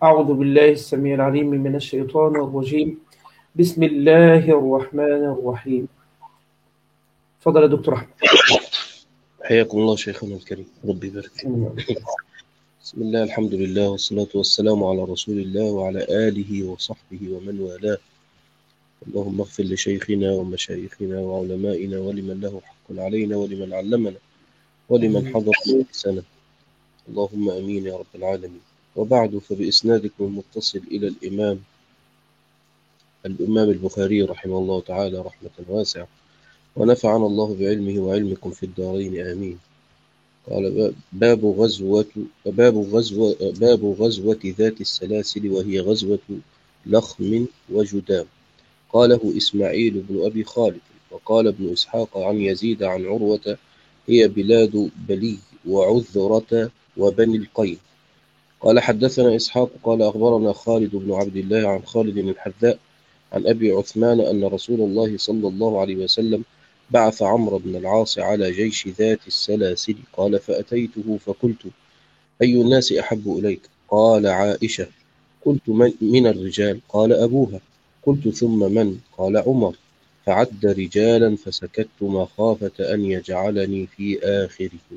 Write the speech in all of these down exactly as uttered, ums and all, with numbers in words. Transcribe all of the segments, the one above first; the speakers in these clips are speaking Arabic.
أعوذ بالله السميع العليم من الشيطان الرجيم. بسم الله الرحمن الرحيم. تفضل يا دكتور أحمد. حياكم الله شيخنا الكريم، ربي يبارك فيك. بسم الله، الحمد لله، والصلاة والسلام على رسول الله وعلى آله وصحبه ومن والاه. اللهم اغفر لشيخنا ومشايخنا وعلمائنا ولمن له حق علينا ولمن علمنا ولمن حضر سنة. اللهم أمين يا رب العالمين. وبعد، فبإسنادكم المتصل إلى الإمام الإمام البخاري رحمه الله تعالى رحمة واسعة، ونفعنا الله بعلمه وعلمكم في الدارين آمين. قال باب غزوة باب غزوة باب غزوة ذات السلاسل، وهي غزوة لخم وجدام. قاله إسماعيل بن أبي خالد. وقال ابن إسحاق عن يزيد عن عروة: هي بلاد بلي وعذرة وبني القين. قال حدثنا إسحاق قال أخبرنا خالد بن عبد الله عن خالد الحذاء عن أبي عثمان أن رسول الله صلى الله عليه وسلم بعث عمرو بن العاص على جيش ذات السلاسل. قال فأتيته فقلت: أي الناس أحب إليك؟ قال عائشة. قلت: من, من الرجال؟ قال أبوها. قلت: ثم من؟ قال عمر. فعد رجالا فسكت مخافة أن يجعلني في آخرهم.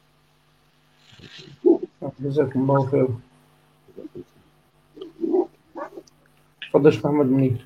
جزاكم الله خيرا. تفضل شيخ محمد منير.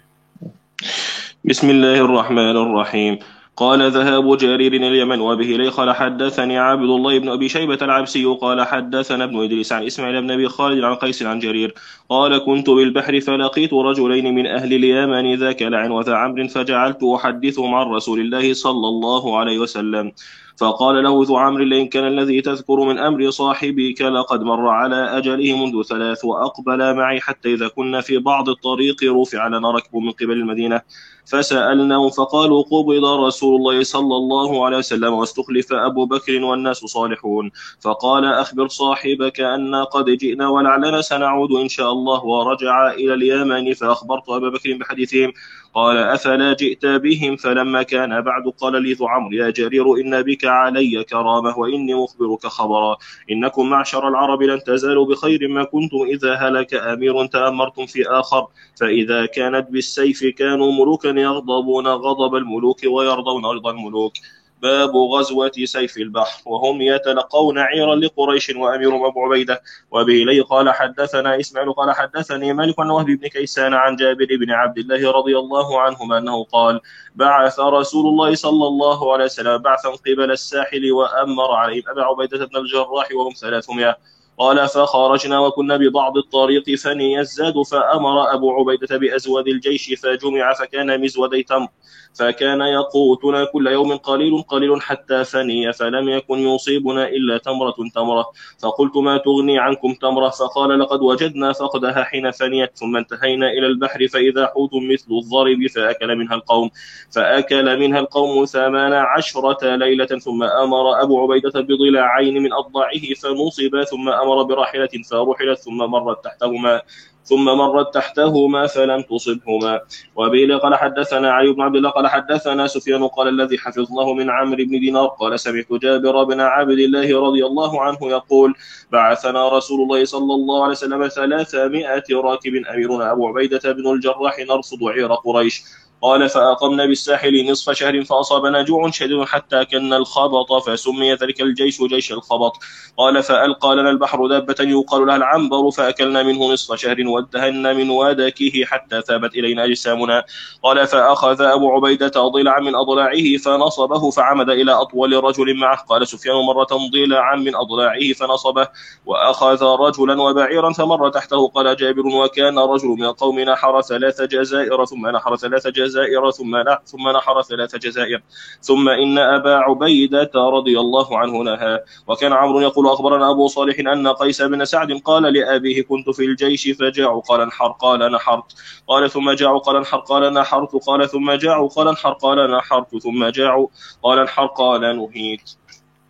بسم الله الرحمن الرحيم. قال ذهاب جرير اليمن وبه لي. قال حدثني عبد الله بن أبي شيبة العبسي قال حدثنا ابن إدريس عن إسماعيل بن أبي خالد عن قيس عن جرير قال كنت بالبحر فلقيت رجلين من أهل اليمن ذاك لعن وذا عمرو فجعلت أحدثهم عن رسول الله صلى الله عليه وسلم. فقال له ذو عمرو: لئن كان الذي تذكر من أمر صاحبك لقد مر على أجله منذ ثلاث وأقبل معي حتى إذا كنا في بعض الطريق رفع لنا ركب من قبل المدينة فسألناهم فقالوا: قبض رسول الله صلى الله عليه وسلم واستخلف أبو بكر والناس صالحون. فقال: أخبر صاحبك أن قد جئنا ولعلنا سنعود إن شاء الله. ورجع إلى اليمن فأخبرت أبا بكر بحديثهم. قال: أفلا جئت بهم؟ فلما كان بعد قال لي ذو عمرو: يا جرير إن بك علي كرامة وإني مخبرك خبرا. إنكم معشر العرب لن تزالوا بخير ما كنتم إذا هلك أمير تأمرتم في آخر، فإذا كانت بالسيف كانوا ملوكا يغضبون غضب الملوك ويرضون رضا الملوك. باب غزوة سيف البحر. وهم يتلقون عيرا لقريش وأمير أبو عبيدة. وبه لي قال حدثنا إسماعيل قال حدثني مالك عن وهب بن كيسان عن جابر بن عبد الله رضي الله عنهما أنه قال: بعث رسول الله صلى الله عليه وسلم بعثا قبل الساحل وأمر عليهم أبا عبيدة بن الجراح وهم ثلاثمائة. قال: فخرجنا وكنا ببعض الطريق فني الزاد فأمر أبو عبيدة بأزود الجيش فجمع فكان مزودي تمر، فكان يقوتنا كل يوم قليل قليل حتى فني، فلم يكن يصيبنا إلا تمرة تمرة. فقلت: ما تغني عنكم تمرة؟ فقال: لقد وجدنا فقدها حين فنيت. ثم انتهينا إلى البحر فإذا حوت مثل الضرب فأكل منها القوم فأكل منها القوم ثمان عشرة ليلة. ثم أمر أبو عبيدة بضلعين من أضلاعه فنصب، ثم أمر براحلة فرحلت ثم مرت تحتهما ثم مرت تحتهما فلم تصبهما. وبه قال حدثنا علي بن عبد الله قال حدثنا سفيان قال: الذي حفظناه من عمرو بن دينار قال: سمعت جابر بن عبد الله رضي الله عنه يقول: بعثنا رسول الله صلى الله عليه وسلم ثلاثمائة راكب أميرنا أبو عبيدة بن الجراح نرصد عير قريش. قال: فأقمنا بالساحل نصف شهر فأصابنا جوع شديد حتى كنا الخبط فسمي ذلك الجيش جيش الخبط. قال: فألقى لنا البحر دابة يقال لها العنبر فأكلنا منه نصف شهر وادهنا من وادكه حتى ثابت إلينا أجسامنا. قال: فأخذ أبو عبيدة ضلعا من أضلاعه فنصبه فعمد إلى أطول رجل معه. قال سفيان: مرة ضلعا من أضلاعه فنصبه وأخذ رجلا وبعيرا فمر تحته. قال جابر: وكان رجل من القوم نحر ثلاث جزائر ثم نحر ثلاث جزائر ثم ثم نحر ثلاث جزائر ثم إن أبا عبيدة رضي الله عنه نهى. وكان عمرو يقول: أخبرنا أبو صالح أن قيس بن سعد قال لأبيه: كنت في الجيش فجاعوا قال: انحر قال: نحرت. قال: ثم جاعوا قال: انحر قال: نحرت. قال: ثم جاعوا قال: انحر قال: نحرت. ثم جاعوا قال: انحر قال: نهيت.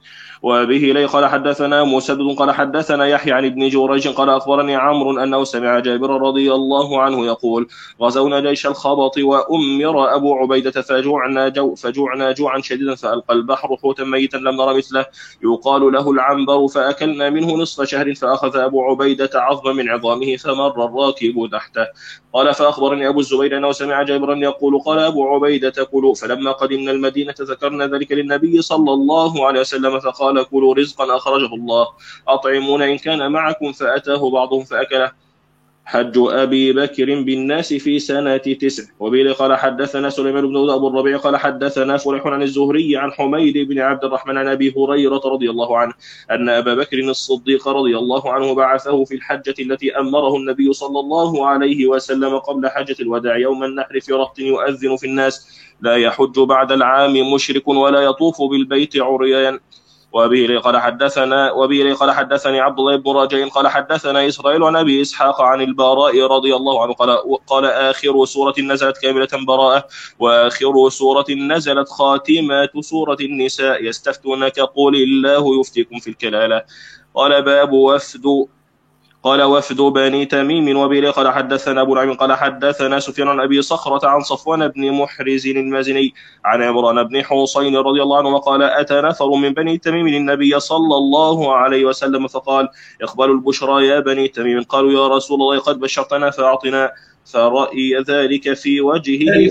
وبه لي قال حدثنا مسدد قال حدثنا يحيى عن ابن جريج قال أخبرني عمرو أنه سمع جابر رضي الله عنه يقول غزونا جيش الخبط وأمر أبو عبيدة فجوعنا, جو فجوعنا جوعا شديدا فألقى البحر حوتا ميتا لم نر مثله يقال له العنبر فأكلنا منه نصف شهر فأخذ أبو عبيدة عظما من عظامه فمر الراكب تحته. قال فأخبرني أبو الزبير أنه سمع جابرا يقول قال أبو عبيدة كلوا فلما قدمنا المدينة ذكرنا ذلك للنبي صلى الله عليه وسلم فقال كلوا رزقا أخرجه الله أطعمون إن كان معكم فأتاه بعضهم فأكله. حج أبي بكر بالناس في سنة تسع. وبه قال حدثنا سليمان بن أبو الربيع قال حدثنا فليح عن الزهري عن حميد بن عبد الرحمن عن أبي هريرة رضي الله عنه أن أبا بكر الصديق رضي الله عنه بعثه في الحجة التي أمره النبي صلى الله عليه وسلم قبل حجة الوداع يوم النحر في رهط يؤذن في الناس لا يحج بعد العام مشرك ولا يطوف بالبيت عريان. وبه قال حدثنا وبه قال حدثني عبد الله بن رجاء قال حدثنا إسرائيل عن أبي إسحاق عن البراء رضي الله عنه قال قال آخر سورة نزلت كاملة براءة وآخر سورة نزلت خاتمة سورة النساء يستفتونك قل الله يفتيكم في الكلالة. قال باب وفد قال وفد بني تميم. وبه قال حدثنا أبو نعيم قال حدثنا سفيان عن أبي صخرة عن صفوان بن محرز المازني عن عمران بن حسين رضي الله عنه قال أتى نفر من بني تميم النبي صلى الله عليه وسلم فقال اقبلوا البشرى يا بني تميم. قالوا يا رسول الله قد بشرتنا فأعطنا فرأي ذلك في وجهه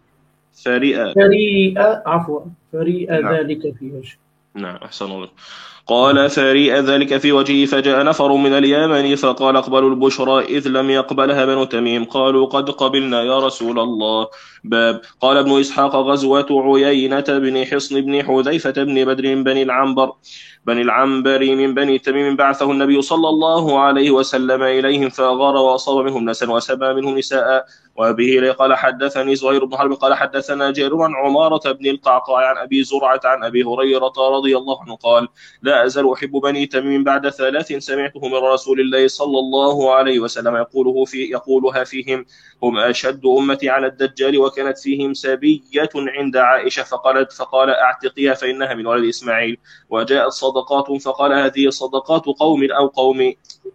فرئ فريء عفوا فريء نعم. ذلك في وجهه. نعم أحسن الله. قال فريء ذلك في وجهه فجاء نفر من اليمن فقال اقبلوا البشرى إذ لم يقبلها بنو تميم. قالوا قد قبلنا يا رسول الله. باب قال ابن إسحاق غزوة عيينة بن حصن بن حذيفة بن بدر بني العنبر بني العنبر من بني تميم بعثه النبي صلى الله عليه وسلم إليهم فأغار وأصاب منهم ناسا وسبى منهم نساء. وبه قال حدثني زهير بن حرب قال حدثنا جرير عن عمارة بن القعقاع عن أبي زرعة عن أبي هريرة رضي الله عنه قال لا أزال أحب بني تميم بعد ثلاث سمعته من رسول الله صلى الله عليه وسلم يقوله في يقولها فيهم هم أشد أمتي على الدجال وكانت فيهم سبية عند عائشة فقالت فقال أعتقيها فإنها من ولد إسماعيل وجاءت صدقات فقال هذه صدقات قوم أو قوم.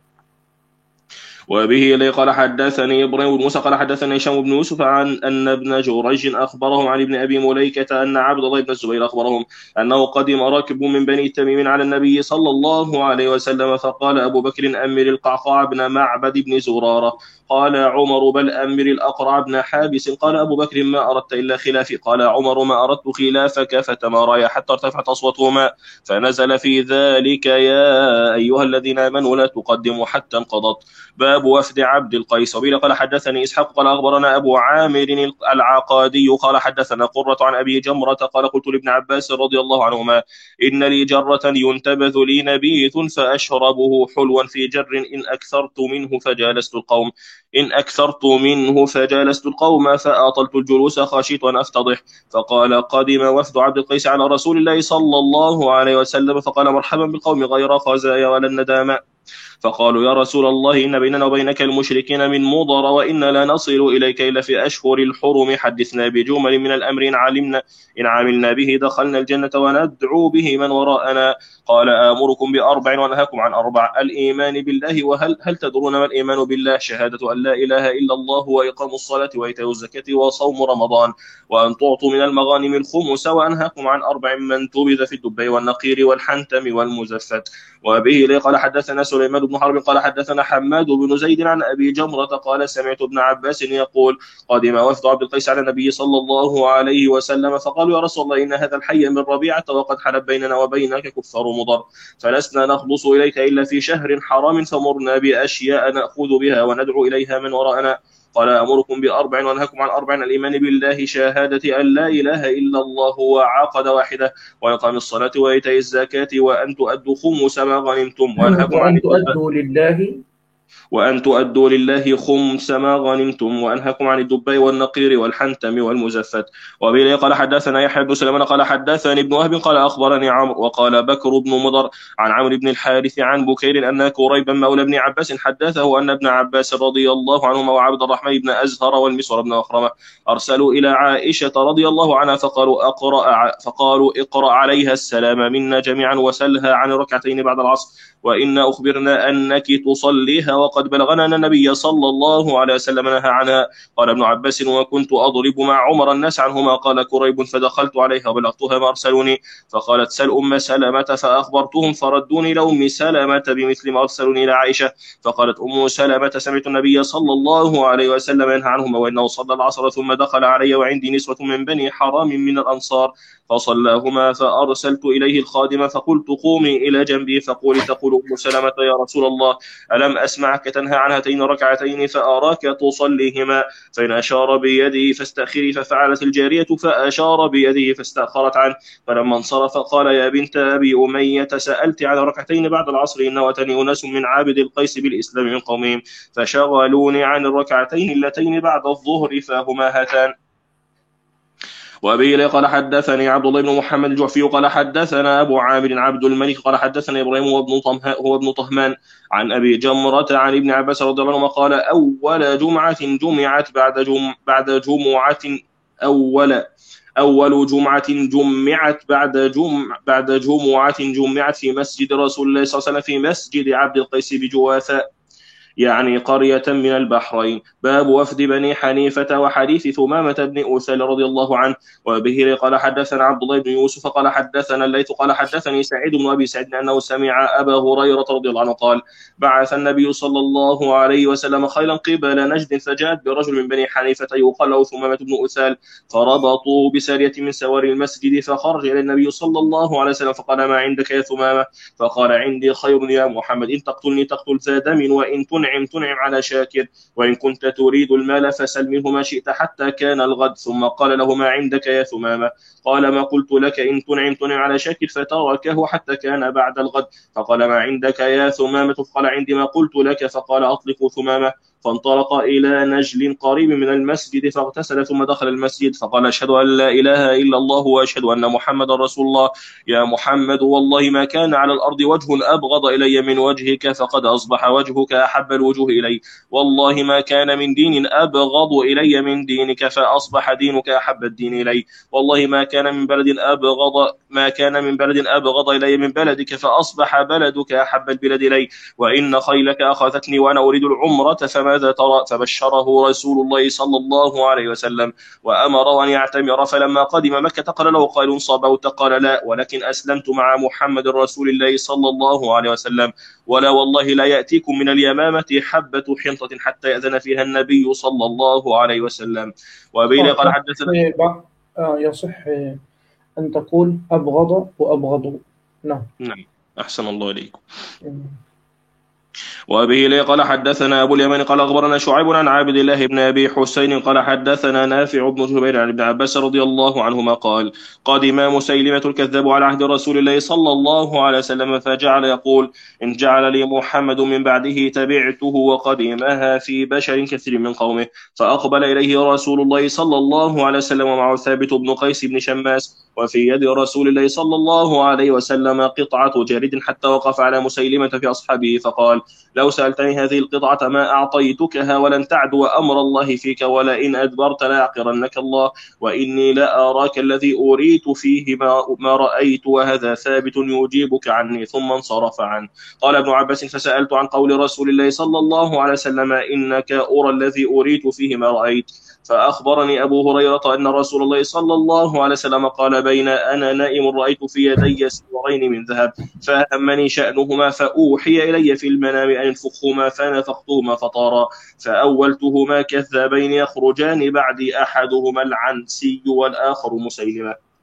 وبه لي قال حدثني إبراهيم بن موسى قال حدثني هشام بن يوسف عن أن ابن جريج أخبرهم عن ابن أبي مليكة أن عبد الله بن الزبير أخبرهم أنه قدم راكب من بني تميم على النبي صلى الله عليه وسلم فقال أبو بكر أمر القعقاع بن معبد بن زرارة. قال عمر بل أمر الأقرع بن حابس. قال أبو بكر ما أردت إلا خلافي. قال عمر ما أردت خلافك فتمارايا حتى ارتفعت أصواتهما فنزل في ذلك يا أيها الذين آمنوا لا تقدموا حتى انقضت. باب وفد عبد القيس. وبه قال حدثني إسحاق قال أخبرنا أبو عامر العقادي قال حدثنا قرة عن أبي جمرة قال قلت لابن عباس رضي الله عنهما إن لي جرة ينتبذ لي نبيذ فأشربه حلوا في جر إن أكثرت منه فجالست القوم إن أكثرت منه فجالست القوم فأطلت الجلوس خشيت أن أفتضح. فقال قدم وفد عبد القيس على رسول الله صلى الله عليه وسلم فقال مرحبا بالقوم غير خزايا ولا الندامة. فقالوا يا رسول الله إن بيننا وبينك المشركين من مضر وإن لا نصل إليك إلا في أشهر الحرم حدثنا بجمل من الأمر إن علمنا إن عملنا به دخلنا الجنة وندعو به من وراءنا. قال آمركم بأربع وأنهاكم عن أربع الإيمان بالله وهل هل تدرون ما الإيمان بالله شهادة أن لا إله إلا الله وإقام الصلاة وإيتاء الزكاة وصوم رمضان وأن تعطوا من المغانم الخمس. وأنهاكم عن أربع من تبذ في الدبي والنقير والحنتم والمزفت. وبه لي قال حدثنا سليمان بن حرب قال حدثنا حماد بن زيد عن أبي جمرة قال سمعت ابن عباس يقول قدم وفد عبد القيس على النبي صلى الله عليه وسلم فقالوا يا رسول الله إن هذا الحي من ربيعة وقد حلب بيننا وبينك كفار مضر فلسنا نخلص إليك إلا في شهر حرام فمرنا بأشياء نأخذ بها وندعو إليها من وراءنا. قال أمركم بأربع وأنهاكم عن أربع الإيمان بالله شهادة أن لا إله إلا الله وعقد واحدة وإقام الصلاة وإيتاء الزكاة وأن تؤدوا خمس ما غنمتم. وأنهاكم عن تؤدوا لله وأن تؤدوا لله خمس ما غنمتم وأنهاكم عن الدباء والنقير والحنتم والمزفت. وبه قال حدثنا يحيى بن سليمان قال حدثني ابن وهب قال أخبرني عمرو وقال بكر بن مضر عن عمرو بن الحارث عن بكير أن كريبا مولى ابن عباس حدثه أن ابن عباس رضي الله عنهما وعبد الرحمن بن أزهر والمسور بن أخرمة أرسلوا إلى عائشة رضي الله عنها فقالوا أقرأ فقالوا اقرأ عليها السلام منا جميعا وسلها عن ركعتين بعد العصر وإنا أخبرنا أنك تصليها وقد بلغنا أن النبي صلى الله عليه وسلم نهى عنها. قال ابن عباس وكنت أضرب مع عمر الناس عنهما. قال كريب فدخلت عليها وبلغتها ما أرسلوني فقالت سل أم سلمة فأخبرتهم فردوني لأم سلمة بمثل ما أرسلوني إلى عائشة. فقالت أم سلمة سمعت النبي صلى الله عليه وسلم ينهى عنهما وإنه صلى العصر ثم دخل علي وعندي نسوة من بني حرام من الأنصار فصلاهما فأرسلت إليه الخادم فقلت قومي إلى جنبي فقولي تقول أم سلمة يا رسول الله ألم أسمعك تنهى عن هاتين ركعتين فأراك تصليهما فإن أشار بيده فاستأخري ففعلت الجارية فأشار بيده فاستأخرت عنه فلما انصرف قال يا بنت أبي أمية سألت عن ركعتين بعد العصر إن وتني أناس من عابد القيس بالإسلام من قومهم فشغلوني عن الركعتين اللتين بعد الظهر فهما هاتان. وأبي قال حدثني عبد الله بن محمد الجعفي قال حدثنا أبو عامر عبد الملك قال حدثنا إبراهيم هو ابن طهمان هو ابن طهمان عن أبي جمرة عن ابن عباس رضي الله عنهما قال أول جمعة جمعت بعد جم بعد جمعة أول أول جمعة جمعت بعد جم بعد جمعة جمعت في مسجد رسول الله صلى الله عليه وسلم في مسجد عبد القيس بجواثاء يعني قرية من البحرين. باب وفد بني حنيفة وحديث ثمامة بن أسال رضي الله عنه. وبه قال حدثنا عبد الله بن يوسف قال حدثنا الليث قال حدثني سعيد بن أبي سعيد أنه سمع أبا هريرة رضي الله عنه قال بعث النبي صلى الله عليه وسلم خيلا قبل نجد فجاءت برجل من بني حنيفة يقال له ثمامة بن أسال فربطوا بسارية من سوار المسجد فخرج إلى النبي صلى الله عليه وسلم فقال ما عندك يا ثمامة؟ فقال عندي خير يا محمد إن تقتلني تقتل ذا دم وإن تنعم تنعم على شاكر وإن كنت تريد المال فسل منه ما شئت حتى كان الغد. ثم قال له ما عندك يا ثمامة؟ قال ما قلت لك إن تنعم تنعم على شاكر فتركه حتى كان بعد الغد. فقال ما عندك يا ثمامة؟ فقال عندي ما قلت لك. فقال أطلق ثمامة فانطلق إلى نجل قريب من المسجد فاغتسل ثم دخل المسجد فقال أشهد أن لا إله إلا الله وأشهد أن محمد رسول الله. يا محمد والله ما كان على الأرض وجه أبغض إلي من وجهك فقد أصبح وجهك أحب الوجوه إلي. والله ما كان من دين أبغض إلي من دينك فأصبح دينك أحب الدين إلي. والله ما كان من بلد أبغض ما كان من بلد أبغض إلي من بلدك فأصبح بلدك أحب البلد إلي. وإن خيلك أخذتني وأنا أريد العمرة فما ماذا ترى؟ فبشره رسول الله صلى الله عليه وسلم وأمر أن يعتمر. فلما قدم مكة قال له قائل صبوت؟ قال لا ولكن أسلمت مع محمد رسول الله صلى الله عليه وسلم ولا والله لا يأتيكم من اليمامة حبة حنطة حتى يأذن فيها النبي صلى الله عليه وسلم. وبين قال حدثنا يصح أن تقول أبغض وأبغض. نعم نعم أحسن الله إليكم. وأبيه قال حدثنا أبو اليمن قال أخبرنا شعيب عن عابد الله بن أبي حسين قال حدثنا نافع بن جبير عن ابن عباس رضي الله عنهما قال قدم مسيلمة الكذاب على عهد رسول الله صلى الله عليه وسلم فجعل يقول إن جعل لي محمد من بعده تبعته وقدمها في بشر كثير من قومه. فأقبل إليه رسول الله صلى الله عليه وسلم ومعه ثابت بن قيس بن شماس وفي يد رسول الله صلى الله عليه وسلم قطعة جريد حتى وقف على مسيلمة في أصحابه فقال لو سألتني هذه القطعة ما أعطيتكها ولن تعدو أمر الله فيك ولئن أدبرت لأعقرنك الله وإني لا أراك الذي أريت فيه ما, ما رأيت وهذا ثابت يجيبك عني. ثم انصرف عنه. قال ابن عباس فسألت عن قول رسول الله صلى الله عليه وسلم إنك أرى الذي أريت فيه ما رأيت. فأخبرني أبو هريرة أن رسول الله صلى الله عليه وسلم قال بين أنا نائم رأيت في يدي سورين من ذهب فأهمني شأنهما فأوحي إلي في المنام أن انفخهما فنفختهما فطارا فأولتهما كذابين يخرجان بعد أحدهما العنسي والآخر مسيلمة.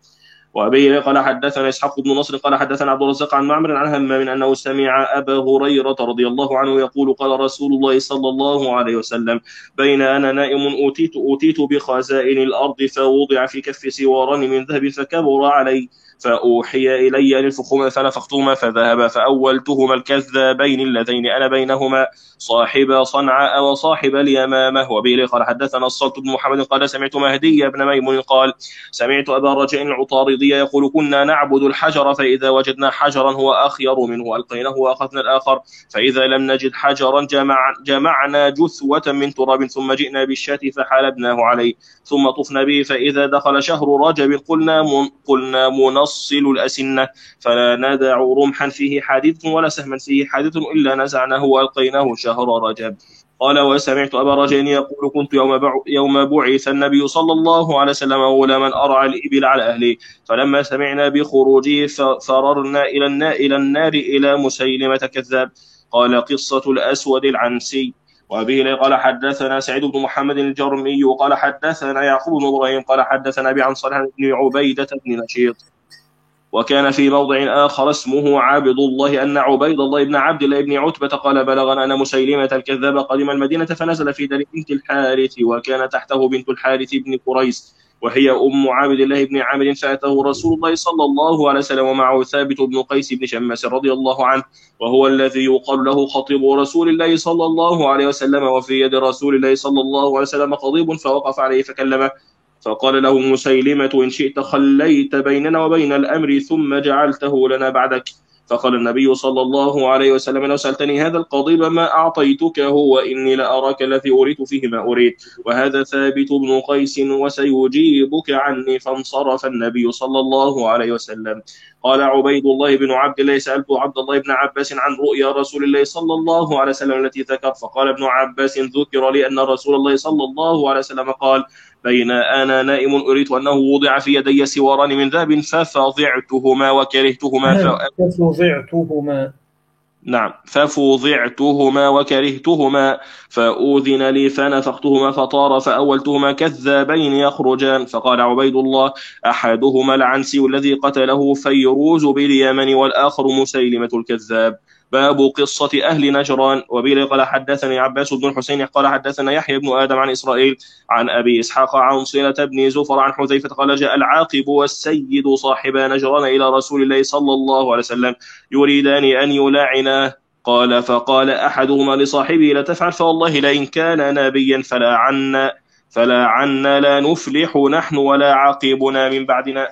وأبي قال حدثنا إسحاق بن نصر قال حدثنا عبد الرزاق عن معمر عن همام أنه سمع أبا هريرة رضي الله عنه يقول قال رسول الله صلى الله عليه وسلم بين أنا نائم أوتيت, أوتيت بخزائن الأرض فوضع في كف سوارا من ذهب فكبر علي فأوحي إلي أن الفخهما فنفختهما فذهب فأولتهما الكذابين اللذين أنا بينهما صاحب صنعاء وصاحب اليمامة. وبه قال حدثنا الصلت بن محمد قال سمعت مهدي بن ميمون قال سمعت أبا رجاء العطاردي يقول كنا نعبد الحجر فإذا وجدنا حجرا هو أخير منه ألقيناه وأخذنا الآخر فإذا لم نجد حجرا جمع جمعنا جثوة من تراب ثم جئنا بالشاة فحالبناه عليه ثم طفنا به فإذا دخل شهر رجب قلنا من قلنا منصل الأسنة فلا ندع رمحا فيه حادث ولا سهما فيه حادث إلا نزعناه وألقيناه شهر رجب. قال وسمعت أبا رجاء يقول كنت يوم يوم بعث النبي صلى الله عليه وسلم غلاما أرعى الإبل على أهله فلما سمعنا بخروجه فررنا إلى النار إلى النار إلى مسيلمة كذاب. قال قصة الأسود العنسي. وأبيه قال حدثنا سعيد بن محمد الجرمي قال حدثنا يعقوب بن إبراهيم قال حدثنا أبي عن صالح بن عبيدة بن نشيط. وكان في موضع آخر اسمه عابد الله أن عبيد الله بن عبد الله بن عتبة قال بلغنا أن مسيلمة الكذاب قدم المدينة فنزل في دار بنت الحارث وكان تحته بنت الحارث بن قريس وهي أم عابد الله بن عامر فأتاه رسول الله صلى الله عليه وسلم ومعه ثابت بن قيس بن شماس رضي الله عنه وهو الذي يقال له خطيب رسول الله صلى الله عليه وسلم وفي يد رسول الله صلى الله عليه وسلم قضيب فوقف عليه فكلمه فقال له مسيلمة إن شئت خليت بيننا وبين الأمر ثم جعلته لنا بعدك. فقال النبي صلى الله عليه وسلم لو سألتني هذا القضيب ما أعطيتكه وإني لأراك الذي أريد فيه ما أريد وهذا ثابت بن قيس وسيجيبك عني. فانصرف النبي صلى الله عليه وسلم. قال عبيد الله بن عبد الله سألت عبد الله بن عباس عن رؤيا رسول الله صلى الله عليه وسلم التي ذكر فقال ابن عباس ذكر لي أن رسول الله صلى الله عليه وسلم قال بين أنا نائم أريد أنه وضع في يدي سواران من ذهب ففضعتهما وكرهتهما ففضعتهما نعم ففضعتهما وكرهتهما فأوذن لي فنفختهما فطار فأولتهما كذابين يخرجان. فقال عبيد الله أحدهما العنسي الذي قتله فيروز باليمن والآخر مسيلمة الكذاب. باب قصة أهل نجران. وبه قال حدثني عباس بن الحسين قال حدثنا يحيى بن آدم عن إسرائيل عن أبي إسحاق عن صلة بن زفر عن حذيفة قال جاء العاقب والسيد صاحبا نجران إلى رسول الله صلى الله عليه وسلم يريدان أن يلاعناه. قال فقال أحدهما لصاحبه لا تفعل فوالله لئن كان نبيا فلا عنا فلا عنا لا نفلح نحن ولا عاقبنا من بعدنا.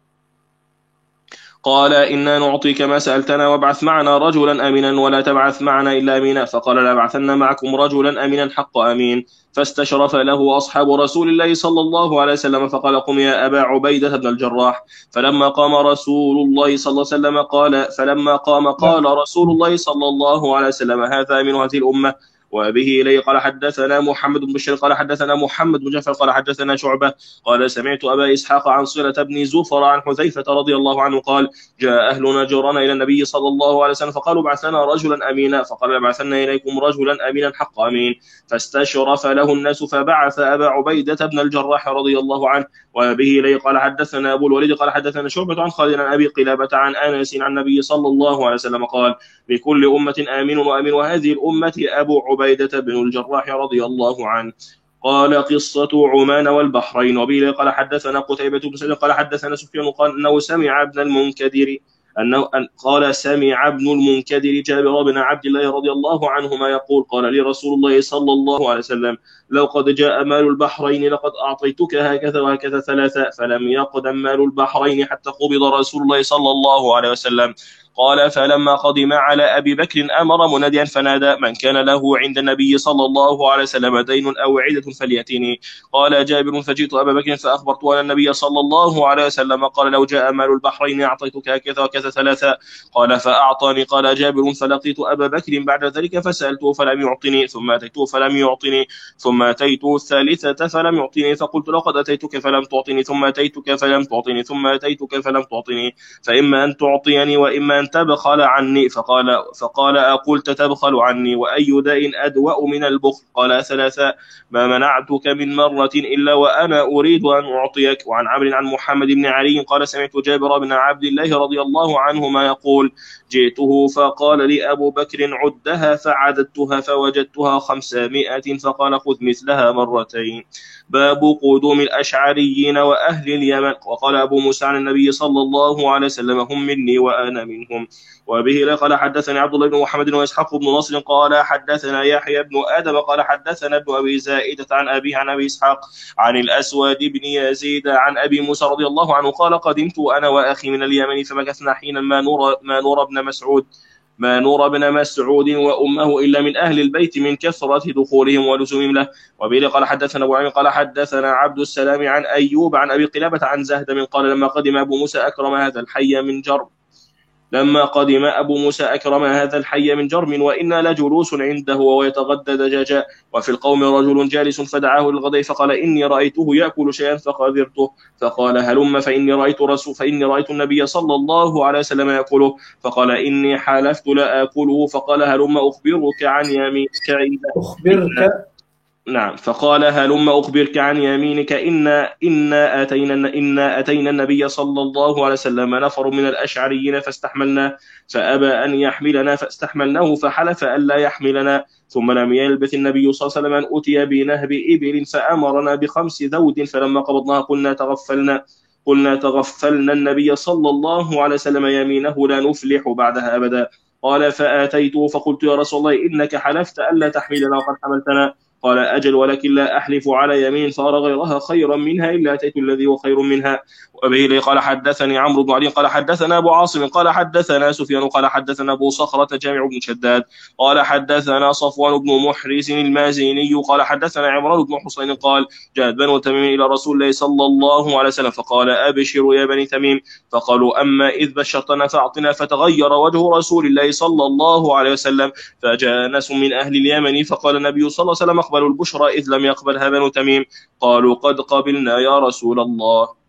قال إنا نعطيك ما سألتنا وابعث معنا رجلا أمينا ولا تبعث معنا إلا أمينا. فقال لابعثن معكم رجلا أمينا حق أمين. فاستشرف له أصحاب رسول الله صلى الله عليه وسلم فقال قم يا أبا عبيدة بن الجراح. فلما قام رسول الله صلى الله عليه وسلم قال فلما قام قال رسول الله صلى الله عليه وسلم هذا من هذه الأمة. وبه إليه قال حدثنا محمد بن بشير قال حدثنا محمد بن جعفر قال حدثنا شعبة قال سمعت أبا إسحاق عن صلة بن زفر عن حذيفة رضي الله عنه قال جاء أهل نجران إلى النبي صلى الله عليه وسلم فقالوا بعثنا رجلا أمينا. فقال بعثنا إليكم رجلا أمينا حق أمين. فاستشرف له الناس فبعث أبا عبيدة بن الجراح رضي الله عنه. وبه إليه قال حدثنا أبو الوليد قال حدثنا شعبة عن خالد عن أبي قلابة عن أنس عن النبي صلى الله عليه وسلم قال لكل أمة آمن وأمين وهذه الأمة أبو عبيدة بن الجراح رضي الله عنه. قال قصة عمان والبحرين. وبه قال حدثنا قتيبة بن سعيد قال حدثنا سفيان قال أنه سمع ابن المنكدر أنه أن قال سمع ابن المنكدر جابر بن عبد الله رضي الله عنهما يقول قال لي رسول الله صلى الله عليه وسلم لو قد جاء مال البحرين لقد أعطيتك هكذا وهكذا ثلاثة فلم يقدم مال البحرين حتى قبض رسول الله صلى الله عليه وسلم. قال فلما قدم على أبي بكر أمر مناديا فنادى من كان له عند النبي صلى الله عليه وسلم دين أو عدة فليأتني. قال جابر فجئت أبا بكر فأخبرت أن النبي صلى الله عليه وسلم قال لو جاء مال البحرين أعطيتك هكذا وكذا ثلاثة. قال فأعطاني. قال جابر فلقيت أبا بكر بعد ذلك فسألته فلم يعطني ثم أتيته فلم يعطني ثم أتيته الثالثة فلم يعطني فقلت لقد أتيتك فلم تعطني ثم أتيتك فلم تعطني ثم أتيتك فلم تعطني فإما أن تعطيني وإما أن أن تبخل عني؟ فقال فقال أقلت تبخل عني وأي داء أدوأ من البخل؟ قال ثلاثة: ما منعتك من مرة إلا وأنا أريد أن أعطيك. وعن عمرو عن محمد بن علي قال سمعت جابر بن عبد الله رضي الله عنهما يقول: جئته فقال لي أبو بكر: عدها، فعددتها فوجدتها خمسمائة، فقال: خذ مثلها مرتين. باب قدوم الأشعريين وأهل اليمن. وقال أبو موسى عن النبي صلى الله عليه وسلم: هم مني وأنا منهم. وبه قال حدثني عبد الله بن محمد وإسحاق بن نصر قال حدثنا يحيى بن آدم قال حدثنا ابن أبي زائدة عن أبيه عن أبي إسحاق عن الأسود بن يزيد عن أبي موسى رضي الله عنه قال: قدمت أنا وأخي من اليمن فمكثنا حينا ما نور ما نور بن مسعود ما نور بن مسعود وأمه إلا من أهل البيت من كثرة دخولهم ولزومهم له. وبه قال حدثنا أبو عمرو قال حدثنا عبد السلام عن أيوب عن أبي قلابة عن زهد من قال: لما قدم أبو موسى أكرم هذا الحي من جرب لما قدم أبو موسى أكرم هذا الحي من جرم وإنا لجلوس عنده وهو يتغدى دجاجا وفي القوم رجل جالس فدعاه للغداء فقال: إني رأيته يأكل شيئا فقدرته، فقال: هلم فإني رأيت رسول فإني رأيت النبي صلى الله عليه وسلم يأكله، فقال: إني حلفت لا آكله، فقال: هلم أخبرك عن يمينك أخبرك نعم فقال: هلم أخبرك عن يمينك إنا إنا أتينا إنا أتينا النبي صلى الله عليه وسلم نفر من الأشعريين فاستحملنا فأبى أن يحملنا فاستحملناه فحلف ألا يحملنا. ثم لم يلبث النبي صلى الله عليه وسلم أن أتي بنهب إبل فأمرنا بخمس ذود فلما قبضناها قلنا تغفلنا قلنا تغفلنا النبي صلى الله عليه وسلم يمينه لا نفلح بعدها أبدا. قال: فآتيته فقلت: يا رسول الله إنك حلفت ألا تحملنا وقد حملتنا. قال: أجل ولكن لا أحلف على يمين فأرى غيرها خيرا منها إلا أتيت الذي هو خير منها. وبه قال حدثني عمرو بن علي قال حدثنا أبو عاصم قال حدثنا سفيان قال حدثنا أبو صخرة جامع بن شداد قال حدثنا صفوان بن محرز المازيني قال حدثنا عمران بن حسين قال: جاءت بنو تميم إلى رسول الله صلى الله عليه وسلم فقال: أبشروا يا بني تميم. فقالوا: أما إذ بشرتنا فأعطنا. فتغير وجه رسول الله صلى الله عليه وسلم فجاء ناس من أهل اليمن فقال النبي صلى الله عليه وسلم: اقبلوا البشرى إذ لم يقبلها بنو تميم. قالوا: قد قبلنا يا رسول الله.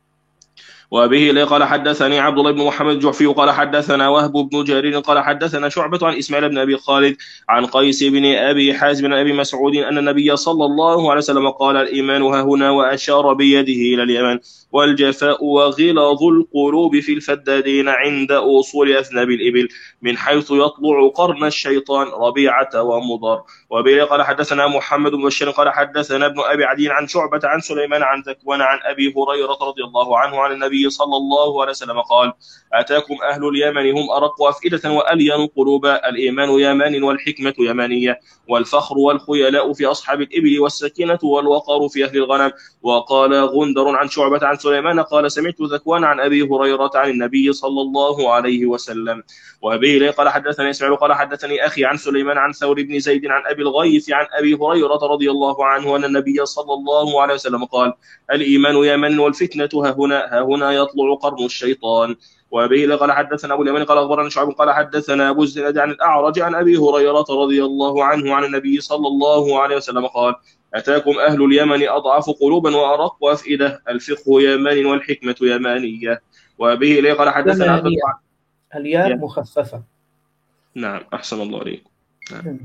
وبه قال حدثني عبد الله بن محمد الجعفي قال حدثنا وهب بن جرير قال حدثنا شعبة عن إسماعيل بن أبي خالد عن قيس بن أبي حازم بن أبي مسعود أن النبي صلى الله عليه وسلم قال: الإيمان ها هنا، وأشار بيده إلى اليمن، والجفاء وغلظ القلوب في الفدادين عند أصول أذناب الإبل من حيث يطلع قرن الشيطان ربيعة ومضر. وبه قال حدثنا محمد بن بشير قال حدثنا ابن أبي عدي عن شعبة عن سليمان عن ذكوان عن أبي هريرة رضي الله عنه عن النبي صلى الله عليه وسلم قال: أتاكم أهل اليمن هم أرق أفئدة وألين قلوبا، الإيمان يمان والحكمة يمانية، والفخر والخيلاء في أصحاب الإبل، والسكينة والوقار في أهل الغنم. وقال غندر عن شعبة عن سليمان قال: سمعت ذكوان عن أبي هريرة عن النبي صلى الله عليه وسلم. وأبي قال حدثني إسماعيل قال حدثني أخي عن سليمان عن ثور بن زيد عن أبي الغيث عن أبي هريرة رضي الله عنه أن النبي صلى الله عليه وسلم قال: الإيمان يمن والفتنة ها هنا ها هنا يطلع قرن الشيطان. وأبي قال حدثنا أبو اليمن قال أخبرنا شعيب قال حدثنا أبو الزناد عن الأعرج عن أبي هريرة رضي الله عنه عن النبي صلى الله عليه وسلم قال: أتاكم أهل اليمن أضعف قلوبا وأرق أفئدة، الفقه يمان والحكمة يمانية. وأبي إليه قال حدثنا عبد الله الياء مخففة. نعم أحسن الله عليك. نعم.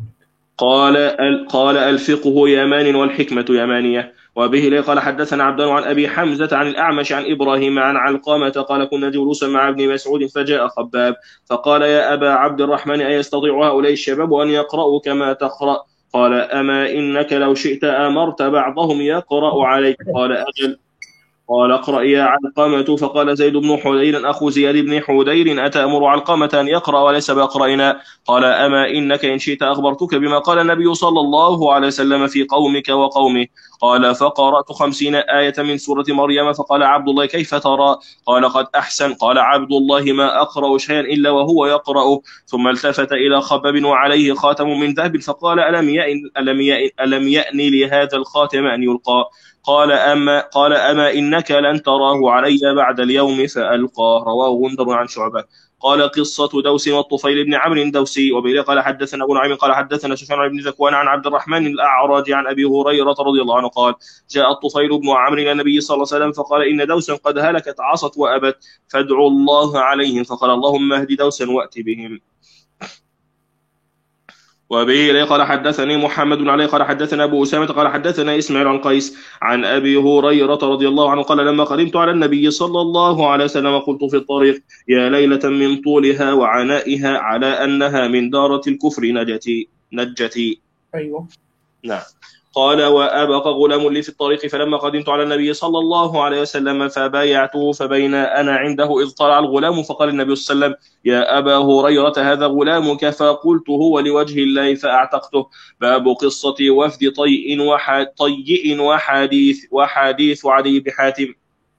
قال قال الفقه يمان والحكمة يمانية. وبه إليه قال حدثنا عبد الله عن أبي حمزة عن الأعمش عن إبراهيم عن علقامة قال: كنا جلوسا مع ابن مسعود فجاء خباب فقال: يا أبا عبد الرحمن أيستطيع هؤلاء الشباب أن يقرأوا كما تقرأ؟ قال: أما إنك لو شئت أمرت بعضهم يقرأ عليك. قال: أجل. قال: اقرأ يا علقمة. فقال زيد بن حدير أخو زياد بن حدير: أتأمر علقمة أن يقرأ وليس بأقرأنا؟ قال: أما إنك إن شئت أخبرتك بما قال النبي صلى الله عليه وسلم في قومك وقومه. قال: فقرأت خمسين آية من سورة مريم. فقال عبد الله: كيف ترى؟ قال: قد أحسن. قال عبد الله: ما أقرأ شيئا إلا وهو يقرأ. ثم التفت إلى خباب وعليه خاتم من ذهب فقال: ألم يأن, ألم يأن, ألم يأن لهذا الخاتم أن يلقى؟ قال: أما قال أما إنك إنك لن تراه علي بعد اليوم فألقاه. رواه غندر عن شعبة. قال قصة دوس والطفيل بن عمرو الدوسي. وبه قال حدثنا أبو نعيم قال حدثنا سفيان بن ذكوان عن عبد الرحمن الأعرج عن أبي هريرة رضي الله عنه قال جاء الطفيل بن عمرو إلى النبي صلى الله عليه وسلم فقال إن دوسا قد هلكت عصت وأبت فادعوا الله عليهم، فقال اللهم اهد دوسا وأت بهم. وبه قال حدثني محمد بن علي قال حدثنا أبو أسامة قال حدثنا إسماعيل عن قيس عن أبي هريرة رضي الله عنه قال لما قدمت على النبي صلى الله عليه وسلم قلت في الطريق يا ليلة من طولها وعنائها على أنها من دارة الكفر نجتي نجتي أيوة. نعم. قال وأبقى غلام لي في الطريق فلما قدمت على النبي صلى الله عليه وسلم فبايعته فبين أنا عنده إذ طلع الغلام فقال النبي صلى الله عليه وسلم يا أبا هريرة هذا غلامك، فقلت هو لوجه الله فأعتقته. باب قصة وفد طيء وطيء وحديث وحديث عدي بن حاتم.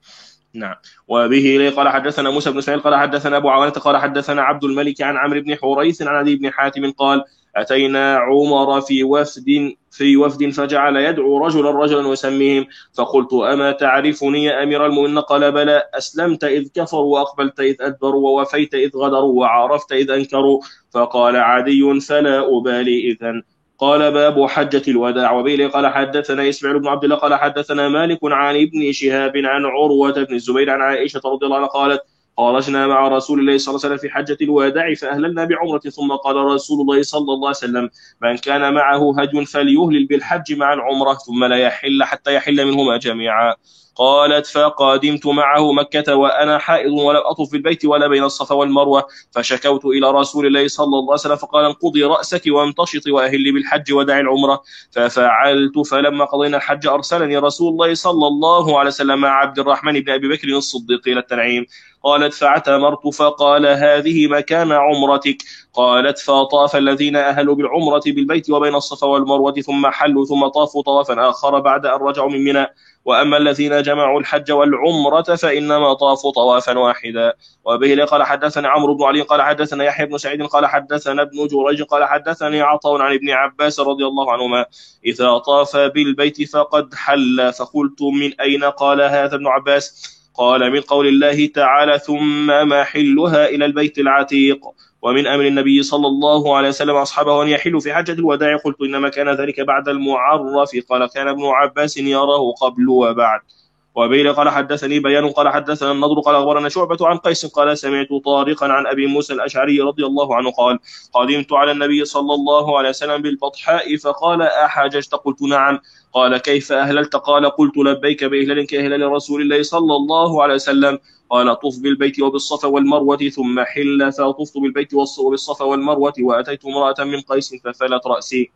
نعم. وبه قال حدثنا موسى بن اسماعيل قال حدثنا أبو عوانة قال حدثنا عبد الملك عن عمرو بن حريث عن عدي بن حاتم قال أتينا عمر في وفد في وفد فجعل يدعو رجلا رجلا ويسميهم، فقلت أما تعرفني يا أمير المؤمنين؟ قال بلى، أسلمت إذ كفروا وأقبلت إذ أدبروا ووفيت إذ غدروا وعرفت إذ أنكروا. فقال عدي فلا أبالي إذن. قال باب حجة الوداع. وبه قال حدثنا إسماعيل بن عبد الله قال حدثنا مالك عن ابن شهاب عن عروة بن الزبير عن عائشة رضي الله عنها قالت خرجنا مع رسول الله صلى الله عليه وسلم في حجة الوداع فأهللنا بعمرة، ثم قال رسول الله صلى الله عليه وسلم من كان معه هدي فليهلل بالحج مع العمرة ثم لا يحل حتى يحل منهما جميعا. قالت فقادمت معه مكة وأنا حائض ولم أطف بالبيت ولا بين الصفا والمروة، فشكوت إلى رسول الله صلى الله عليه وسلم فقال انقضي رأسك وامتشطي وأهلي بالحج ودعي العمرة، ففعلت. فلما قضينا الحج أرسلني رسول الله صلى الله عليه وسلم مع عبد الرحمن بن أبي بكر الصديق إلى التنعيم. قالت فاعتمرت فقال هذه مكان عمرتك. قالت فطاف الذين أهلوا بالعمرة بالبيت وبين الصفا والمروة ثم حلوا ثم طافوا طوافا آخر بعد أن رجعوا من منى، وأما الذين جمعوا الحج والعمرة فإنما طافوا طوافا واحدا. وبه قال حدثنا عمرو بن علي قال حدثنا يحيى بن سعيد قال حدثنا ابن جريج قال حدثني عطاء عن ابن عباس رضي الله عنهما إذا طاف بالبيت فقد حل، فقلت من أين؟ قال هذا ابن عباس. قال من قول الله تعالى ثم محلها إلى البيت العتيق. ومن أمر النبي صلى الله عليه وسلم أصحابه أن يحلوا في حجة الوداع. قلت إنما كان ذلك بعد المعرف. قال كان ابن عباس يراه قبل وبعد. وبه قال حدثني بيان قال حدثنا النضر قال أخبرنا شعبة عن قيس قال سمعت طارقا عن أبي موسى الأشعري رضي الله عنه قال قدمت على النبي صلى الله عليه وسلم بالبطحاء فقال أحججت؟ قلت نعم. قال كيف أهللت؟ قال قلت لبيك بإهلال كإهلال رسول الله صلى الله عليه وسلم. قال طف بالبيت وبالصفا والمروة ثم حل، فطفت بالبيت وبالصفا والمروة وأتيت امرأة من قيس ففلت رأسي.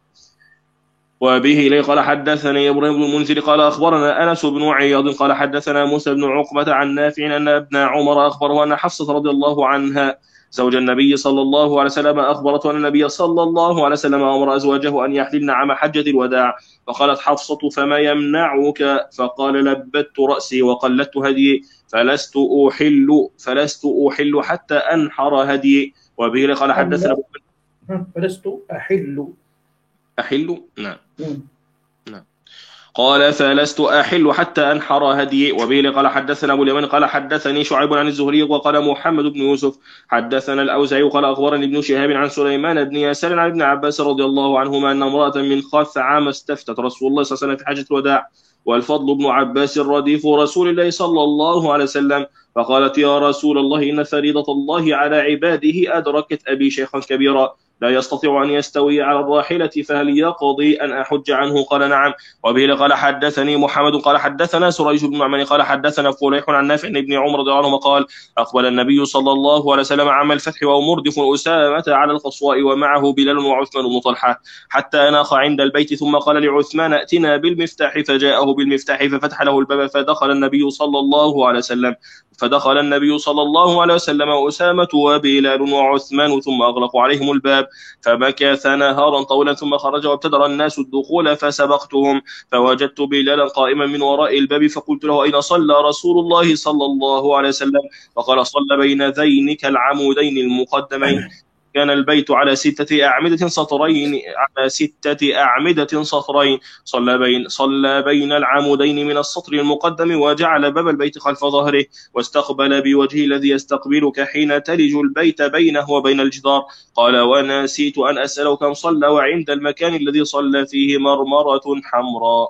وبه إليه قال حدثني إبراهيم بن المنذر قال أخبرنا أنس بن عياض قال حدثنا موسى بن عقبة عن نافع أن ابن عمر أخبره أن حفصة رضي الله عنها زوج النبي صلى الله عليه وسلم أخبرته أن النبي صلى الله عليه وسلم أمر أزواجه أن يحللن عام حجة الوداع. فقالت حفصة فما يمنعك؟ فقال لبت رأسي وقلدت هدي فلست أحل فلست أحل حتى أنحر هدي. وبه قال حدثنا فلست أحل أحل نعم نعم قال فلست أحل حتى أنحر هدي. وبه قال حدثنا أبو اليمن قال حدثني شعيب عن الزهري وقال محمد بن يوسف حدثنا الأوزاعي قال أخبرني ابن شهاب عن سليمان بن يسار عن ابن عباس رضي الله عنهما أن امرأة من خثعم استفتت رسول الله صلى الله عليه وسلم في حجة الوداع والفضل بن عباس رديف رسول الله صلى الله عليه وسلم، فقالت يا رسول الله إن فريضة الله على عباده أدركت أبي شيخا كبيرا لا يستطيع أن يستوي على الراحلة فهل يقضي أن أحج عنه؟ قال نعم. وبه قال حدثني محمد قال حدثنا سريج بن نعمان قال حدثنا فليح عن نافع بن عمر رضي الله عنهما قال أقبل النبي صلى الله عليه وسلم عام الفتح ومردف أسامة على القصواء ومعه بلال وعثمان بن طلحة حتى أناخ عند البيت ثم قال لعثمان ائتنا بالمفتاح فجاءه بالمفتاح ففتح له الباب فدخل النبي صلى الله عليه وسلم فدخل النبي صلى الله عليه وسلم وأسامة وبلال وعثمان ثم أغلقوا عليهم الباب فمكث نهارا طويلا ثم خرج وابتدر الناس الدخول فسبقتهم فوجدت بلالا قائما من وراء الباب فقلت له أين صلى رسول الله صلى الله عليه وسلم؟ فقال صلى بين ذينك العمودين المقدمين كان البيت على ستة أعمدة سطرين على ستة أعمدة سطرين صلى بين صلى بين العمودين من السطر المقدم وجعل باب البيت خلف ظهره واستقبل بوجهه الذي يستقبلك حين تلج البيت بينه وبين الجدار. قال ونسيت أن أسأله كم صلى وعند المكان الذي صلى فيه مرمرة حمراء.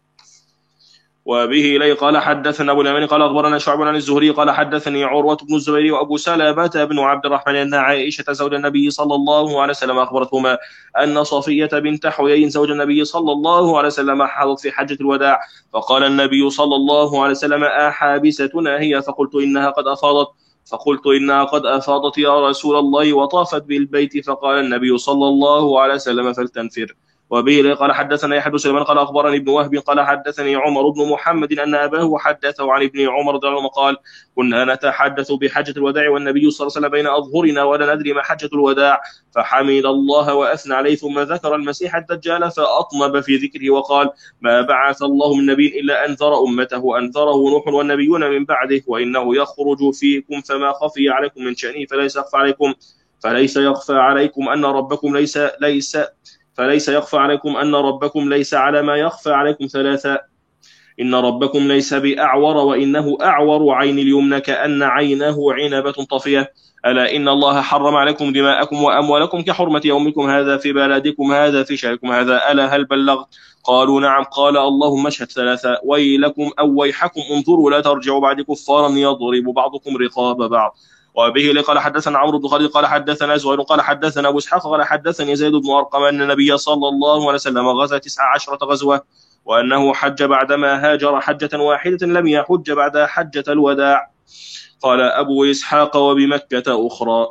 وبه إليه قال حدثنا أبو اليماني قال أخبرنا شعب عن الزهري قال حدثني عروة بن الزبير وأبو سلمة بن عبد الرحمن أن عائشة زوج النبي صلى الله عليه وسلم أخبرتهما أن صفية بنت حيي زوج النبي صلى الله عليه وسلم حاضت في حجة الوداع، فقال النبي صلى الله عليه وسلم أحابستنا هي؟ فقلت إنها قد أفاضت فقلت إنها قد أفاضت يا رسول الله وطافت بالبيت، فقال النبي صلى الله عليه وسلم فلتنفر. وبه قال حدثنا يحيى بن سليمان قال أخبرني ابن وهب قال حدثني عمر بن محمد أن أباه حدثه عن ابن عمر رضي الله عنه قال كنا نتحدث بحجة الوداع والنبي صلى الله عليه وسلم بين أظهرنا ولا ندري ما حجة الوداع، فحمد الله وأثنى عليه ثم ذكر المسيح الدجال فأطنب في ذكره وقال ما بعث الله من نبي إلا أنذر أمته أنذره نوح والنبيون من بعده وإنه يخرج فيكم فما خفي عليكم من شأنه فليس يخفى عليكم فليس يخفى عليكم أن ربكم ليس ليس فليس يخفى عليكم أن ربكم ليس على ما يخفى عليكم ثلاثة، إن ربكم ليس بأعور وإنه أعور عين اليمنى كأن عينه عنبة طفية، ألا إن الله حرم عليكم دماءكم وأموالكم كحرمة يومكم هذا في بلدكم هذا في شهركم هذا، ألا هل بلغت؟ قالوا نعم. قال اللهم اشهد ثلاثة ويلكم أو ويحكم انظروا لا ترجعوا بعد كفارا يضرب بعضكم رقاب بعض. وبه قال حدثنا عمرو بن خالد قال حدثنا زهير قال حدثنا ابو اسحاق قال حدثني زيد بن ارقم ان النبي صلى الله عليه وسلم غزا تسع عشرة غزوه وانه حج بعدما هاجر حجة واحدة لم يحج بعد حجة الوداع. قال ابو اسحاق وبمكة اخرى.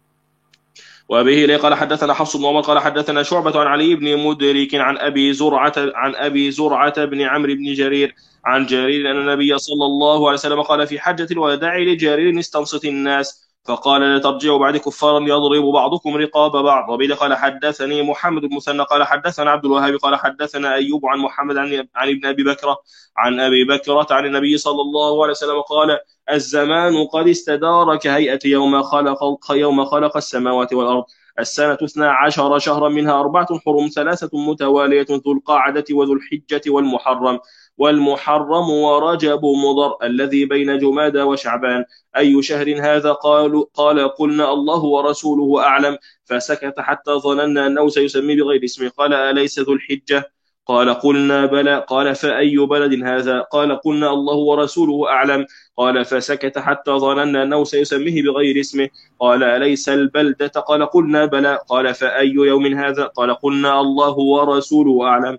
وبه قال حدثنا حفص بن عمر قال حدثنا شعبة عن علي بن مدرك عن ابي زرعة عن ابي زرعة بن عمرو بن جرير عن جرير أن النبي صلى الله عليه وسلم قال في حجة الوداع لجرير استنصت الناس فقال لا ترجعوا بعد كفارا يضرب بعضكم رقاب بعض. وبه قال حدثني محمد بن مثنى قال حدثنا عبد الوهاب قال حدثنا أيوب عن محمد عن, عن ابن أبي بكرة عن أبي بكرة عن النبي صلى الله عليه وسلم قال الزمان قد استدار كهيئة يوم خلق يوم خلق السماوات والأرض، السنة اثنا عشر شهرا منها أربعة حرم ثلاثة متوالية ذو القاعدة وذو الحجة والمحرم والمحرم ورجب مضر الذي بين جمادى وشعبان، أي شهر هذا؟ قالوا قال قلنا الله ورسوله أعلم، فسكت حتى ظننا أنه سيسمي بغير اسمه. قال أليس ذو الحجة؟ قال قلنا بلى. قال فأي بلد هذا؟ قال قلنا الله ورسوله أعلم. قال فسكت حتى ظننا أنه سيسميه بغير اسمه. قال أليس البلدة؟ قال قلنا بلى. قال فأي يوم هذا؟ قال قلنا الله ورسوله أعلم.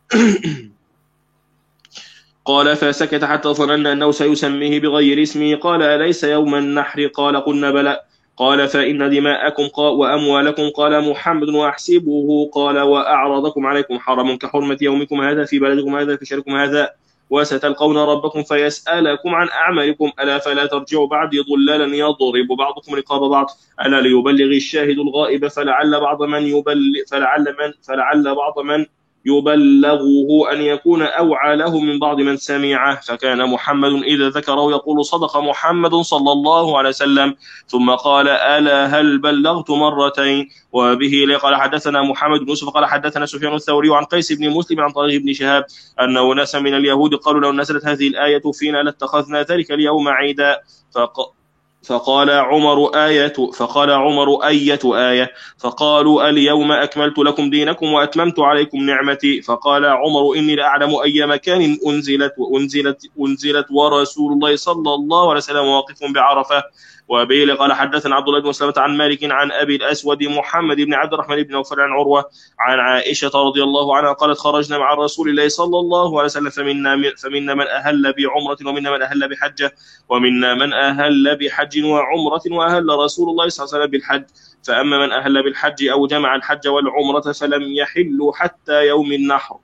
قال فسكت حتى ظننا أنه سيسميه بغير اسمه. قال أليس يوم النحر؟ قال قلنا بلى. قال فإن دماءكم وأموالكم قال محمد وأحسبه قال وأعرضكم عليكم حرم كحرمة يومكم هذا في بلدكم هذا في شهركم هذا، وستلقون ربكم فيسألكم عن أعمالكم، ألا فلا ترجعوا بعدي ضلالا يضرب بعضكم رقاب بعض، ألا ليبلغ الشاهد الغائب فلعل بعض من يبلغ فلعل من فلعل بعض من يبلغه أن يكون أوعى له من بعض من سمعه. فكان محمد إذا ذكره يقول صدق محمد صلى الله عليه وسلم، ثم قال ألا هل بلغت مرتين. وبه قال حدثنا محمد بن يوسف قال حدثنا سفيان الثوري عن قيس بن مسلم عن طريق بن شهاب أنه ناس من اليهود قالوا لو نزلت هذه الآية فينا لاتخذنا ذلك اليوم عيدا، فق فقال عمر آية فقال عمر أية آية؟ فقالوا اليوم أكملت لكم دينكم وأتممت عليكم نعمتي. فقال عمر إني لأعلم أي مكان أنزلت وأنزلت أنزلت ورسول الله صلى الله عليه وسلم واقف بعرفة. وبه قال حدثنا عبد الله بن مسلمة عن مالك عن أبي الأسود محمد بن عبد الرحمن بن نوفل عن عروة عن عائشة رضي الله عنها قالت خرجنا مع رسول الله صلى الله عليه وسلم فمنا فمنا من أهل بعمرة ومنا من أهل بحجة ومنا من أهل بحج وعمرة وأهل رسول الله صلى الله عليه وسلم بالحج، فأما من أهل بالحج أو جمع الحج والعمرة فلم يحلوا حتى يوم النحر.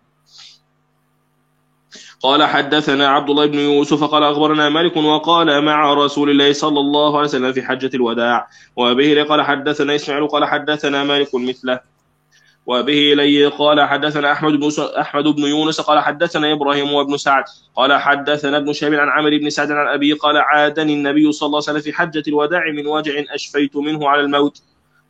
قال حدثنا عبد الله بن يوسف قال أخبرنا مالك وقال مع رسول الله صلى الله عليه وسلم في حجة الوداع. وبه قال حدثنا إسماعيل قال حدثنا مالك مثله. وبه إليه قال حدثنا أحمد بن أحمد بن يونس قال حدثنا إبراهيم وابن سعد قال حدثنا ابن شهاب عن عمرو بن سعد عن أبي قال عادني النبي صلى الله عليه وسلم في حجة الوداع من وجع أشفيت منه على الموت.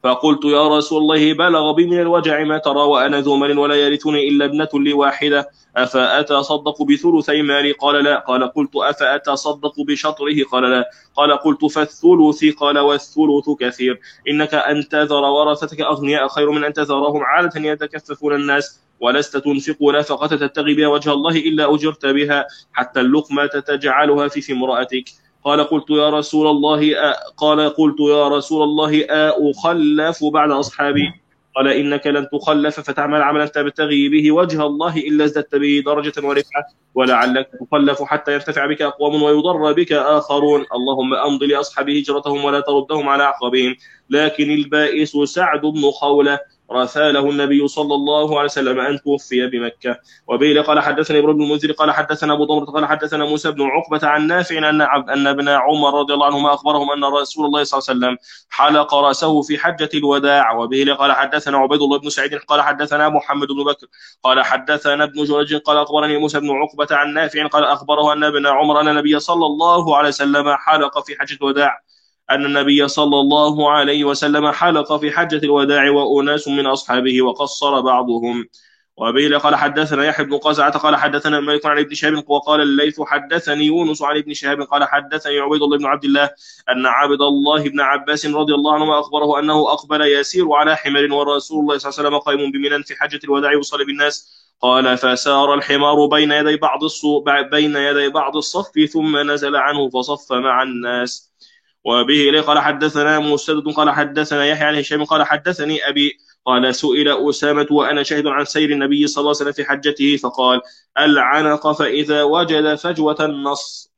فقلت يا رسول الله بلغ بي من الوجع ما ترى وأنا ذو مال ولا يرثني إلا ابنة لي واحدة أفأتصدق بثلثي مالي؟ قال لا. قال قلت أفأتصدق بشطره؟ قال لا. قال قلت فالثلث؟ قال والثلث كثير. إنك أن تذر ورثتك أغنياء خير من أن تذرهم عالة يتكففون الناس ولست تنفق نفقة تبتغي بها وجه الله إلا أجرت بها حتى اللقمة تجعلها في في امرأتك. قال قلت يا رسول الله أ... قال قلت يا رسول الله أخلف بعد أصحابي؟ قال إنك لن تخلف فتعمل عملا تبتغي به وجه الله إلا ازددت به درجة ورفعة ولعلك تخلف حتى يرتفع بك أقوام ويضر بك آخرون. اللهم أمض لأصحاب هجرتهم ولا تردهم على عقبهم. لكن البائس سعد بن خولة رثى له النبي صلى الله عليه وسلم أن توفي بمكة. وبه قال حدثنا ابن المنذر قال حدثنا أبو ضمرة قال حدثنا موسى بن عقبة عن نافع أن أن ابن عمر رضي الله عنهما أخبرهم أن رسول الله صلى الله عليه وسلم حلق رأسه في حجة الوداع. وبه قال حدثنا عبيد الله بن سعيد قال حدثنا محمد بن بكر قال حدثنا ابن جريج قال أخبرني موسى بن عقبة عن نافع قال أخبره أن ابن عمر أن النبي صلى الله عليه وسلم حلق في حجة الوداع أن النبي صلى الله عليه وسلم حلق في حجة الوداع وأناس من أصحابه وقصر بعضهم. وبه قال حدثنا يحيى بن قزعة قال حدثنا مالك عن ابن شهاب وقال الليث حدثني يونس عن ابن شهاب قال حدثني عبيد الله بن عبد الله أن عبد الله بن عباس رضي الله عنهما أخبره أنه أقبل يسير على حمار ورسول الله صلى الله عليه وسلم قائم بمنى في حجة الوداع يصلي بالناس. قال فسار الحمار بين يدي بعض الصف بين يدي بعض الصف ثم نزل عنه فصف مع الناس. وبه قال حدثنا مسدد قال حدثنا يحيى عن هشام قال حدثني أبي قال سئل أسامة وأنا شاهد عن سير النبي صلى الله عليه وسلم في حجته فقال العنق فإذا وجد فجوة النص.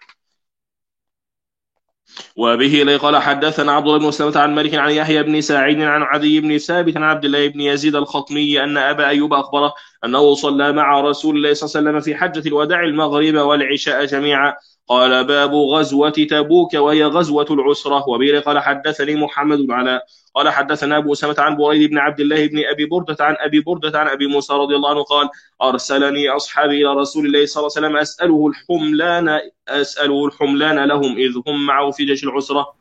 وبه قال حدثنا عبد الله بن مسلمة عن مالك عن يحيى بن سعيد عن عدي بن ثابت عن عبد الله بن يزيد الخطمي أن أبا أيوب أخبره أنه صلى مع رسول الله صلى الله عليه وسلم في حجة الوداع المغرب والعشاء جميعا. قال باب غزوة تبوك وهي غزوة العسرة. وبه قال حدثني محمد بن علاء قال حدثنا أبو أسامة عن بريد بن عبد الله بن أبي بردة عن أبي بردة عن أبي موسى رضي الله عنه قال أرسلني أصحابي إلى رسول الله صلى الله عليه وسلم أسأله الحملان أسأله الحملان لهم إذ هم معه في جيش العسرة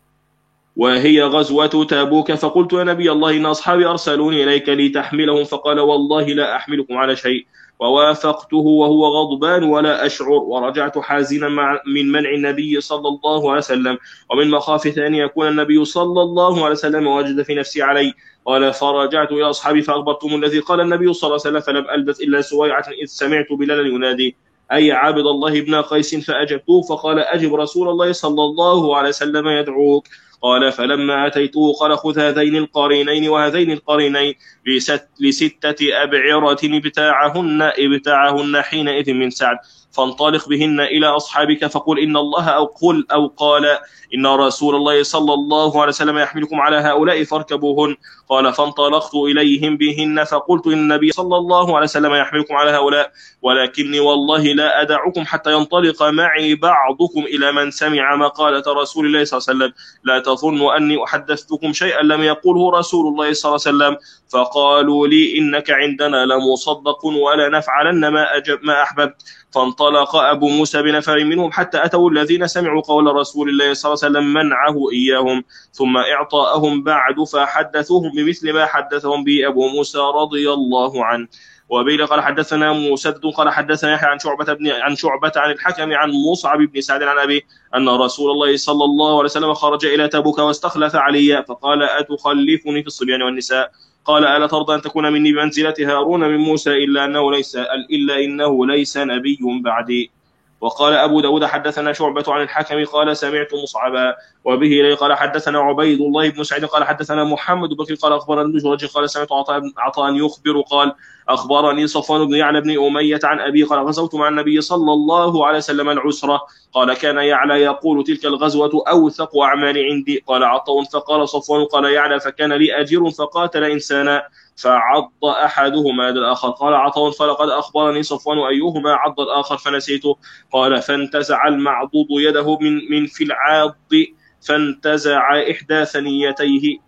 وهي غزوة تبوك. فقلت يا نبي الله إن أصحابي أرسلوني إليك لتحملهم فقال والله لا أحملكم على شيء. ووافقته وهو غضبان ولا أشعر ورجعت حازنا من منع النبي صلى الله عليه وسلم ومن مخافة أن يكون النبي صلى الله عليه وسلم وجد في نفسي علي. قال فرجعت إلى أصحابي فأخبرتهم الذي قال النبي صلى الله عليه وسلم فلم ألبث إلا سويعة إذ سمعت بلالا ينادي أي عبد الله بن قيس فأجبته فقال أجب رسول الله صلى الله عليه وسلم يدعوك. قال فلما أتيته قال خذ هذين القرينين وهذين القرينين لست لستة أبعرة ابتاعهن ابتاعهن حينئذ من سعد فانطلق بهن إلى أصحابك فقل إن الله أو قل أو قال إن رسول الله صلى الله عليه وسلم يحملكم على هؤلاء فاركبوهن. قال فانطلقت إليهم بهن فقلت إن النبي صلى الله عليه وسلم يحملكم على هؤلاء ولكني والله لا أدعكم حتى ينطلق معي بعضكم إلى من سمع مقالة رسول الله صلى الله عليه وسلم لا تظنوا أني أحدثتكم شيئا لم يقوله رسول الله صلى الله عليه وسلم. فقالوا لي إنك عندنا لمصدق ولا نفعلن ما, أجب ما أحببت. فانطلق أبو موسى بنفر منهم حتى أتوا الذين سمعوا قول رسول الله صلى الله عليه وسلم منعه إياهم ثم إعطاءهم بعد فحدثوهم بمثل ما حدثهم به أبو موسى رضي الله عنه. وبه قال حدثنا مسدد قال حدثنا يحيى عن شعبة بن عن شعبة عن الحكم عن مصعب بن سعد عن أبيه أن رسول الله صلى الله عليه وسلم خرج إلى تبوك واستخلف عليا فقال أتخلفني في الصبيان والنساء؟ قال ألا ترضى أن تكون مني بمنزلة هارون من موسى إلا أنه ليس إلا إنه ليس نبي بعدي. وقال أبو داود حدثنا شعبة عن الحكم قال سمعت مصعبا. وبه قال حدثنا عبيد الله بن سعيد قال حدثنا محمد بن بكر قال أخبرني ابن جريج قال سمعت عطاء يخبر قال أخبرني صفوان بن يعلى بن أمية عن أبي قال غزوت مع النبي صلى الله عليه وسلم العسرة قال كان يعلى يقول تلك الغزوة أوثق أعمال عندي. قال عطاء فقال صفوان قال يعلى فكان لي أجر فقاتل إنسانا فعض أحدهما يد الآخر. قال عطاء فلقد أخبرني صفوان أيهما عض الآخر فنسيته. قال فانتزع المعضوض يده من من في العاض فانتزع إحدى ثنيتيه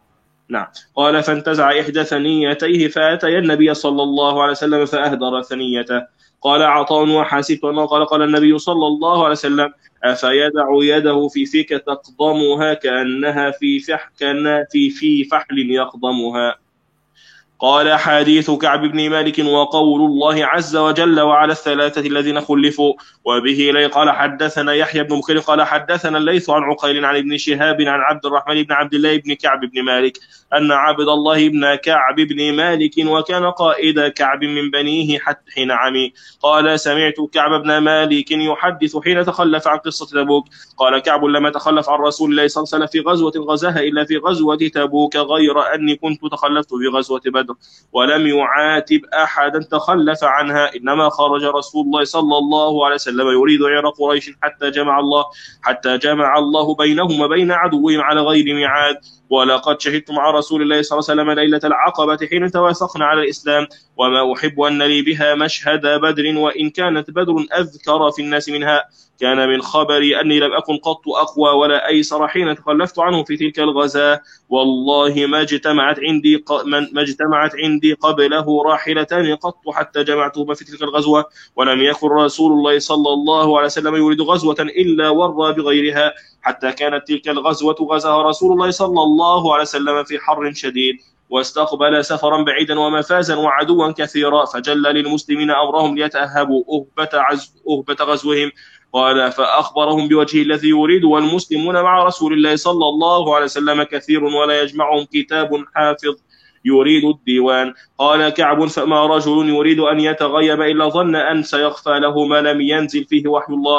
نعم. قال فانتزع إحدى ثنيتيه فأتي النبي صلى الله عليه وسلم فأهدر ثنيته. قال عطاء وحسبت أنه قال قال النبي صلى الله عليه وسلم أفيدع يده في فيك تقضمها كأنها في فح كأنها في في فحل يقضمها. قال حديث كعب بن مالك وقول الله عز وجل وعلى الثلاثة الذين خلفوا. وبه لي قال حدثنا يحيى بن بكير قال حدثنا الليث عن عقيل عن ابن شهاب عن عبد الرحمن بن عبد الله بن كعب بن مالك أن عبد الله بن كعب بن مالك وكان قائد كعب من بنيه حتى حين عمي. قال سمعت كعب بن مالك يحدث حين تخلف عن قصة تبوك. قال كعب لما تخلف عن رسول الله صلى الله عليه وسلم في غزوة غزاها إلا في غزوة تبوك غير أني كنت تخلفت في غزوة بدر ولم يعاتب أحدا تخلف عنها إنما خرج رسول الله صلى الله عليه وسلم يريد عير قريش حتى جمع الله حتى جمع الله بينهم وبين عدوهم على غير ميعاد. ولقد شهدت مع رسول الله صلى الله عليه وسلم ليلة العقبة حين تواثقنا على الإسلام وما أحب أن لي بها مشهد بدر وإن كانت بدر أذكر في الناس منها. كان من خبري أني لم أكن قط أقوى ولا أيسر حين تخلفت عنه في تلك الغزاة والله ما اجتمعت عندي ما اجتمعت عندي قبله راحلتان قط حتى جمعتهما في تلك الغزوة ولم يكن رسول الله صلى الله عليه وسلم يريد غزوة إلا ورى بغيرها حتى كانت تلك الغزوة غزاها رسول الله صلى الله عليه وسلم في حر شديد واستقبل سفرا بعيدا ومفازا وعدوا كثيرا فجل للمسلمين أمرهم ليتأهبوا أهبة, عز... أهبة غزوهم. قال فأخبرهم بوجه الذي يريد والمسلمون مع رسول الله صلى الله عليه وسلم كثير ولا يجمعهم كتاب حافظ يريد الديوان. قال كعب فما رجل يريد أن يتغيب إلا ظن أن سيخفى له ما لم ينزل فيه وحي الله.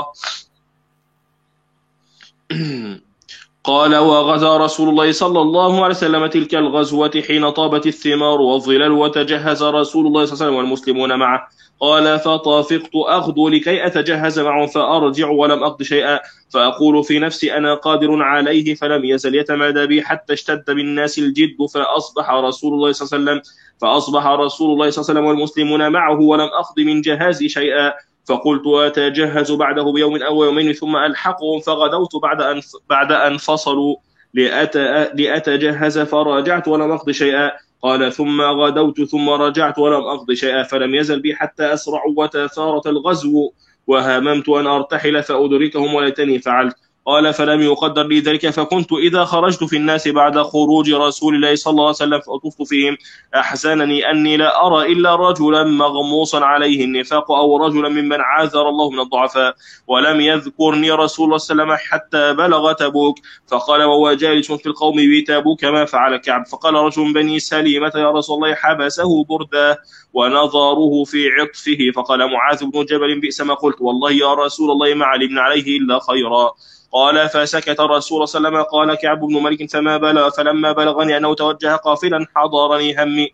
قال وغزا رسول الله صلى الله عليه وسلم تلك الغزوة حين طابت الثمار والظلال وتجهز رسول الله صلى الله عليه وسلم والمسلمون معه. قال فطافقت أغدو لكي أتجهز معهم فأرجع ولم أقض شيئا فأقول في نفسي أنا قادر عليه فلم يزل يتمادى بي حتى اشتد بالناس الجد فأصبح رسول الله صلى الله عليه وسلم فأصبح رسول الله صلى الله عليه وسلم والمسلمون معه ولم أقض من جهازي شيئا فقلت أتجهز بعده بيوم أو يومين ثم ألحقهم فغدوت بعد أن بعد أن فصلوا لأتجهز فرجعت ولم أقض شيئا. قال ثم غدوت ثم رجعت ولم أقض شيئا فلم يزل بي حتى أسرع وتثارت الغزو وهممت أن أرتحل فأدركهم وليتني فعلت. قال فلم يقدر لي ذلك فكنت إذا خرجت في الناس بعد خروج رسول الله صلى الله عليه وسلم فأطفت فيهم أحزنني أني لا أرى إلا رجلا مغموصا عليه النفاق أو رجلا ممن عاذر الله من الضعفاء ولم يذكرني رسول الله صلى الله عليه وسلم حتى بلغ تبوك. فقال وهو جالس في القوم بتبوك ما فعل كعب. فقال رجل من بني سليمة يا رسول الله حبسه برده ونظره في عطفه. فقال معاذ بن جبل بئس ما قلت والله يا رسول الله ما علمنا عليه إلا خيرا. قال فسكت الرسول صلى الله عليه وسلم. قال كعب بن مالك فما بلغ فلما بلغني أنه توجه قافلا حضرني همي.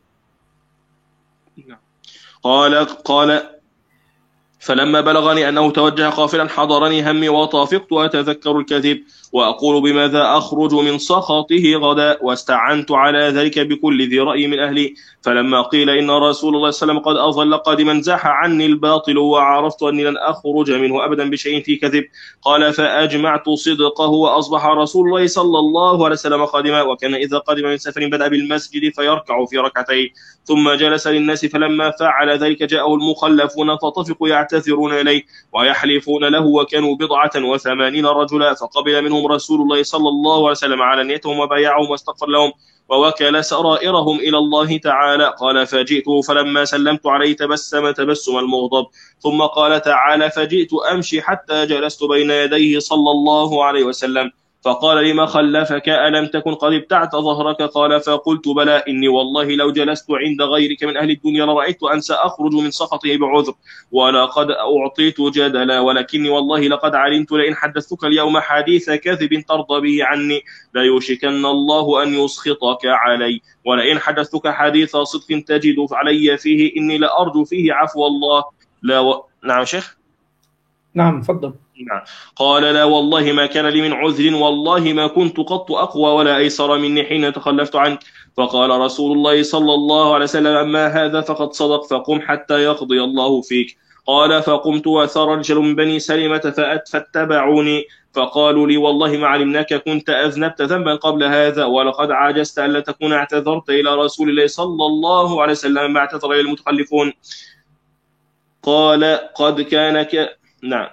قال قال فلما بلغني أنه توجه قافلا حضرني همي وطافقت أتذكر الكذب وأقول بماذا أخرج من سخطه غدا واستعنت على ذلك بكل ذي رأي من أهلي. فلما قيل إن رسول الله صلى الله عليه وسلم قد أظل قادما زاح عني الباطل وعرفت أني لن أخرج منه أبدا بشيء في كذب. قال فأجمعت صدقه وأصبح رسول الله صلى الله عليه وسلم قادما وكان إذا قدم من سفر بدأ بالمسجد فيركع في ركعتين ثم جلس للناس فلما فعل ذلك جاءه المخلفون فطفقوا يعتذرون إليه ويحلفون له وكانوا بضعة وثمانين رجلا فقبل منهم رسول الله صلى الله عليه وسلم على نيتهم وبايعهم واستغفر لهم ووكل سرائرهم إلى الله تعالى. قال فجئته فلما سلمت عليه تبسم تبسم المغضب ثم قال تعالى فجئت أمشي حتى جلست بين يديه صلى الله عليه وسلم فقال لما خلفك ألم تكن قد ابتعت ظهرك؟ قال فقلت بلى إني والله لو جلست عند غيرك من أهل الدنيا لرأيت أن سأخرج من سخطه بعذر ولقد أعطيت جدلا ولكني والله لقد علمت لئن حدثتك اليوم حديث كذب ترضى به عني ليوشكن الله أن يسخطك علي ولئن حدثتك حديث صدق تجد علي فيه إني لأرجو فيه عفو الله. لا و... نعم شيخ. نعم تفضل. نعم. قال لا والله ما كان لي من عذر والله ما كنت قط أقوى ولا أيسر مني حين تخلفت عنك. فقال رسول الله صلى الله عليه وسلم أما هذا فقد صدق فقم حتى يقضي الله فيك. قال فقمت وثار رجل من بني سلمة فاتبعوني فقالوا لي والله ما علمناك كنت أذنبت ذنبا قبل هذا ولقد عاجزت ألا تكون اعتذرت إلى رسول الله صلى الله عليه وسلم ما اعتذر إلى المتخلفون. قال قد كان ك... نعم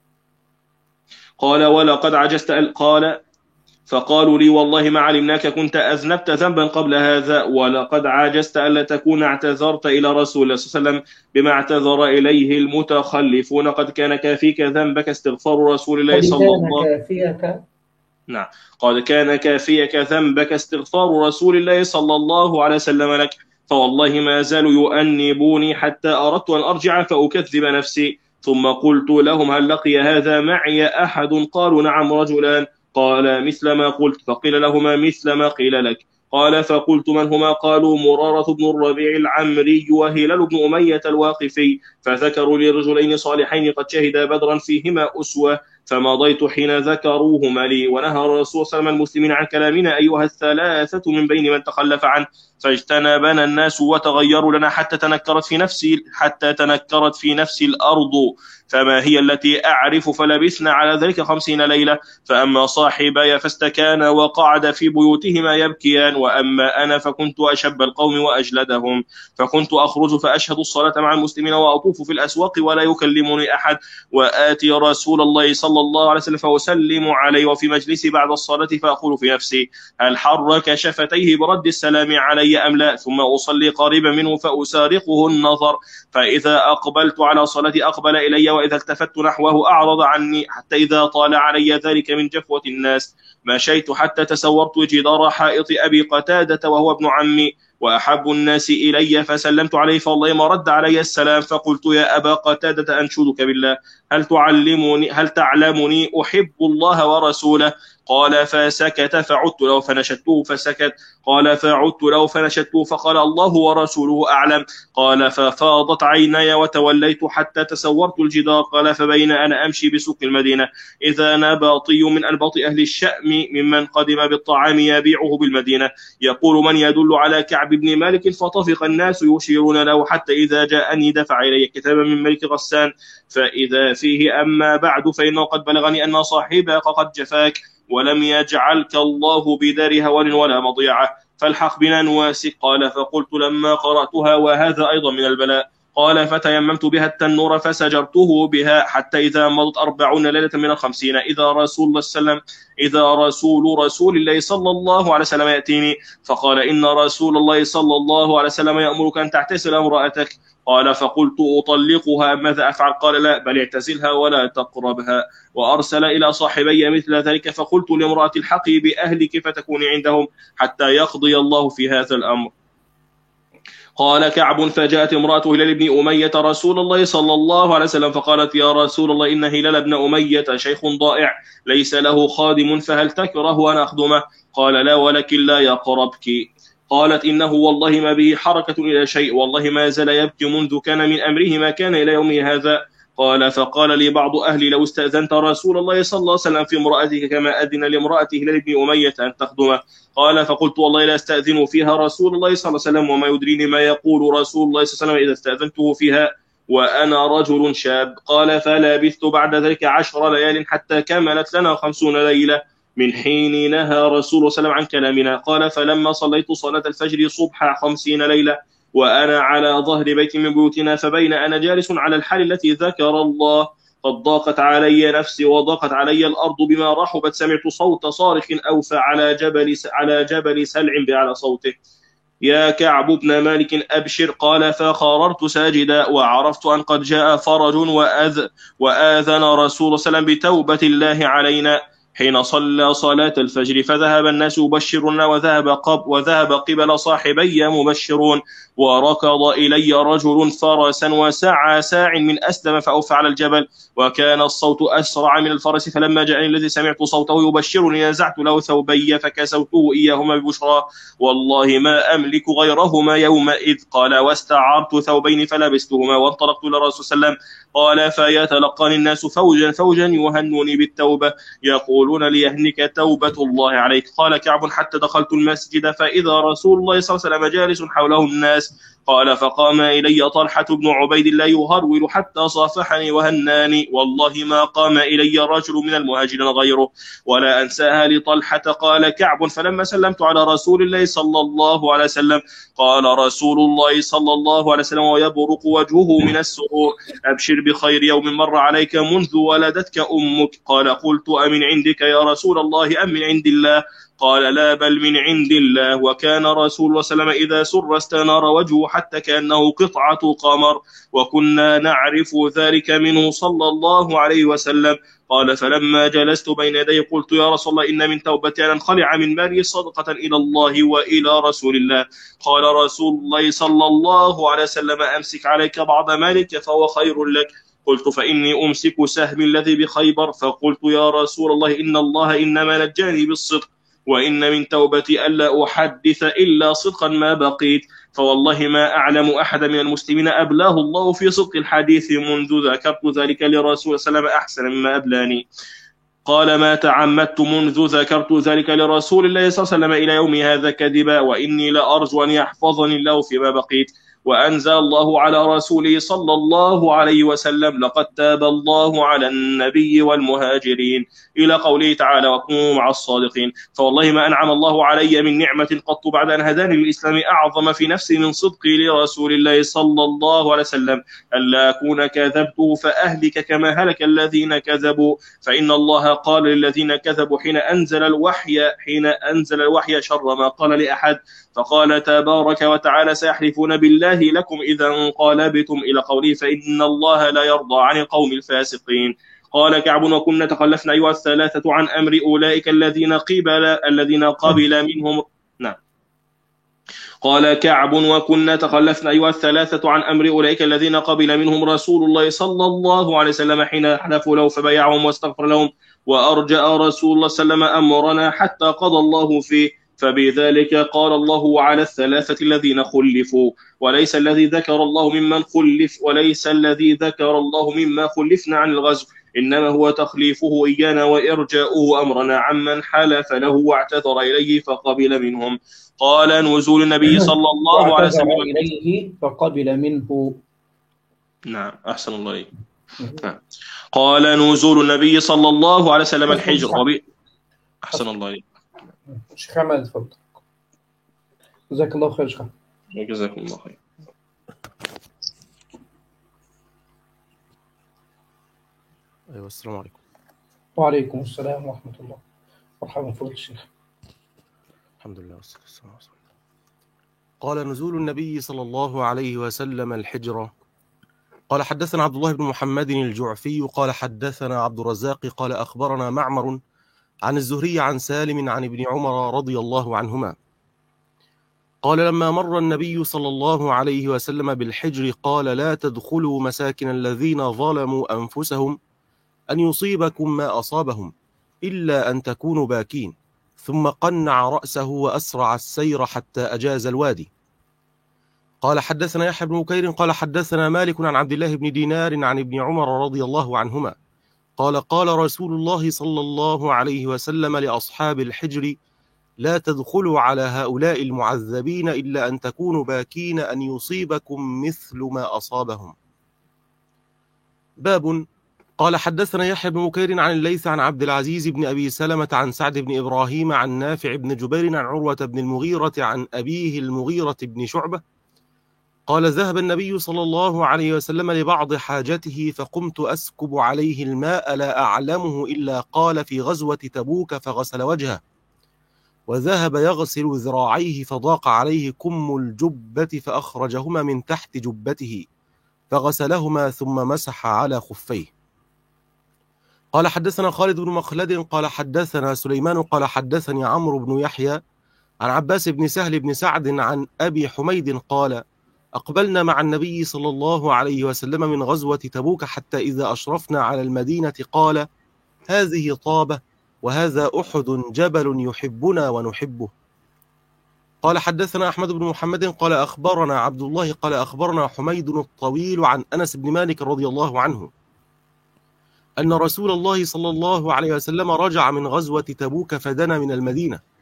قال ولقد عجزت قال فقالوا لي والله ما علمناك كنت أذنبت ذنبا قبل هذا ولقد عاجزت ألا تكون اعتذرت إلى رسول الله صلى الله عليه وسلم بما اعتذر إليه المتخلفون. قد كان كافيك ذنبك استغفار رسول الله صلى الله عليه وسلم. نعم قد كان كافيك ذنبك استغفار رسول الله صلى الله عليه وسلم لك فوالله ما زالوا يؤنبوني حتى أردت أن أرجع فأكذب نفسي ثم قلت لهم هل لقي هذا معي أحد؟ قالوا نعم رجلان. قال مثل ما قلت فقيل لهما مثل ما قيل لك. قال فقلت من هما؟ قالوا مرارة بن الربيع العمري وهلال بن أمية الواقفي فذكروا لي رجلين صالحين قد شهدا بدرا فيهما أسوة فمضيت حين ذكروهما لي ونهى الرسول صلى الله عليه وسلم المسلمين عن كلامنا أيها الثلاثة من بين من تخلف عنه فاجتنبنا الناس وتغيروا لنا حتى تنكرت في نفسي حتى تنكرت في نفسي الأرض فما هي التي أعرف فلبثنا على ذلك خمسين ليلة. فأما صاحباي فاستكانا وقعد في بيوتهما يبكيان وأما أنا فكنت أشب القوم وأجلدهم فكنت أخرج فأشهد الصلاة مع المسلمين وأطوف في الأسواق ولا يكلمني أحد وآتي رسول الله صلى الله عليه وسلم فأسلم عليه وفي مجلسي بعد الصلاة فأقول في نفسي هل حرك شفتيه برد السلام علي أم لا ثم أصلي قريبا منه فأسارقه النظر فإذا أقبلت على صلاتي أقبل إلي وإذا التفت نحوه أعرض عني حتى إذا طال علي ذلك من جفوة الناس مشيت حتى تسورت جدار حائط أبي قتادة وهو ابن عمي وأحب الناس إلي فسلمت عليه فوالله ما رد علي السلام فقلت يا أبا قتادة أنشدك بالله هل تعلمني هل تعلمني أحب الله ورسوله؟ قال فسكت فعدت له فنشدته فسكت قال فعدت له فنشدته فقال الله ورسوله أعلم. قال ففاضت عيني وتوليت حتى تسورت الجدار. قال فبين أنا أمشي بسوق المدينة إذا نباطي من أنباط أهل الشأم ممن قدم بالطعام يبيعه بالمدينة يقول من يدل على كعب بن مالك فطفق الناس يشيرون له حتى إذا جاءني دفع إلي كتابا من ملك غسان فإذا فيه أما بعد فإنه قد بلغني أن صاحبك قد جفاك ولم يجعلك الله بدار هوان ولا مضيعة فالحق بنا نواسك. قال فقلت لما قرأتها وهذا أيضا من البلاء. قال فتيممت بها التنور فسجرته بها حتى إذا مضت أربعون ليلة من الخمسين إذا رسول الله صلى الله عليه وسلم إذا رسول رسول الله صلى الله عليه وسلم يأتيني فقال إن رسول الله صلى الله عليه وسلم يأمرك أن تعتزل امرأتك. قال فقلت أطلقها ماذا أفعل؟ قال لا بل اعتزلها ولا تقربها. وأرسل إلى صاحبي مثل ذلك فقلت لامرأة الحقي بأهلك فتكوني عندهم حتى يقضي الله في هذا الأمر. قال كعب فجاءت امرأة هلال بن أمية رسول الله صلى الله عليه وسلم فقالت يا رسول الله إن هلال بن أمية شيخ ضائع ليس له خادم فهل تكره أن أخدمه؟ قال لا ولكن لا يقربك. قالت إنه والله ما به حركة إلى شيء والله ما زال يبكي منذ كان من أمره ما كان إلى يومه هذا. قال فقال لي بعض أهلي لو استأذنت رسول الله صلى الله عليه وسلم في امرأتك كما أذن لامرأة هلال بن أمية أن تخدمه. قال فقلت والله لا استأذن فيها رسول الله صلى الله عليه وسلم وما يدريني ما يقول رسول الله صلى الله عليه وسلم إذا استأذنته فيها وأنا رجل شاب. قال فلبثت بعد ذلك عشر ليال حتى كملت لنا خمسون ليلة من حين نهى رسول الله صلى الله عليه وسلم عن كلامنا. قال فلما صليت صلاة الفجر صبح خمسين ليلة وأنا على ظهر بيت من بيوتنا فبين أنا جالس على الحال التي ذكر الله قد ضاقت علي نفسي وضاقت علي الأرض بما رحبت سمعت صوت صارخ أوفى على جبل على جبل سلع بأعلى صوته يا كعب بن مالك أبشر. قال فخررت ساجدا وعرفت أن قد جاء فرج وأذ وآذن رسول الله صلى الله عليه وسلم بتوبة الله علينا حين صلى صلاة الفجر فذهب الناس يبشرون وذهب قب وذهب قبل صاحبي مبشرون وركض إلي رجل فرسا وسعى ساع من أسلم فأوفى على الجبل وكان الصوت أسرع من الفرس فلما جاءني الذي سمعت صوته يبشرني نزعت له ثوبي فكسوته إياهما ببشرى والله ما أملك غيرهما يومئذ. قال واستعرت ثوبين فلبستهما وانطلقت إلى رسول صلى الله عليه وسلم. قال فيتلقاني الناس فوجا فوجا يهنوني بالتوبة يقولون ليهنك توبة الله عليك. قال كعب حتى دخلت المسجد فإذا رسول الله صلى الله عليه وسلم جالس حوله الناس قال فقام إلي طلحة بن عبيد الله يهرول حتى صافحني وهناني، والله ما قام إلي رجل من المهاجرين غيره، ولا أنساها لطلحة. قال كعب فلما سلمت على رسول الله صلى الله عليه وسلم قال رسول الله صلى الله عليه وسلم ويبرق وجهه من السرور: أبشر بخير يوم مر عليك منذ ولدتك أمك. قال قلت أمن عندك يا رسول الله أم من عند الله؟ قال لا بل من عند الله. وكان رسول الله صلى الله عليه وسلم إذا سر استنار وجهه حتى كأنه قطعة قمر، وكنا نعرف ذلك منه صلى الله عليه وسلم. قال فلما جلست بين يدي قلت يا رسول الله إن من توبتي أن انخلع من مالي صدقة إلى الله وإلى رسول الله. قال رسول الله صلى الله عليه وسلم أمسك عليك بعض مالك فهو خير لك. قلت فإني أمسك سهمي الذي بخيبر. فقلت يا رسول الله إن الله إنما نجاني بالصدق، وإن من توبتي ألا أحدث إلا صدقا ما بقيت، فوالله ما أعلم أحد من المسلمين أبلاه الله في صدق الحديث منذ ذكرت ذلك لرسول صلى الله عليه وسلم أحسن مما أبلاني. قال ما تعمدت منذ ذكرت ذلك لرسول الله صلى الله عليه وسلم إلى يوم هذا كذبا، وإني لأرجو أن يحفظني الله فيما بقيت. وأنزل الله على رسوله صلى الله عليه وسلم لقد تاب الله على النبي والمهاجرين إلى قوله تعالى وكونوا مع الصادقين. فوالله ما أنعم الله علي من نعمة قط بعد أن هداني للإسلام أعظم في نفسي من صدقي لرسول الله صلى الله عليه وسلم، ألا أكون كذبته فأهلك كما هلك الذين كذبوا. فإن الله قال للذين كذبوا حين أنزل الوحي حين أنزل الوحي شر ما قال لأحد، فقال تبارك وتعالى سيحلفون بالله لكم إذا انقلبتم إلى قوله فإن الله لا يرضى عن القوم الفاسقين. قال كعب وكنا تخلفنا أيها الثلاثة عن أمر أولئك الذين قبل الذين قبل منهم نعم قال كعب وكنا تخلفنا أيها الثلاثة عن أمر أولئك الذين قبل منهم رسول الله صلى الله عليه وسلم حين حلفوا له فبايعهم واستغفر لهم، وأرجأ رسول الله صلى الله عليه وسلم أمرنا حتى قضى الله فيه، فبذلك قال الله على الثلاثة الذين خلفوا. وليس الذي ذكر الله ممن خلف وليس الذي ذكر الله مما خلفنا عن الغزو، إنما هو تخليفه إيانا وإرجاؤه أمرنا عمن حلف له واعتذر إليه فقبل منهم. قال نزول النبي صلى الله عليه وسلم إليه فقبل منه. نعم أحسن الله إليك. نعم. قال نزول النبي صلى الله عليه وسلم الحجر وبي... أحسن الله إليك. شيخ حماد تفضل. جزاك الله خير شيخ. جزاكم الله خير. أيوة السلام عليكم. وعليكم السلام ورحمة الله. مرحبا فضل الشيخ. الحمد لله والصلاة والسلام على رسول الله. قال نزول النبي صلى الله عليه وسلم الحجرة. قال حدثنا عبد الله بن محمد الجعفي قال حدثنا عبد الرزاق قال أخبرنا معمر عن الزهري عن سالم عن ابن عمر رضي الله عنهما قال لما مر النبي صلى الله عليه وسلم بالحجر قال لا تدخلوا مساكن الذين ظلموا أنفسهم أن يصيبكم ما أصابهم إلا أن تكونوا باكين، ثم قنع رأسه وأسرع السير حتى أجاز الوادي. قال حدثنا يحيى بن بكير قال حدثنا مالك عن عبد الله بن دينار عن ابن عمر رضي الله عنهما قال قال رسول الله صلى الله عليه وسلم لأصحاب الحجر لا تدخلوا على هؤلاء المعذبين إلا أن تكونوا باكين أن يصيبكم مثل ما أصابهم. باب. قال حدثنا يحيى بن بكير عن الليث عن عبد العزيز بن أبي سلمة عن سعد بن إبراهيم عن نافع بن جبير عن عروة بن المغيرة عن أبيه المغيرة بن شعبة قال ذهب النبي صلى الله عليه وسلم لبعض حاجته فقمت أسكب عليه الماء لا أعلمه إلا قال في غزوة تبوك فغسل وجهه، وذهب يغسل ذراعيه فضاق عليه كم الجبة فأخرجهما من تحت جبته فغسلهما ثم مسح على خفيه. قال حدثنا خالد بن مخلد قال حدثنا سليمان قال حدثني عمرو بن يحيى عن عباس بن سهل بن سعد عن أبي حميد قال أقبلنا مع النبي صلى الله عليه وسلم من غزوة تبوك حتى إذا أشرفنا على المدينة قال هذه طابة وهذا أحد جبل يحبنا ونحبه. قال حدثنا أحمد بن محمد قال أخبرنا عبد الله قال أخبرنا حميد الطويل عن أنس بن مالك رضي الله عنه أن رسول الله صلى الله عليه وسلم رجع من غزوة تبوك فدنا من المدينة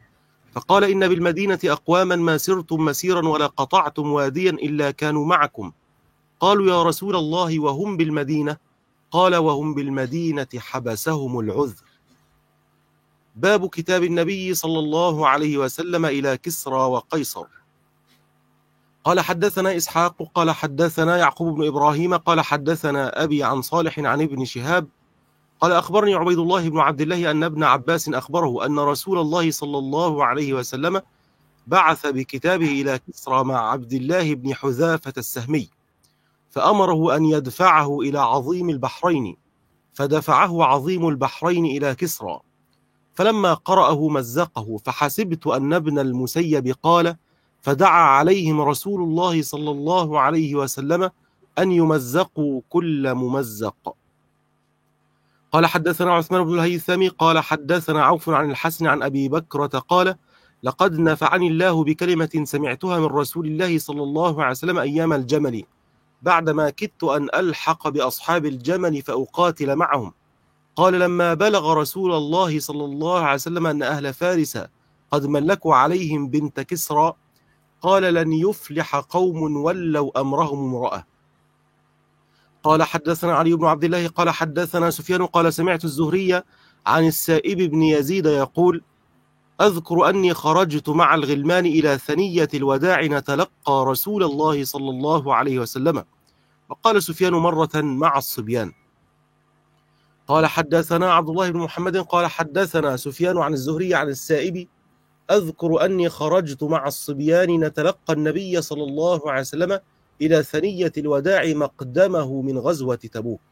فقال إن بالمدينة أقواما ما سرتم مسيرا ولا قطعتم واديا إلا كانوا معكم. قالوا يا رسول الله وهم بالمدينة؟ قال وهم بالمدينة حبسهم العذر. باب كتاب النبي صلى الله عليه وسلم إلى كسرى وقيصر. قال حدثنا إسحاق قال حدثنا يعقوب بن إبراهيم قال حدثنا أبي عن صالح عن ابن شهاب قال أخبرني عبيد الله بن عبد الله أن ابن عباس أخبره أن رسول الله صلى الله عليه وسلم بعث بكتابه إلى كسرى مع عبد الله بن حذافة السهمي، فأمره أن يدفعه إلى عظيم البحرين، فدفعه عظيم البحرين إلى كسرى، فلما قرأه مزقه، فحسبت أن ابن المسيب قال فدعا عليهم رسول الله صلى الله عليه وسلم أن يمزقوا كل ممزق. قال حدثنا عثمان بن الهيثم قال حدثنا عوف عن الحسن عن أبي بكرة قال لقد نفعني الله بكلمة سمعتها من رسول الله صلى الله عليه وسلم أيام الجمل، بعدما كدت أن ألحق بأصحاب الجمل فأقاتل معهم. قال لما بلغ رسول الله صلى الله عليه وسلم أن أهل فارس قد ملكوا عليهم بنت كسرى، قال لن يفلح قوم ولوا أمرهم امرأة. قال حدثنا علي بن عبد الله قال حدثنا سفيان قال سمعت الزهري عن السائب بن يزيد يقول أذكر أني خرجت مع الغلمان إلى ثنية الوداع نتلقى رسول الله صلى الله عليه وسلم، وقال سفيان مرة مع الصبيان. قال حدثنا عبد الله بن محمد قال حدثنا سفيان عن الزهري عن السائب أذكر أني خرجت مع الصبيان نتلقى النبي صلى الله عليه وسلم إلى ثنية الوداع مقدمه من غزوة تبوك.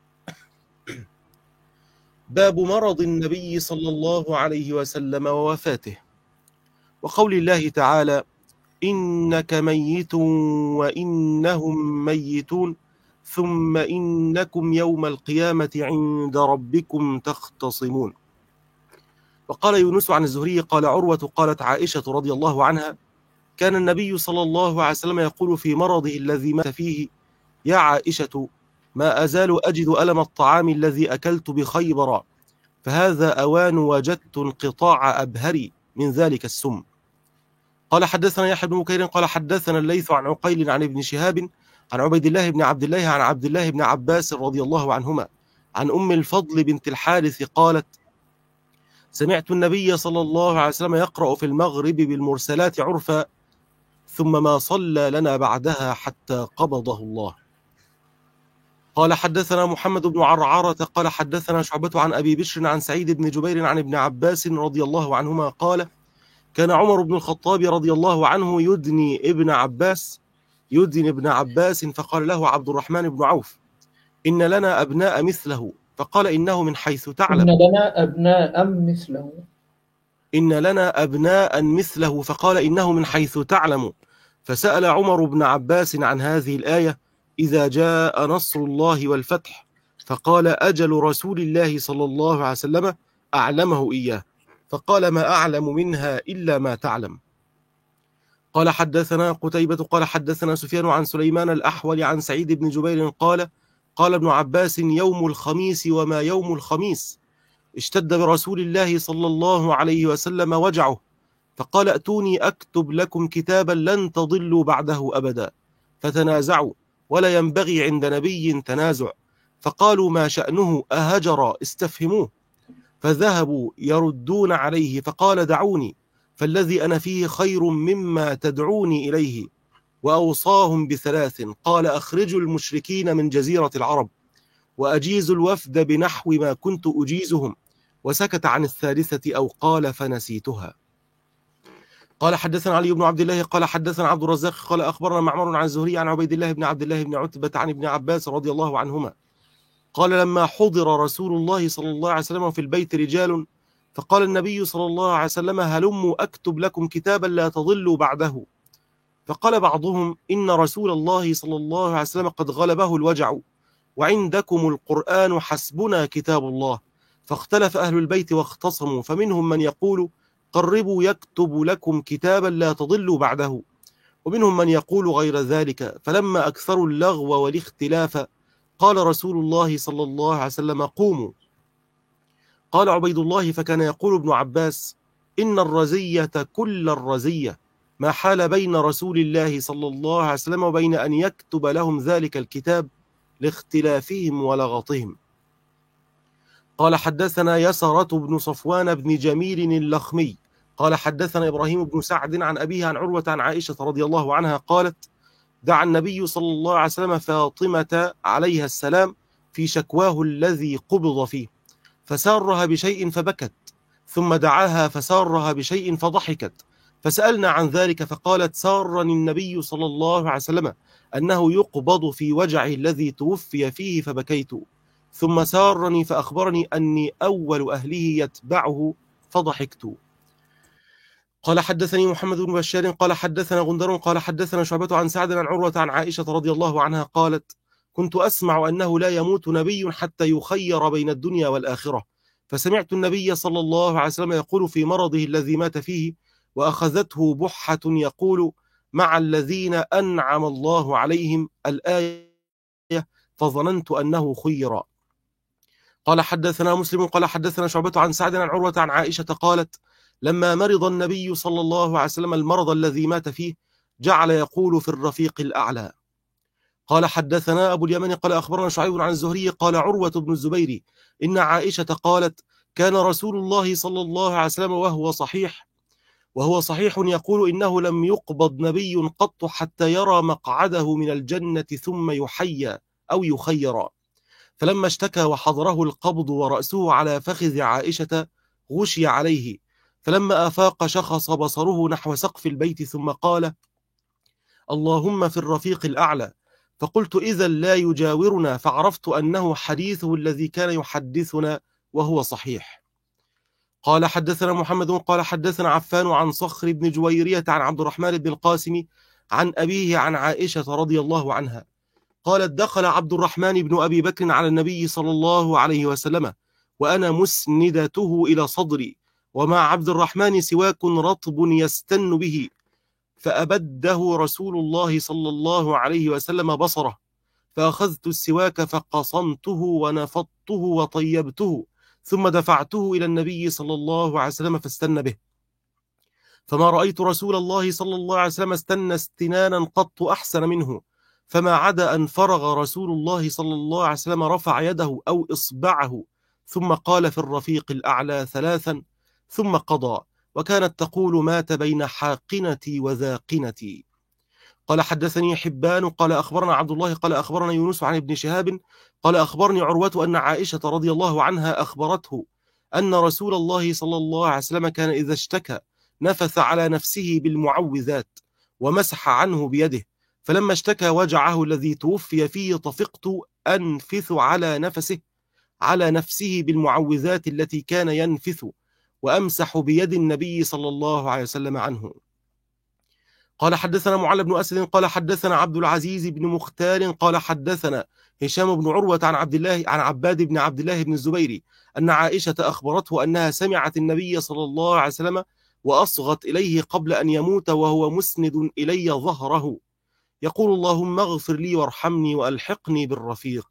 باب مرض النبي صلى الله عليه وسلم ووفاته، وقول الله تعالى إنك ميت وإنهم ميتون ثم إنكم يوم القيامة عند ربكم تختصمون. وقال يونس عن الزهري قال عروة قالت عائشة رضي الله عنها كان النبي صلى الله عليه وسلم يقول في مرضه الذي مات فيه يا عائشة ما أزال أجد ألم الطعام الذي أكلت بخيبر، فهذا أوان وجدت انقطاع أبهري من ذلك السم. قال حدثنا يحيى بن بكير قال حدثنا الليث عن عقيل عن ابن شهاب عن عبيد الله بن عبد الله عن عبد الله بن عباس رضي الله عنهما عن أم الفضل بنت الحارث قالت سمعت النبي صلى الله عليه وسلم يقرأ في المغرب بالمرسلات عرفا ثم ما صلى لنا بعدها حتى قبضه الله. قال حدثنا محمد بن عرعرة قال حدثنا شعبة عن أبي بشر عن سعيد بن جبير عن ابن عباس رضي الله عنهما قال كان عمر بن الخطاب رضي الله عنه يدني ابن عباس يدني ابن عباس فقال له عبد الرحمن بن عوف إن لنا أبناء مثله، فقال إنه من حيث تعلم إن لنا أبناء مثله إن لنا أبناء مثله فقال إنه من حيث تعلم. فسأل عمر بن عباس عن هذه الآية إذا جاء نصر الله والفتح، فقال أجل رسول الله صلى الله عليه وسلم أعلمه إياه، فقال ما أعلم منها إلا ما تعلم. قال حدثنا قتيبة قال حدثنا سفيان عن سليمان الأحول عن سعيد بن جبير قال قال ابن عباس يوم الخميس وما يوم الخميس اشتد برسول الله صلى الله عليه وسلم وجعه، فقال ائتوني أكتب لكم كتابا لن تضلوا بعده أبدا، فتنازعوا ولا ينبغي عند نبي تنازع، فقالوا ما شأنه أهجر استفهموه، فذهبوا يردون عليه، فقال دعوني فالذي أنا فيه خير مما تدعوني إليه، وأوصاهم بثلاث قال أخرجوا المشركين من جزيرة العرب وأجيزوا الوفد بنحو ما كنت أجيزهم، وسكت عن الثالثة أو قال فنسيتها. قال حدثنا علي بن عبد الله قال حدثنا عبد الرزاق قال أخبرنا معمر عن الزهري عن عبيد الله بن عبد الله بن عتبة عن ابن عباس رضي الله عنهما قال لما حضر رسول الله صلى الله عليه وسلم في البيت رجال، فقال النبي صلى الله عليه وسلم هلموا أكتب لكم كتابا لا تضلوا بعده، فقال بعضهم إن رسول الله صلى الله عليه وسلم قد غلبه الوجع وعندكم القرآن حسبنا كتاب الله، فاختلف أهل البيت واختصموا، فمنهم من يقول قربوا يكتب لكم كتابا لا تضلوا بعده، ومنهم من يقول غير ذلك، فلما أكثروا اللغو والاختلاف قال رسول الله صلى الله عليه وسلم قوموا. قال عبيد الله فكان يقول ابن عباس إن الرزية كل الرزية ما حال بين رسول الله صلى الله عليه وسلم وبين أن يكتب لهم ذلك الكتاب لاختلافهم ولغطهم. قال حدثنا يسرة بن صفوان بن جميل اللخمي قال حدثنا إبراهيم بن سعد عن أبيه عن عروة عن عائشة رضي الله عنها قالت: دعا النبي صلى الله عليه وسلم فاطمة عليها السلام في شكواه الذي قبض فيه، فسارها بشيء فبكت، ثم دعاها فسارها بشيء فضحكت، فسألنا عن ذلك فقالت: سارني النبي صلى الله عليه وسلم أنه يقبض في وجعه الذي توفي فيه فبكيت، ثم سارني فأخبرني أني أول أهله يتبعه فضحكت. قال حدثني محمد بن بشار قال حدثنا غندر قال حدثنا شعبة عن سعد عن عروة عن عائشة رضي الله عنها قالت: كنت أسمع أنه لا يموت نبي حتى يخير بين الدنيا والآخرة، فسمعت النبي صلى الله عليه وسلم يقول في مرضه الذي مات فيه وأخذته بحة يقول: مع الذين أنعم الله عليهم الآية، فظننت أنه خير. قال حدثنا مسلم قال حدثنا شعبة عن سعد عن عروة عن عائشة قالت: لما مرض النبي صلى الله عليه وسلم المرض الذي مات فيه جعل يقول في الرفيق الأعلى. قال حدثنا أبو اليمن قال أخبرنا شعيب عن الزهري قال عروة بن الزبير إن عائشة قالت: كان رسول الله صلى الله عليه وسلم وهو صحيح وهو صحيح يقول: إنه لم يقبض نبي قط حتى يرى مقعده من الجنة ثم يحيى أو يخير. فلما اشتكى وحضره القبض ورأسه على فخذ عائشة غشي عليه، فلما أفاق شخص بصره نحو سقف البيت ثم قال: اللهم في الرفيق الأعلى. فقلت: إذا لا يجاورنا، فعرفت أنه حديثه الذي كان يحدثنا وهو صحيح. قال حدثنا محمد قال حدثنا عفان عن صخر بن جويرية عن عبد الرحمن بن القاسم عن أبيه عن عائشة رضي الله عنها قالت: دخل عبد الرحمن بن أبي بكر على النبي صلى الله عليه وسلم وأنا مسندته إلى صدري، ومع عبد الرحمن سواك رطب يستن به، فأبده رسول الله صلى الله عليه وسلم بصره، فأخذت السواك فقصمته ونفضته وطيبته، ثم دفعته إلى النبي صلى الله عليه وسلم فاستن به، فما رأيت رسول الله صلى الله عليه وسلم استنى استنانا قط أحسن منه، فما عدا أن فرغ رسول الله صلى الله عليه وسلم رفع يده أو إصبعه ثم قال في الرفيق الأعلى ثلاثا ثم قضى، وكانت تقول: مات بين حاقنتي وذاقنتي. قال حدثني حبان قال أخبرنا عبد الله قال أخبرنا يونس عن ابن شهاب قال أخبرني عروة أن عائشة رضي الله عنها أخبرته أن رسول الله صلى الله عليه وسلم كان إذا اشتكى نفث على نفسه بالمعوذات ومسح عنه بيده، فلما اشتكى وجعه الذي توفي فيه طفقت أنفث على نفسه على نفسه بالمعوذات التي كان ينفث وأمسح بيد النبي صلى الله عليه وسلم عنه. قال حدثنا معل بن أسد قال حدثنا عبد العزيز بن مختار قال حدثنا هشام بن عروة عن عبد الله عن عباد بن عبد الله بن الزبير أن عائشة أخبرته أنها سمعت النبي صلى الله عليه وسلم وأصغت إليه قبل أن يموت وهو مسند إلي ظهره يقول: اللهم اغفر لي وارحمني وألحقني بالرفيق.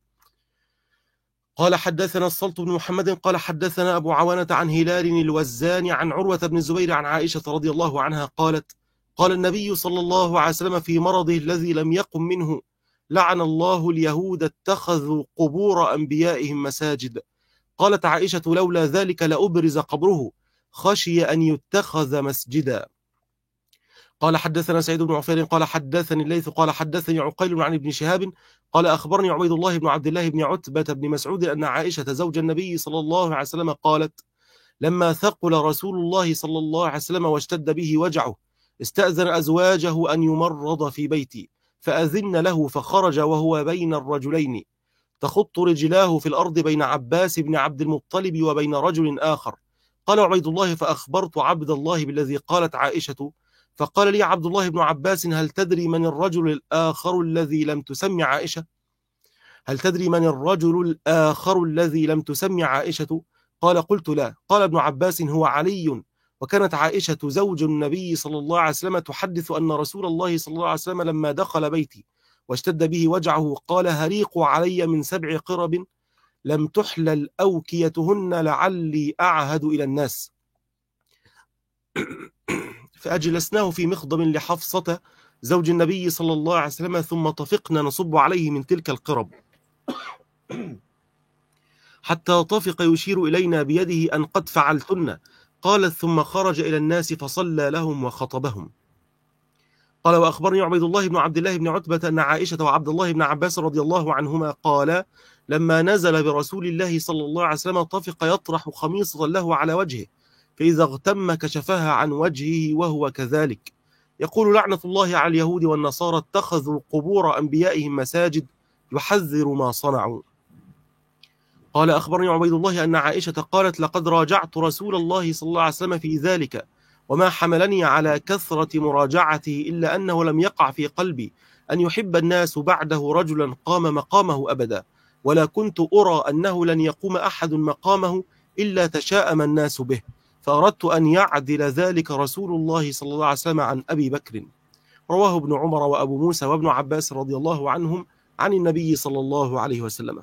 قال حدثنا السلط بن محمد قال حدثنا أبو عوانة عن هلال الوزان عن عروة بن الزبير عن عائشة رضي الله عنها قالت: قال النبي صلى الله عليه وسلم في مرضه الذي لم يقم منه: لعن الله اليهود اتخذوا قبور أنبيائهم مساجد. قالت عائشة: لولا ذلك لأبرز قبره خشي أن يتخذ مسجدا. قال حدثنا سعيد بن عفير قال حدثني الليث قال حدثني عقيل عن ابن شهاب قال أخبرني عبيد الله بن عبد الله بن عتبة بن مسعود أن عائشة زوج النبي صلى الله عليه وسلم قالت: لما ثقل رسول الله صلى الله عليه وسلم واشتد به وجعه استأذن أزواجه أن يمرض في بيتي، فأذن له فخرج وهو بين الرجلين تخط رجلاه في الأرض بين عباس بن عبد المطلب وبين رجل آخر. قال عبيد الله: فأخبرت عبد الله بالذي قالت عائشة، فقال لي عبد الله بن عباس: هل تدري من الرجل الآخر الذي لم تسمي عائشة؟ هل تدري من الرجل الآخر الذي لم تسمي عائشة؟ قال: قلت لا. قال ابن عباس: هو علي. وكانت عائشة زوج النبي صلى الله عليه وسلم تحدث أن رسول الله صلى الله عليه وسلم لما دخل بيتي واشتد به وجعه قال: هريق علي من سبع قرب لم تحلل أوكيتهن لعلي أعهد إلى الناس. فأجلسناه في مخضم لحفصة زوج النبي صلى الله عليه وسلم، ثم طفقنا نصب عليه من تلك القرب حتى طفق يشير إلينا بيده أن قد فعلتن. قالت: ثم خرج إلى الناس فصلى لهم وخطبهم. قال: وأخبرني عبيد الله بن عبد الله بن عتبة أن عائشة وعبد الله بن عباس رضي الله عنهما قال: لما نزل برسول الله صلى الله عليه وسلم طفق يطرح خميصة له على وجهه، فإذا اغتم كشفها عن وجهه وهو كذلك. يقول: لعنة الله على اليهود والنصارى اتخذوا قبور أنبيائهم مساجد، يحذر ما صنعوا. قال: أخبرني عبيد الله أن عائشة قالت: لقد راجعت رسول الله صلى الله عليه وسلم في ذلك، وما حملني على كثرة مراجعته إلا أنه لم يقع في قلبي أن يحب الناس بعده رجلا قام مقامه أبدا، ولا كنت أرى أنه لن يقوم أحد مقامه إلا تشاءم الناس به، فأردت أن يعدل ذلك رسول الله صلى الله عليه وسلم عن أبي بكر. رواه ابن عمر وأبو موسى وابن عباس رضي الله عنهم عن النبي صلى الله عليه وسلم.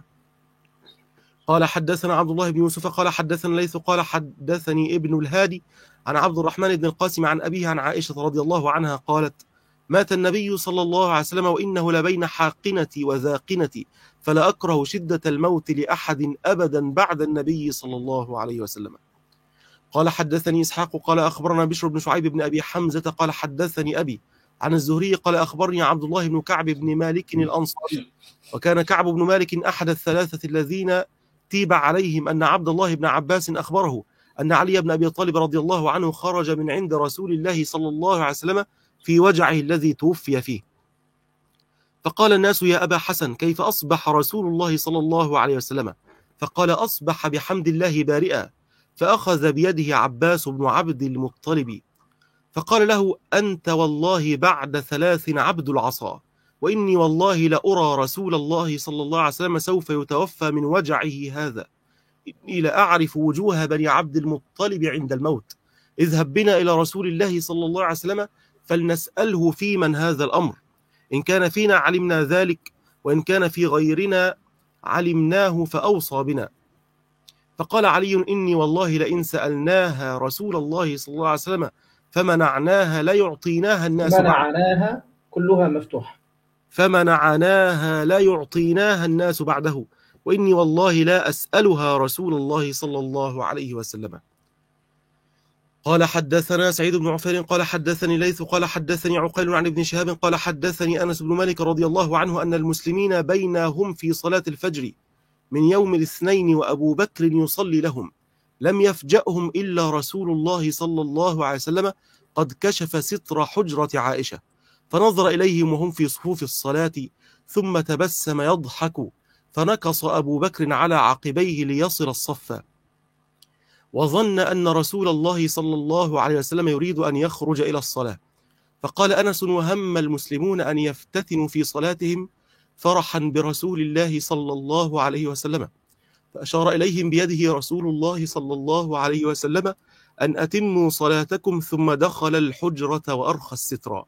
قال: حدثنا عبد الله بن يوسف قال حدثنا ليث قال حدثني ابن الهادي عن عبد الرحمن بن القاسم عن أبيه عن عائشة رضي الله عنها قالت: مات النبي صلى الله عليه وسلم وإنه لبين حاقنتي وذاقنتي، فلا أكره شدة الموت لأحد أبدا بعد النبي صلى الله عليه وسلم. قال: حدثني إسحاق قال أخبرنا بشر بن شعيب بن أبي حمزة قال حدثني أبي عن الزهري قال أخبرني عبد الله بن كعب بن مالك الأنصاري، وكان كعب بن مالك أحد الثلاثة الذين تيب عليهم، أن عبد الله بن عباس أخبره أن علي بن أبي طالب رضي الله عنه خرج من عند رسول الله صلى الله عليه وسلم في وجعه الذي توفي فيه، فقال الناس: يا أبا حسن، كيف أصبح رسول الله صلى الله عليه وسلم؟ فقال: أصبح بحمد الله بارئا. فأخذ بيده عباس بن عبد المطلب فقال له: أنت والله بعد ثلاث عبد العصا، وإني والله لأرى رسول الله صلى الله عليه وسلم سوف يتوفى من وجعه هذا، إني لأعرف وجوه بني عبد المطلب عند الموت. اذهب بنا إلى رسول الله صلى الله عليه وسلم فلنسأله في من هذا الأمر، إن كان فينا علمنا ذلك، وإن كان في غيرنا علمناه فأوصى بنا. فقال علي: إني والله لئن سألناها رسول الله صلى الله عليه وسلم فمنعناها لا يعطيناها الناس منعناها كلها مفتوحة فمنعناها لا يعطيناها الناس بعده، وإني والله لا أسألها رسول الله صلى الله عليه وسلم. قال: حدثنا سعيد بن عفير قال حدثني ليث قال حدثني عقيل عن ابن شهاب قال حدثني أنس بن مالك رضي الله عنه أن المسلمين بينهم في صلاة الفجر من يوم الاثنين وأبو بكر يصلي لهم، لم يفجأهم إلا رسول الله صلى الله عليه وسلم قد كشف ستر حجرة عائشة، فنظر إليهم وهم في صفوف الصلاة ثم تبسم يضحك، فنكص أبو بكر على عقبيه ليصل الصف، وظن أن رسول الله صلى الله عليه وسلم يريد أن يخرج إلى الصلاة. فقال أنس: وهم المسلمون أن يفتتنوا في صلاتهم فرحا برسول الله صلى الله عليه وسلم، فأشار إليهم بيده رسول الله صلى الله عليه وسلم أن أتموا صلاتكم، ثم دخل الحجرة وأرخى الستر.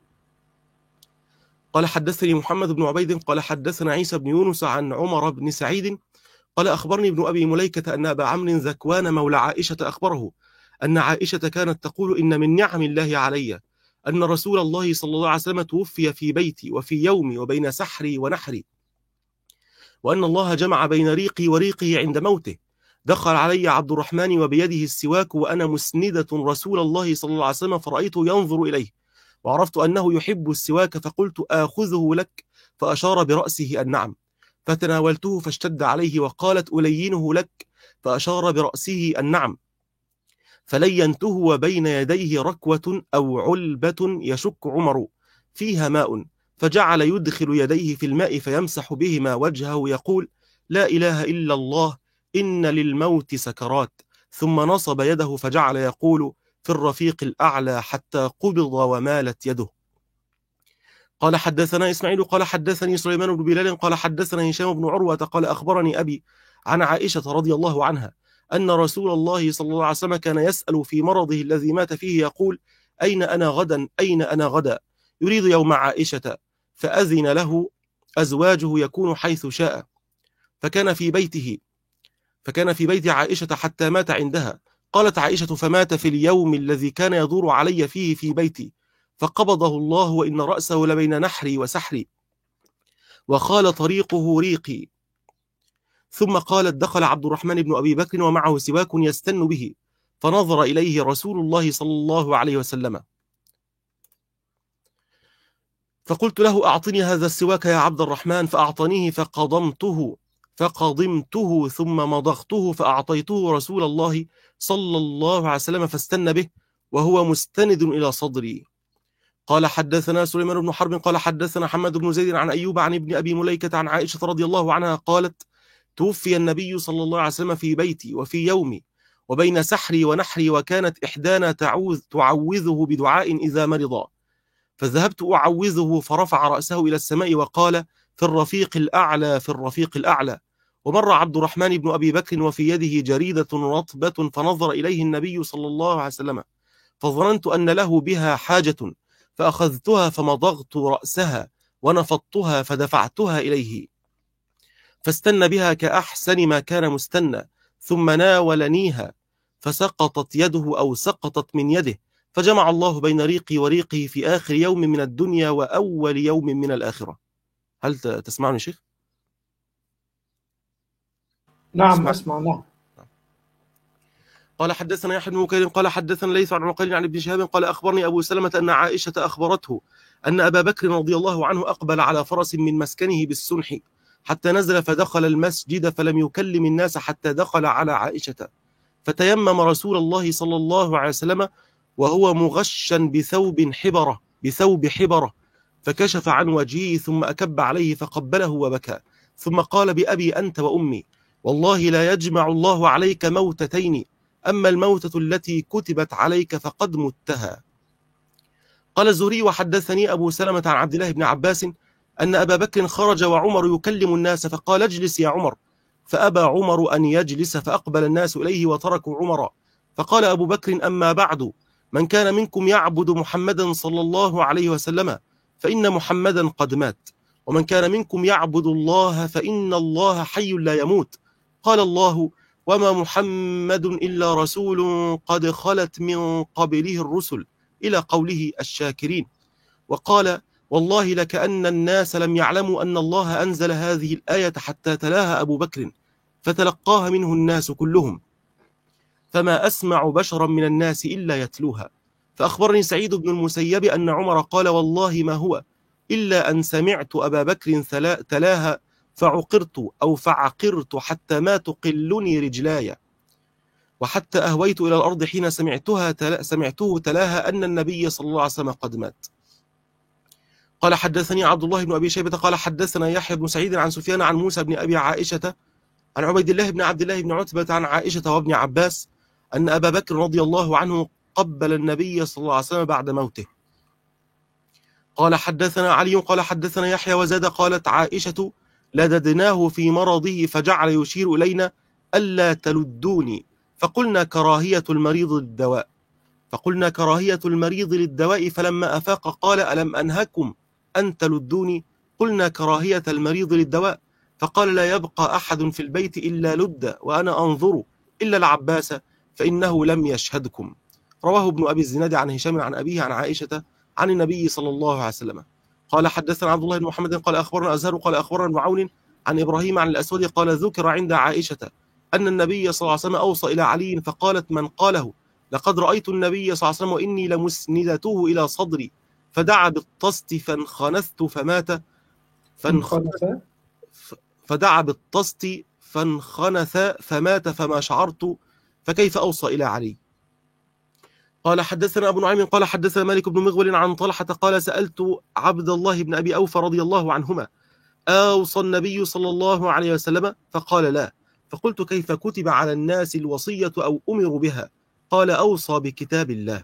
قال: حدثني محمد بن عبيد قال حدثنا عيسى بن يونس عن عمر بن سعيد قال أخبرني ابن أبي مليكة أن أبا عمرو ذكوان مولى عائشة أخبره أن عائشة كانت تقول: إن من نعم الله علي أن رسول الله صلى الله عليه وسلم توفي في بيتي وفي يومي وبين سحري ونحري، وأن الله جمع بين ريقي وريقه عند موته. دخل علي عبد الرحمن وبيده السواك وأنا مسندة رسول الله صلى الله عليه وسلم، فرأيته ينظر إليه، وعرفت أنه يحب السواك، فقلت: آخذه لك؟ فأشار برأسه النعم، فتناولته فاشتد عليه، وقالت: ألينه لك؟ فأشار برأسه النعم، فلينته وبين يديه ركوة أو علبة يشك عمر فيها ماء، فجعل يدخل يديه في الماء فيمسح بهما وجهه يقول: لا إله إلا الله، إن للموت سكرات، ثم نصب يده فجعل يقول: في الرفيق الأعلى، حتى قبض ومالت يده. قال: حدثنا إسماعيل قال حدثني سليمان بن بلال قال حدثنا هشام بن عروة قال أخبرني أبي عن عائشة رضي الله عنها أن رسول الله صلى الله عليه وسلم كان يسأل في مرضه الذي مات فيه يقول: أين أنا غدا؟ أين أنا غدا؟ يريد يوم عائشة، فأذن له أزواجه يكون حيث شاء، فكان في بيته فكان في بيت عائشة حتى مات عندها. قالت عائشة: فمات في اليوم الذي كان يدور علي فيه في بيتي، فقبضه الله وإن رأسه لبين نحري وسحري، وخال طريقه ريقي. ثم قالت: دخل عبد الرحمن بن أبي بكر ومعه سواك يستن به، فنظر إليه رسول الله صلى الله عليه وسلم، فقلت له: أعطني هذا السواك يا عبد الرحمن، فأعطنيه فقضمته فقضمته ثم مضغته فأعطيته رسول الله صلى الله عليه وسلم فاستن به وهو مستند إلى صدري. قال حدثنا سليمان بن حرب قال حدثنا حماد بن زيد عن أيوب عن ابن أبي مليكة عن عائشة رضي الله عنها قالت: توفي النبي صلى الله عليه وسلم في بيتي وفي يومي وبين سحري ونحري، وكانت إحدانا تعوذ تعوذه بدعاء إذا مرض، فذهبت أعوذه فرفع رأسه إلى السماء وقال: في الرفيق الأعلى في الرفيق الأعلى. ومر عبد الرحمن بن أبي بكر وفي يده جريدة رطبة، فنظر إليه النبي صلى الله عليه وسلم، فظننت أن له بها حاجة، فأخذتها فمضغت رأسها ونفضتها فدفعتها إليه، فاستن بها كأحسن ما كان مستنى، ثم ناولنيها فسقطت يده أو سقطت من يده، فجمع الله بين ريقي وريقه في آخر يوم من الدنيا وأول يوم من الآخرة. هل تسمعني شيخ؟ نعم أسمع. نعم. قال حدثنا يحيى بن بكير قال حدثنا ليث عن عقيل عن ابن شهاب قال أخبرني أبو سلمة أن عائشة أخبرته أن أبا بكر رضي الله عنه أقبل على فرس من مسكنه بالسنح حتى نزل فدخل المسجد فلم يكلم الناس حتى دخل على عائشة، فتيمم رسول الله صلى الله عليه وسلم وهو مغشا بثوب حبرة بثوب حبرة فكشف عن وجهه ثم أكب عليه فقبله وبكى، ثم قال: بأبي أنت وأمي والله لا يجمع الله عليك موتتين، أما الموتة التي كتبت عليك فقد متها. قال الزهري: وحدثني أبو سلمة عن عبد الله بن عباس أن أبا بكر خرج وعمر يكلم الناس فقال: اجلس يا عمر، فأبى عمر أن يجلس فأقبل الناس إليه وتركوا عمر، فقال أبو بكر: أما بعد، من كان منكم يعبد محمدا صلى الله عليه وسلم فإن محمدا قد مات، ومن كان منكم يعبد الله فإن الله حي لا يموت. قال الله: وما محمد إلا رسول قد خلت من قبله الرسل، إلى قوله الشاكرين. وقال: والله لكأن الناس لم يعلموا أن الله أنزل هذه الآية حتى تلاها أبو بكر، فتلقاها منه الناس كلهم، فما أسمع بشرا من الناس إلا يتلوها. فأخبرني سعيد بن المسيب أن عمر قال: والله ما هو إلا أن سمعت أبا بكر تلاها فعقرت أو فعقرت حتى ما تقلني رجلاي، وحتى أهويت إلى الأرض حين سمعتها تلا سمعته تلاها أن النبي صلى الله عليه وسلم قد مات. قال حدثني عبد الله بن أبي شيبة قال حدثنا يحيى بن سعيد عن سفيان عن موسى بن أبي عائشة عن عبيد الله بن عبد الله بن عتبة عن عائشة وابن عباس أن أبا بكر رضي الله عنه قبل النبي صلى الله عليه وسلم بعد موته. قال حدثنا علي قال حدثنا يحيى وزاد قالت عائشة: لددناه في مرضه فجعل يشير إلينا ألا تلدوني، فقلنا كراهية المريض للدواء فقلنا كراهية المريض للدواء فلما أفاق قال: ألم أنهكم أن تلدوني؟ قلنا كراهية المريض للدواء، فقال: لا يبقى أحد في البيت إلا لد وأنا أنظر إلا العباس فإنه لم يشهدكم. رواه ابن أبي الزناد عن هشام عن أبيه عن عائشة عن النبي صلى الله عليه وسلم. قال حدثنا عبد الله بن محمد قال أخبرنا أزهر قال أخبرنا ابن عون عن إبراهيم عن الأسود قال: ذكر عند عائشة أن النبي صلى الله عليه وسلم أوصى إلى علي فقالت: من قاله لقد رأيت النبي صلى الله عليه وسلم وإني لمسندته إلى صدري، فدعا بالطست فانخنثت فمات فانخنث فدعا بالطست فانخنث فمات فما شعرت، فكيف أوصى إلى علي؟ قال حدثنا أبو نعيم قال حدثنا مالك بن مغول عن طلحة قال: سألت عبد الله بن أبي أوفى رضي الله عنهما: أوصى النبي صلى الله عليه وسلم؟ فقال: لا. فقلت: كيف كتب على الناس الوصية أو أمروا بها؟ قال: أوصى بكتاب الله.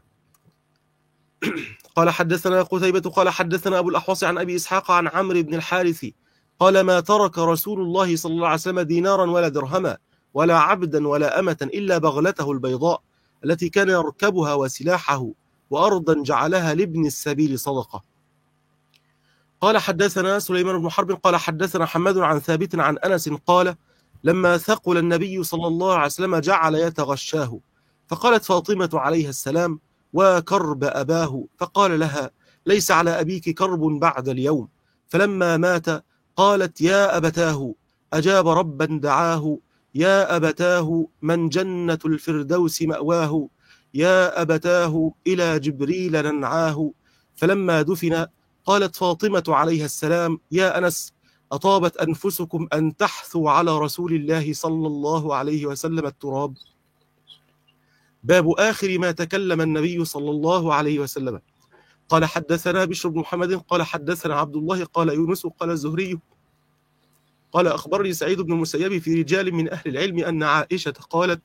قال حدثنا قتيبة قال حدثنا أبو الأحوص عن أبي إسحاق عن عمرو بن الحارث قال: ما ترك رسول الله صلى الله عليه وسلم دينارا ولا درهما ولا عبدا ولا أمة إلا بغلته البيضاء التي كان يركبها وسلاحه، وأرضا جعلها لابن السبيل صدقة. قال حدثنا سليمان بن حرب قال حدثنا حماد عن ثابت عن أنس قال: لما ثقل النبي صلى الله عليه وسلم جعل يتغشاه، فقالت فاطمة عليها السلام: وكرب أباه. فقال لها: ليس على أبيك كرب بعد اليوم. فلما مات قالت: يا أبتاه، أجاب ربا دعاه، يا أبتاه من جنة الفردوس مأواه، يا أبتاه إلى جبريل ننعاه. فلما دفن قالت فاطمة عليها السلام: يا أنس، أطابت أنفسكم أن تحثوا على رسول الله صلى الله عليه وسلم التراب. باب آخر ما تكلم النبي صلى الله عليه وسلم. قال حدثنا بشر بن محمد قال حدثنا عبد الله قال يونس قال الزهري قال أخبرني سعيد بن المسيب في رجال من أهل العلم أن عائشة قالت: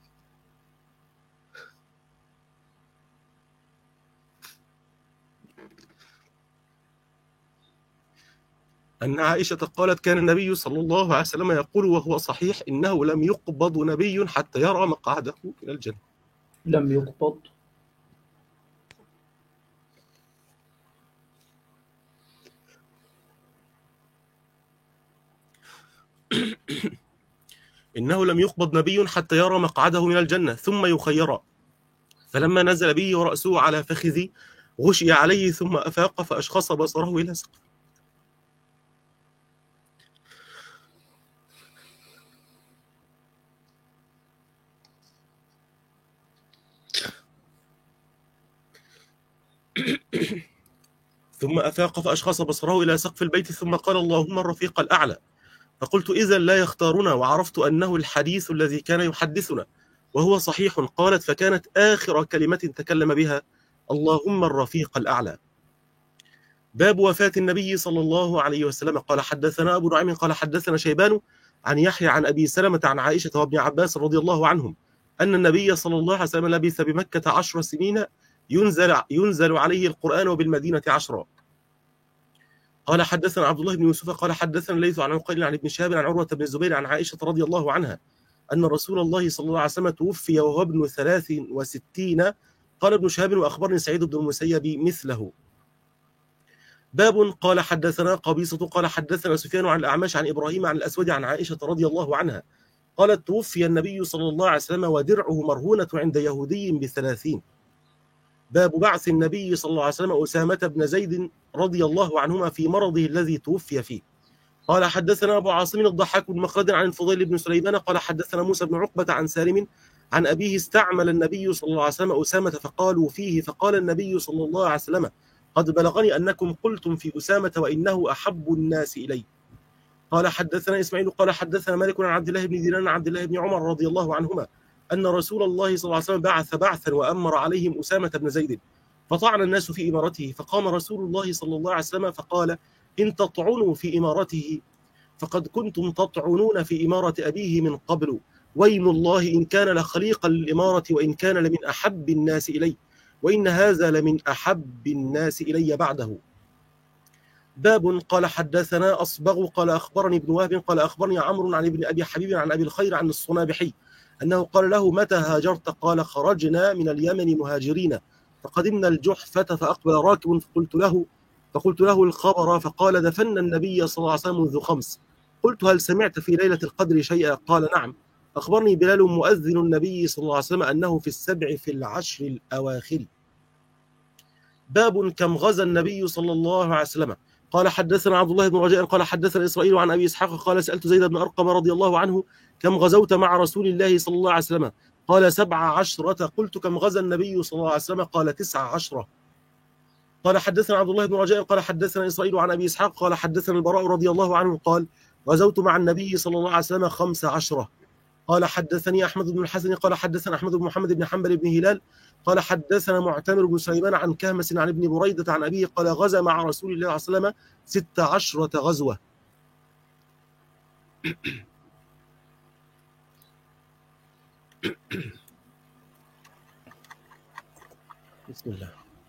أن عائشة قالت: كان النبي صلى الله عليه وسلم يقول وهو صحيح: إنه لم يقبض نبي حتى يرى مقعده من الجنة. لم يقبض. إنه لم يقبض نبي حتى يرى مقعده من الجنة ثم يخير. فلما نزل به ورأسه على فخذي غشي عليه ثم أفاق فأشخص بصره إلى سقف. ثم أفاق فأشخص بصره إلى سقف البيت ثم قال: اللهم الرفيق الأعلى. فقلت: إذا لا يختارنا، وعرفت أنه الحديث الذي كان يحدثنا وهو صحيح. قالت: فكانت آخر كلمة تكلم بها: اللهم الرفيق الأعلى. باب وفاة النبي صلى الله عليه وسلم. قال حدثنا أبو نعيم قال حدثنا شيبان عن يحيى عن أبي سلمة عن عائشة وابن عباس رضي الله عنهم أن النبي صلى الله عليه وسلم لبث بمكة عشر سنين ينزل, ينزل عليه القرآن وبالمدينة عشرا. قال حدثنا عبد الله بن يوسف قال حدثنا الليث عن عقيل عن ابن شهاب عن عروة بن الزبير عن عائشة رضي الله عنها أن رسول الله صلى الله عليه وسلم توفي وهو ابن ثلاث وستين. قال ابن شهاب: وأخبرني سعيد بن المسيب مثله. باب قال حدثنا قبيصة قال حدثنا سفيان عن الأعمش عن إبراهيم عن الأسود عن عائشة رضي الله عنها قالت: توفي النبي صلى الله عليه وسلم ودرعه مرهونة عند يهودي بثلاثين. باب بعث النبي صلى الله عليه وسلم أسامة بن زيد رضي الله عنهما في مرضه الذي توفي فيه. قال حدثنا أبو عاصم الضحاك بن مخلد عن الفضيل بن سليمان قال حدثنا موسى بن عقبة عن سالم عن أبيه: استعمل النبي صلى الله عليه وسلم أسامة فقالوا فيه، فقال النبي صلى الله عليه وسلم: قد بلغني أنكم قلتم في أسامة وإنه أحب الناس إلي. قال حدثنا إسماعيل قال حدثنا مالك عن عبد الله بن دينار عن عبد الله بن عمر رضي الله عنهما أن رسول الله صلى الله عليه وسلم بعث بعثا وأمر عليهم أسامة بن زيد فطعن الناس في إمارته، فقام رسول الله صلى الله عليه وسلم فقال: إن تطعنوا في إمارته فقد كنتم تطعنون في إمارة أبيه من قبل، ويم الله إن كان لخليقا للإمارة وإن كان لمن أحب الناس إلي، وإن هذا لمن أحب الناس إلي بعده. باب قال حدثنا أصبغ قال أخبرني ابن وهب قال أخبرني عمرو عن ابن أبي حبيب عن أبي الخير عن الصنابحي أنه قال له: متى هاجرت؟ قال: خرجنا من اليمن مهاجرين فقدمنا الجحفة فأقبل راكب فقلت له فقلت له الخبر، فقال: دفن النبي صلى الله عليه وسلم منذ خمس. قلت: هل سمعت في ليلة القدر شيئا؟ قال: نعم، أخبرني بلال مؤذن النبي صلى الله عليه وسلم أنه في السبع في العشر الأواخر. باب كم غزا النبي صلى الله عليه وسلم. قال حدثنا عبد الله بن رجاء قال حدثنا إسرائيل عن أبي إسحاق قال: سألت زيد بن أرقم رضي الله عنه: كم غزوت مع رسول الله صلى الله عليه وسلم؟ قال: سبع عشرة. قلت: كم غزا النبي صلى الله عليه وسلم؟ قال: تسع عشرة. قال حدثنا عبد الله بن رجاء قال حدثنا إسرائيل عن أبي إسحاق قال حدثنا البراء رضي الله عنه قال: غزوت مع النبي صلى الله عليه وسلم خمس عشرة. قال حدثني أحمد بن الحسن قال حدثنا أحمد بن محمد بن حنبل بن هلال قال حدثنا معتمر بن سليمان عن كهمس عن ابن بريدة عن أبيه قال: غزا مع رسول الله صلى الله عليه وسلم ست عشرة غزوة. بسم الله.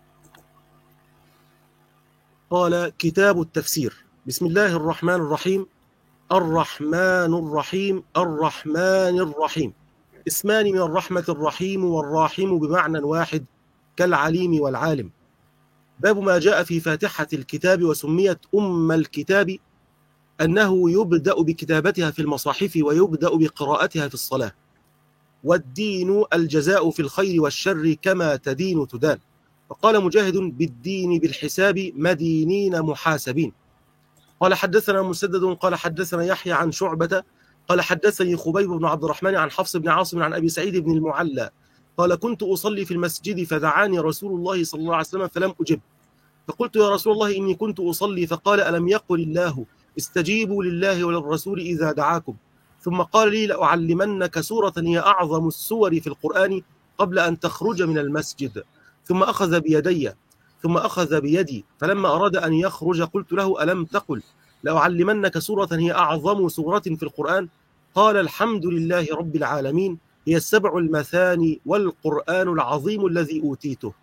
قال: كتاب التفسير. بسم الله الرحمن الرحيم. الرحمن الرحيم الرحمن الرحيم اسمان من الرحمة الرحيم والراحم بمعنى واحد كالعليم والعالم. باب ما جاء في فاتحة الكتاب وسميت أم الكتاب أنه يبدأ بكتابتها في المصاحف ويبدأ بقراءتها في الصلاة. والدين الجزاء في الخير والشر كما تدين تدان. فقال مجاهد بالدين بالحساب مدينين محاسبين. قال حدثنا مسدد قال حدثنا يحيى عن شعبة قال حدثني خبيب بن عبد الرحمن عن حفص بن عاصم عن أبي سعيد بن المعلى قال كنت أصلي في المسجد فدعاني رسول الله صلى الله عليه وسلم فلم أجب، فقلت يا رسول الله إني كنت أصلي، فقال ألم يقل الله استجيبوا لله وللرسول إذا دعاكم، ثم قال لي لأعلمنك سورة هي أعظم السور في القرآن قبل أن تخرج من المسجد، ثم أخذ بيدي ثم أخذ بيدي فلما أراد أن يخرج قلت له ألم تقل لأعلمنك سورة هي أعظم سورة في القرآن؟ قال الحمد لله رب العالمين هي السبع المثاني والقرآن العظيم الذي أوتيته.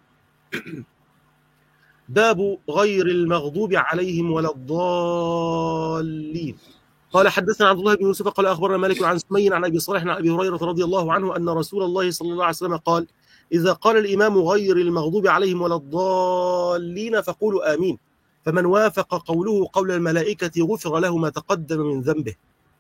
باب غير المغضوب عليهم ولا الضالين. قال حدثنا عبد الله بن يوسف قال أخبرنا مالك عن سمي عن أبي صالح عن أبي هريرة رضي الله عنه أن رسول الله صلى الله عليه وسلم قال إذا قال الإمام غير المغضوب عليهم ولا الضالين فقولوا آمين، فمن وافق قوله قول الملائكة غفر له ما تقدم من ذنبه.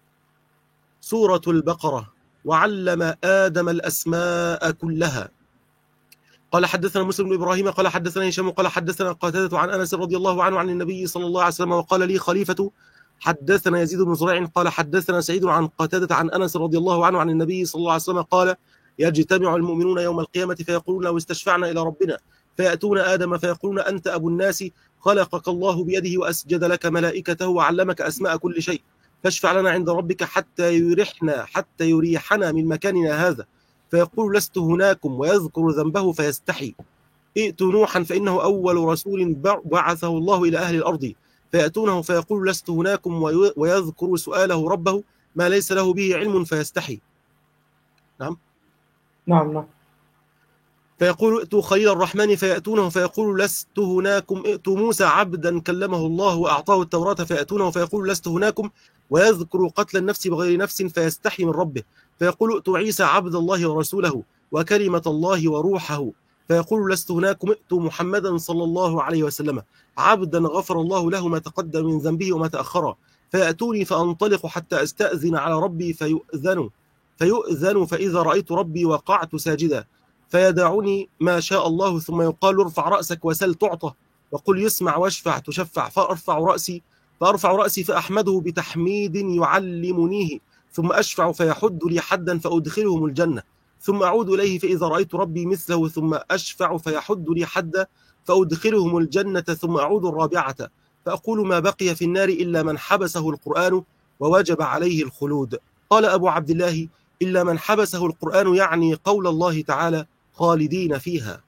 سورة البقرة. وعلم آدم الأسماء كلها. قال حدثنا مسلم بن إبراهيم قال حدثنا هشام قال حدثنا قتادة عن أنس رضي الله عنه عن النبي صلى الله عليه وسلم وقال لي خليفة حدثنا يزيد بن زريع قال حدثنا سعيد عن قتادة عن أنس رضي الله عنه عن النبي صلى الله عليه وسلم قال يجتمع المؤمنون يوم القيامة فيقولون لو استشفعنا إلى ربنا فيأتون آدم فيقولون أنت أبو الناس خلقك الله بيده وأسجد لك ملائكته وعلمك أسماء كل شيء، فاشفع لنا عند ربك حتى يريحنا حتى يريحنا من مكاننا هذا، فيقول لست هناكم ويذكر ذنبه فيستحي. ائتوا نوحا فإنه أول رسول بعثه الله إلى أهل الأرض، فيأتونه فيقول لست هناكم ويذكر سؤاله ربه ما ليس له به علم فيستحي. نعم نعم نعم فيقول ائتوا خليل الرحمن فيأتونه فيقول لست هناكم. ائتوا موسى عبدا كلمه الله وأعطاه التوراة فيأتونه فيقول لست هناكم ويذكر قتل النفس بغير نفس فيستحي من ربه، فيقول ائتوا عيسى عبد الله ورسوله وكلمة الله وروحه فيقول لست هناكم. ائتوا محمدا صلى الله عليه وسلم عبدا غفر الله له ما تقدم من ذنبه وما تأخر، فيأتوني فأنطلق حتى أستأذن على ربي فيؤذن فيؤذن فإذا رأيت ربي وقعت ساجدا، فيدعني ما شاء الله ثم يقال ارفع رأسك وسل تعطى وقل يسمع واشفع تشفع، فأرفع رأسي فأرفع رأسي فأحمده بتحميد يعلمنيه، ثم أشفع فيحد لي حدا فأدخلهم الجنة، ثم أعود إليه فإذا رأيت ربي مثله ثم أشفع فيحد لي حدا فأدخلهم الجنة، ثم أعود الرابعة فأقول ما بقي في النار إلا من حبسه القرآن ووجب عليه الخلود. قال أبو عبد الله إلا من حبسه القرآن يعني قول الله تعالى خالدين فيها.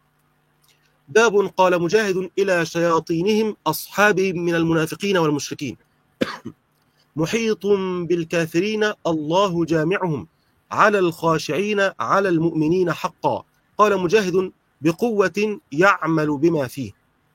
باب قال مجاهد إلى شياطينهم أصحابهم من المنافقين والمشركين محيط بالكافرين الله جامعهم على الخاشعين على المؤمنين حقا. قال مجاهد بقوة يعمل بما فيه.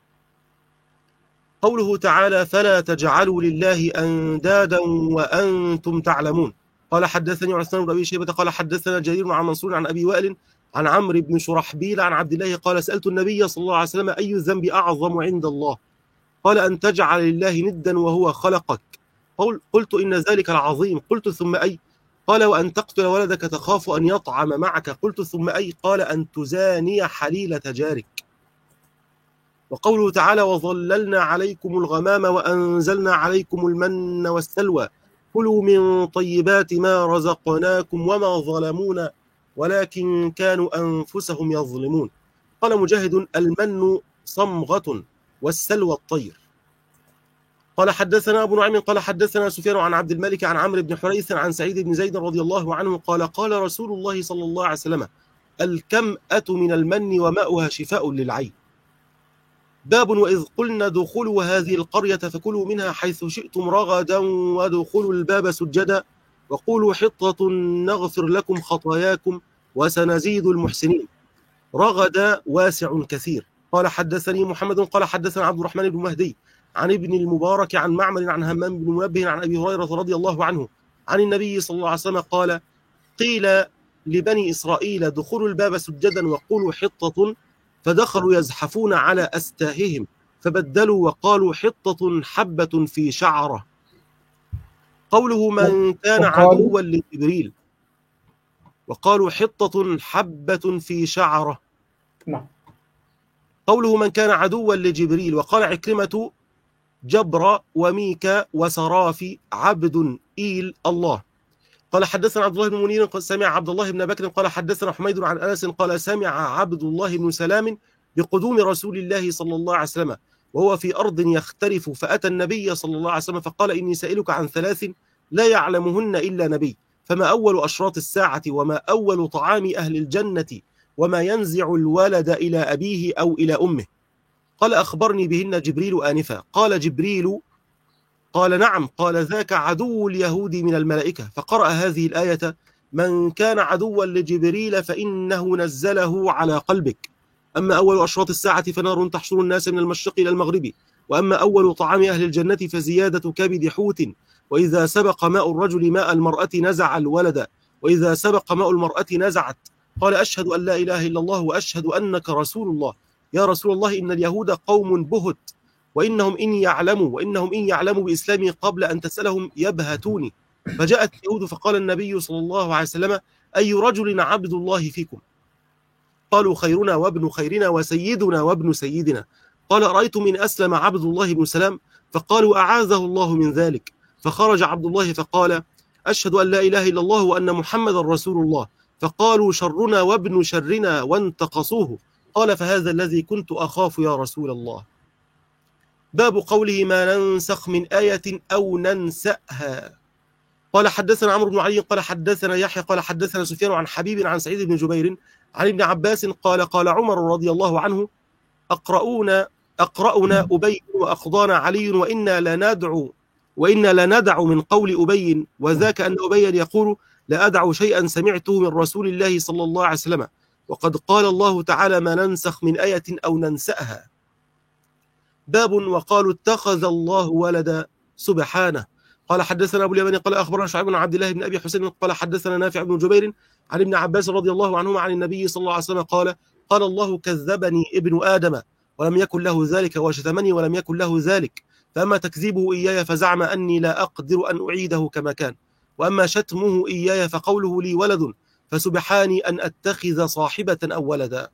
قوله تعالى فلا تجعلوا لله أندادا وأنتم تعلمون. قال حدثني عثمان بن أبي شيبة قال حدثنا جرير عن منصور عن أبي وائل عن عمرو بن شرحبيل عن عبد الله قال سألت النبي صلى الله عليه وسلم أي الذنب أعظم عند الله؟ قال أن تجعل لله ندا وهو خلقك. قلت إن ذلك العظيم. قلت ثم أي؟ قال وأن تقتل ولدك تخاف أن يطعم معك. قلت ثم أي؟ قال أن تزاني حليلة جارك. وقوله تعالى وظللنا عليكم الغمام وأنزلنا عليكم المن والسلوى كلوا من طيبات ما رزقناكم وما ظلمونا ولكن كانوا أنفسهم يظلمون. قال مجاهد المن صمغة والسلوى الطير. قال حدثنا أبو نعيم قال حدثنا سفيان عن عبد الملك عن عمرو بن حريث عن سعيد بن زيد رضي الله عنه قال قال رسول الله صلى الله عليه وسلم الكمأة من المن وماؤها شفاء للعين. باب وإذ قلنا ادخلوا هذه القرية فكلوا منها حيث شئتم رغدا وادخلوا الباب سجدا وقولوا حطة نغفر لكم خطاياكم وسنزيد المحسنين. رغد واسع كثير. قال حدثني محمد قال حدثنا عبد الرحمن بن مهدي عن ابن المبارك عن معمر عن همام بن منبه عن أبي هريرة رضي الله عنه عن النبي صلى الله عليه وسلم قال قيل لبني إسرائيل دخلوا الباب سجدا وقولوا حطة فدخلوا يزحفون على أستاههم فبدلوا وقالوا حطة حبة في شعرة. قوله من كان عدوا لجبريل. وقالوا حطة حبة في شعرة. نعم. قوله من كان عدوا لجبريل. وقال عكرمة جبر وميكا وسرافي عبد إيل الله. قال حدثنا عبد الله بن منير قال سمع عبد الله بن بكر قال حدثنا حميد عن أنس قال سمع عبد الله بن سلام بقدوم رسول الله صلى الله عليه وسلم وهو في أرض يختلف، فأتى النبي صلى الله عليه وسلم فقال إني سائلك عن ثلاث لا يعلمهن إلا نبي، فما أول أشراط الساعة وما أول طعام أهل الجنة وما ينزع الولد إلى أبيه أو إلى أمه؟ قال أخبرني بهن جبريل آنفا. قال جبريل قال نعم. قال ذاك عدو اليهود من الملائكة. فقرأ هذه الآية من كان عدوا لجبريل فإنه نزله على قلبك. أما أول أشراط الساعة فنار تحشر الناس من المشرق إلى المغرب، وأما أول طعام أهل الجنة فزيادة كبد حوت، وإذا سبق ماء الرجل ماء المرأة نزع الولد، وإذا سبق ماء المرأة نزعت. قال أشهد أن لا إله إلا الله وأشهد أنك رسول الله. يا رسول الله إن اليهود قوم بهت، وإنهم إن يعلموا وإنهم إن يعلموا بإسلامي قبل أن تسألهم يبهتوني. فجاءت اليهود فقال النبي صلى الله عليه وسلم أي رجل عبد الله فيكم؟ قالوا خيرنا وابن خيرنا وسيدنا وابن سيدنا. قال أرأيتم إن أسلم عبد الله بن سلام؟ فقالوا أعاذه الله من ذلك. فخرج عبد الله فقال أشهد أن لا إله إلا الله وأن محمد رسول الله. فقالوا شرنا وابن شرنا وانتقصوه. قال فهذا الذي كنت أخاف يا رسول الله. باب قوله ما ننسخ من آية أو ننسأها. قال حدثنا عمرو بن علي قال حدثنا يحيى قال حدثنا سفيان عن حبيب عن سعيد بن جبير عن ابن عباس قال قال عمر رضي الله عنه أقرؤنا أقرأنا أبي وأقضانا علي وإنا لندعو وإنا لندع من قول أبي، وذاك أن أبي يقول لا أدع شيئا سمعته من رسول الله صلى الله عليه وسلم، وقد قال الله تعالى ما ننسخ من آية أو ننسأها. باب وقالوا اتخذ الله ولدا سبحانه. قال حدثنا أبو اليمن قال أخبرنا شعيب بن عبد الله بن أبي حسين قال حدثنا نافع بن جبير عن ابن عباس رضي الله عنهما عن النبي صلى الله عليه وسلم قال قال الله كذبني ابن آدم ولم يكن له ذلك وشتمني ولم يكن له ذلك، فأما تكذيبه إياي فزعم أني لا أقدر أن أعيده كما كان، وأما شتمه إياي فقوله لي ولد فسبحاني أن أتخذ صاحبة أو ولدا.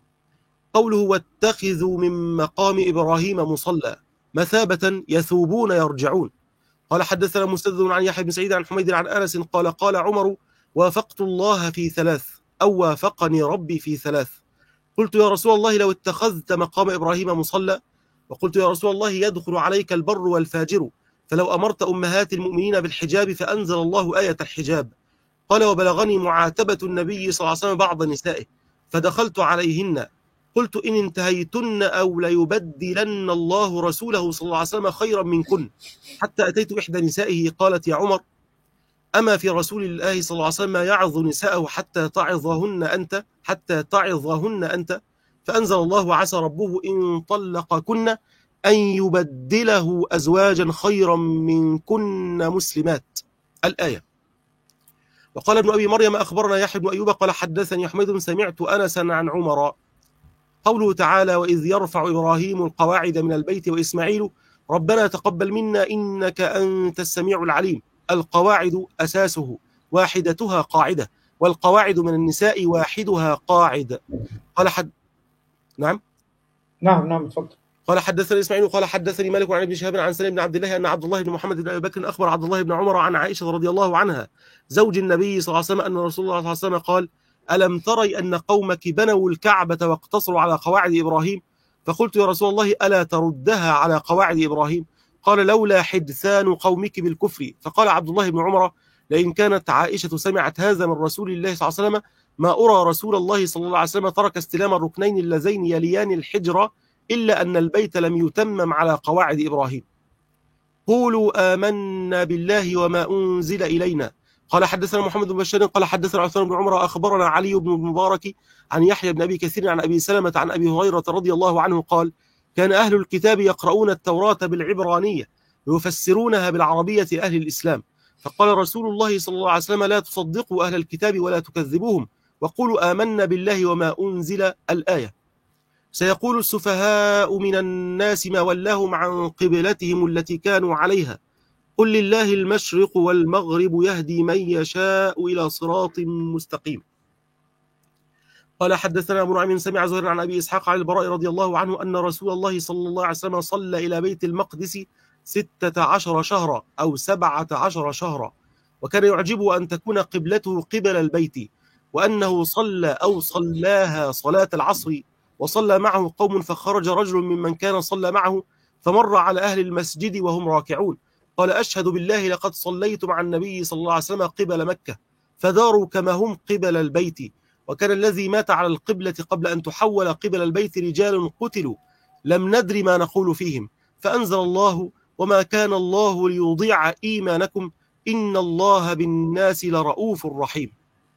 قوله واتخذوا من مقام إبراهيم مصلى مثابة يثوبون يرجعون. قال حدثنا مسدد عن يحيى بن سعيد عن حميد عن أنس قال قال عمر وافقت الله في ثلاث أو وافقني ربي في ثلاث. قلت يا رسول الله لو اتخذت مقام إبراهيم مصلى، وقلت يا رسول الله يدخل عليك البر والفاجر، فلو أمرت أمهات المؤمنين بالحجاب فأنزل الله آية الحجاب. قال وبلغني معاتبة النبي صلى الله عليه وسلم بعض نسائه فدخلت عليهن قلت إن انتهيتن أو ليبدلن الله رسوله صلى الله عليه وسلم خيرا منكن، حتى أتيت إحدى نسائه قالت يا عمر أما في رسول الله صلى الله عليه وسلم ما يعظ نساءه حتى تعظهن أنت حتى تعظهن أنت؟ فأنزل الله عسى ربه إن طلقكن أن يبدله أزواجا خيرا منكن مسلمات الآية. وقال ابن أبي مريم أخبرنا يحيى بن أيوب قال حدثني حميد سمعت أنسا عن عمر. قوله تعالى وإذ يرفع إبراهيم القواعد من البيت وإسماعيل ربنا تقبل منا إنك أنت السميع العليم. القواعد أساسه واحدتها قاعدة، والقواعد من النساء واحدها قاعد. قال حد نعم نعم نعم تفضل. قال حدثني إسماعيل قال حدثني مالك عن ابن شهاب عن سليم بن عبد الله أن عبد الله بن محمد بن أبي بكر أخبر عبد الله بن عمر عن عائشة رضي الله عنها زوج النبي صلى الله عليه وسلم أن رسول الله صلى الله عليه وسلم قال ألم تري أن قومك بنوا الكعبة واقتصروا على قواعد إبراهيم؟ فقلت يا رسول الله ألا تردها على قواعد إبراهيم؟ قال لولا حدثان قومك بالكفر. فقال عبد الله بن عمر لئن كانت عائشة سمعت هذا من رسول الله صلى الله عليه وسلم ما أرى رسول الله صلى الله عليه وسلم ترك استلام الركنين اللذين يليان الحجرة إلا أن البيت لم يتمم على قواعد إبراهيم. قولوا آمنا بالله وما أنزل إلينا. قال حدثنا محمد بن بشار قال حدثنا عثمان بن عمر أخبرنا علي بن المبارك عن يحيى بن أبي كثير عن أبي سلمة عن أبي هريرة رضي الله عنه قال كان أهل الكتاب يقرؤون التوراة بالعبرانية ويفسرونها بالعربية أهل الإسلام، فقال رسول الله صلى الله عليه وسلم لا تصدقوا أهل الكتاب ولا تكذبوهم وقولوا آمنا بالله وما أنزل الآية. سيقول السفهاء من الناس ما ولاهم عن قبلتهم التي كانوا عليها قل لله المشرق والمغرب يهدي من يشاء إلى صراط مستقيم. قال حدثنا أبو نعيم سمع زهير عن أبي إسحاق عن البراء رضي الله عنه أن رسول الله صلى الله عليه وسلم صلى إلى بيت المقدس ستة عشر شهرا أو سبعة عشر شهرا، وكان يعجبه أن تكون قبلته قبل البيت، وأنه صلى أو صلاها صلاة العصر وصلى معه قوم، فخرج رجل ممن كان صلى معه فمر على أهل المسجد وهم راكعون، قال أشهد بالله لقد صليت مع النبي صلى الله عليه وسلم قبل مكة، فداروا كما هم قبل البيت. وكان الذي مات على القبلة قبل أن تحول قبل البيت رجال قتلوا لم ندر ما نقول فيهم، فأنزل الله وما كان الله ليضيع إيمانكم إن الله بالناس لرؤوف رحيم.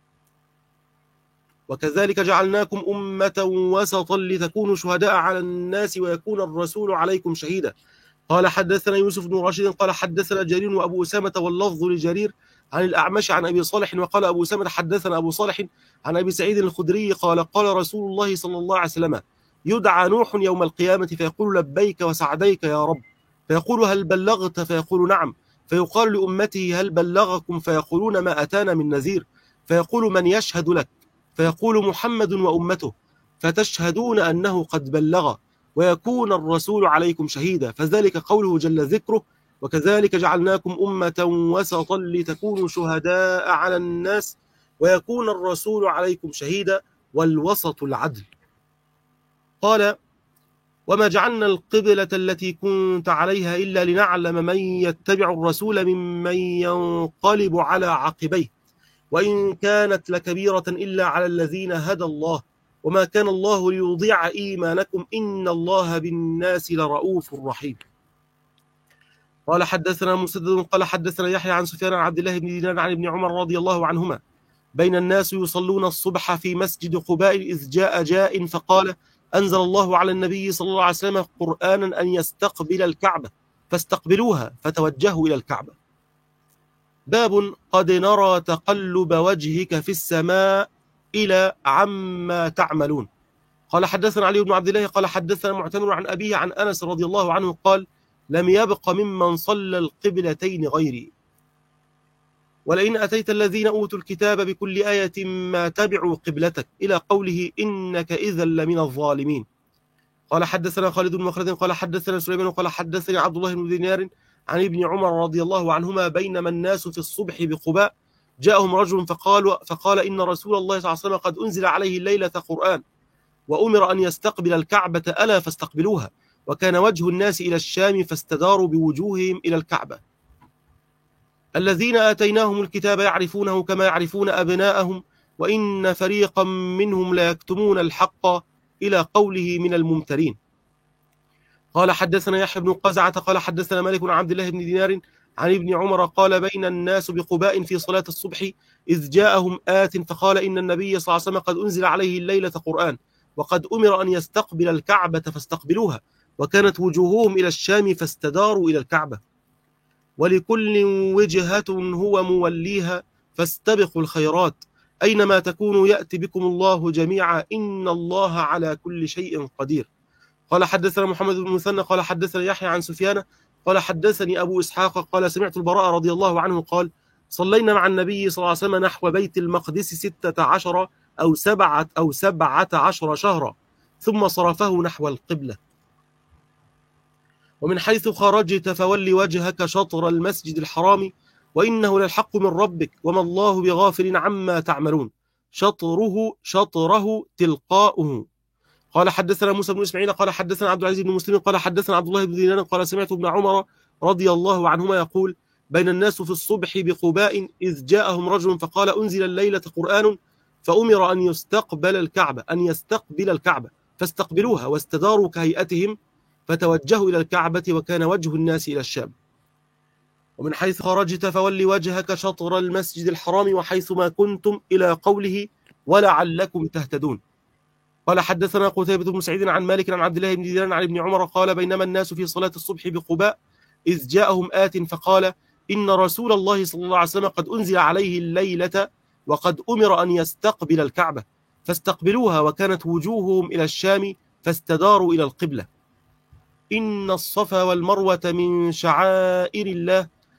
وكذلك جعلناكم أمة وسطا لتكونوا شهداء على الناس ويكون الرسول عليكم شهيدا. قال حدثنا يوسف بن راشد قال حدثنا جرير وأبو أسامة واللفظ لجرير عن الأعمش عن أبي صالح، وقال أبو أسامة حدثنا أبو صالح عن أبي سعيد الخدري قال قال رسول الله صلى الله عليه وسلم يدعى نوح يوم القيامة فيقول لبيك وسعديك يا رب، فيقول هل بلغت فيقول نعم، فيقال لأمته هل بلغكم فيقولون ما أتانا من نذير، فيقول من يشهد لك، فيقول محمد وأمته، فتشهدون أنه قد بلغ ويكون الرسول عليكم شهيدا، فذلك قوله جل ذكره وكذلك جعلناكم أمة وسطا لتكونوا شهداء على الناس ويكون الرسول عليكم شهيدا، والوسط العدل. قال وما جعلنا القبلة التي كنت عليها إلا لنعلم من يتبع الرسول ممن ينقلب على عقبيه، وإن كانت لكبيرة إلا على الذين هدى الله، وما كان الله ليضيع إيمانكم إن الله بالناس لرؤوف رحيم. قال حدثنا مسدد قال حدثنا يحيى عن سفيان عن عبد الله بن دينار عن ابن عمر رضي الله عنهما بين الناس يصلون الصبح في مسجد قباء إذ جاء جاء فقال أنزل الله على النبي صلى الله عليه وسلم قرآنا أن يستقبل الكعبة فاستقبلوها فتوجهوا إلى الكعبة. باب قد نرى تقلب وجهك في السماء إلى عما تعملون. قال حدثنا علي بن عبد الله قال حدثنا معتمر عن أبيه عن أنس رضي الله عنه قال لم يبق ممن صلى القبلتين غيري، ولئن أتيت الذين أوتوا الكتاب بكل آية ما تبعوا قبلتك إلى قوله إنك إذا لمن الظالمين. قال حدثنا خالد بن مخلد قال حدثنا سليمان قال حدثني عبد الله بن دينار عن ابن عمر رضي الله عنهما بينما الناس في الصبح بقباء جاءهم رجل فقال فقال إن رسول الله صلى الله عليه وسلم قد أنزل عليه الليلة قرآن وأمر أن يستقبل الكعبة ألا فاستقبلوها، وكان وجه الناس إلى الشام فاستداروا بوجوههم إلى الكعبة. الذين آتيناهم الكتاب يعرفونه كما يعرفون أبناءهم وإن فريقا منهم لا يكتمون الحق إلى قوله من الممترين. قال حدثنا يحيى بن قزعة قال حدثنا مالك عن عبد الله بن دينار عن ابن عمر قال بين الناس بقباء في صلاة الصبح إذ جاءهم آت فقال إن النبي صلى الله عليه وسلم قد أنزل عليه الليلة قرآن وقد أمر أن يستقبل الكعبة فاستقبلوها، وكانت وجوههم إلى الشام فاستداروا إلى الكعبة. ولكل وجهة هو موليها فاستبقوا الخيرات أينما تكونوا يأتي بكم الله جميعا إن الله على كل شيء قدير. قال حدثنا محمد بن مثنى قال حدثنا يحيى عن سفيان قال حدثني أبو إسحاق قال سمعت البراء رضي الله عنه قال صلينا مع النبي صلى الله عليه وسلم نحو بيت المقدس ستة عشر أو سبعة أو سبعة عشر شهرا ثم صرفه نحو القبلة. ومن حيث خرجت فول وجهك شطر المسجد الحرام وإنه للحق من ربك وما الله بغافل عما تعملون. شطره شطره تلقاؤه. قال حدثنا موسى بن إسماعيل قال حدثنا عبد العزيز بن مسلم قال حدثنا عبد الله بن دينار قال سمعت ابن عمر رضي الله عنهما يقول بين الناس في الصبح بقباء إذ جاءهم رجل فقال أنزل الليلة قرآن فأمر أن يستقبل الكعبة أن يستقبل الكعبة فاستقبلوها واستداروا كهيئتهم فتوجهوا إلى الكعبة وكان وجه الناس إلى الشام. ومن حيث خرجت فول وجهك شطر المسجد الحرام وحيث ما كنتم إلى قوله ولعلكم تهتدون. قال حدثنا قتيبة بن سعيد عن مالك عن عبد الله بن دينار عن ابن عمر قال بينما الناس في صلاة الصبح بقباء إذ جاءهم آت فقال إن رسول الله صلى الله عليه وسلم قد أنزل عليه الليلة وقد أمر أن يستقبل الكعبة فاستقبلوها وكانت وجوههم إلى الشام فاستداروا إلى القبلة. إن الصفا والمروة من شعائر الله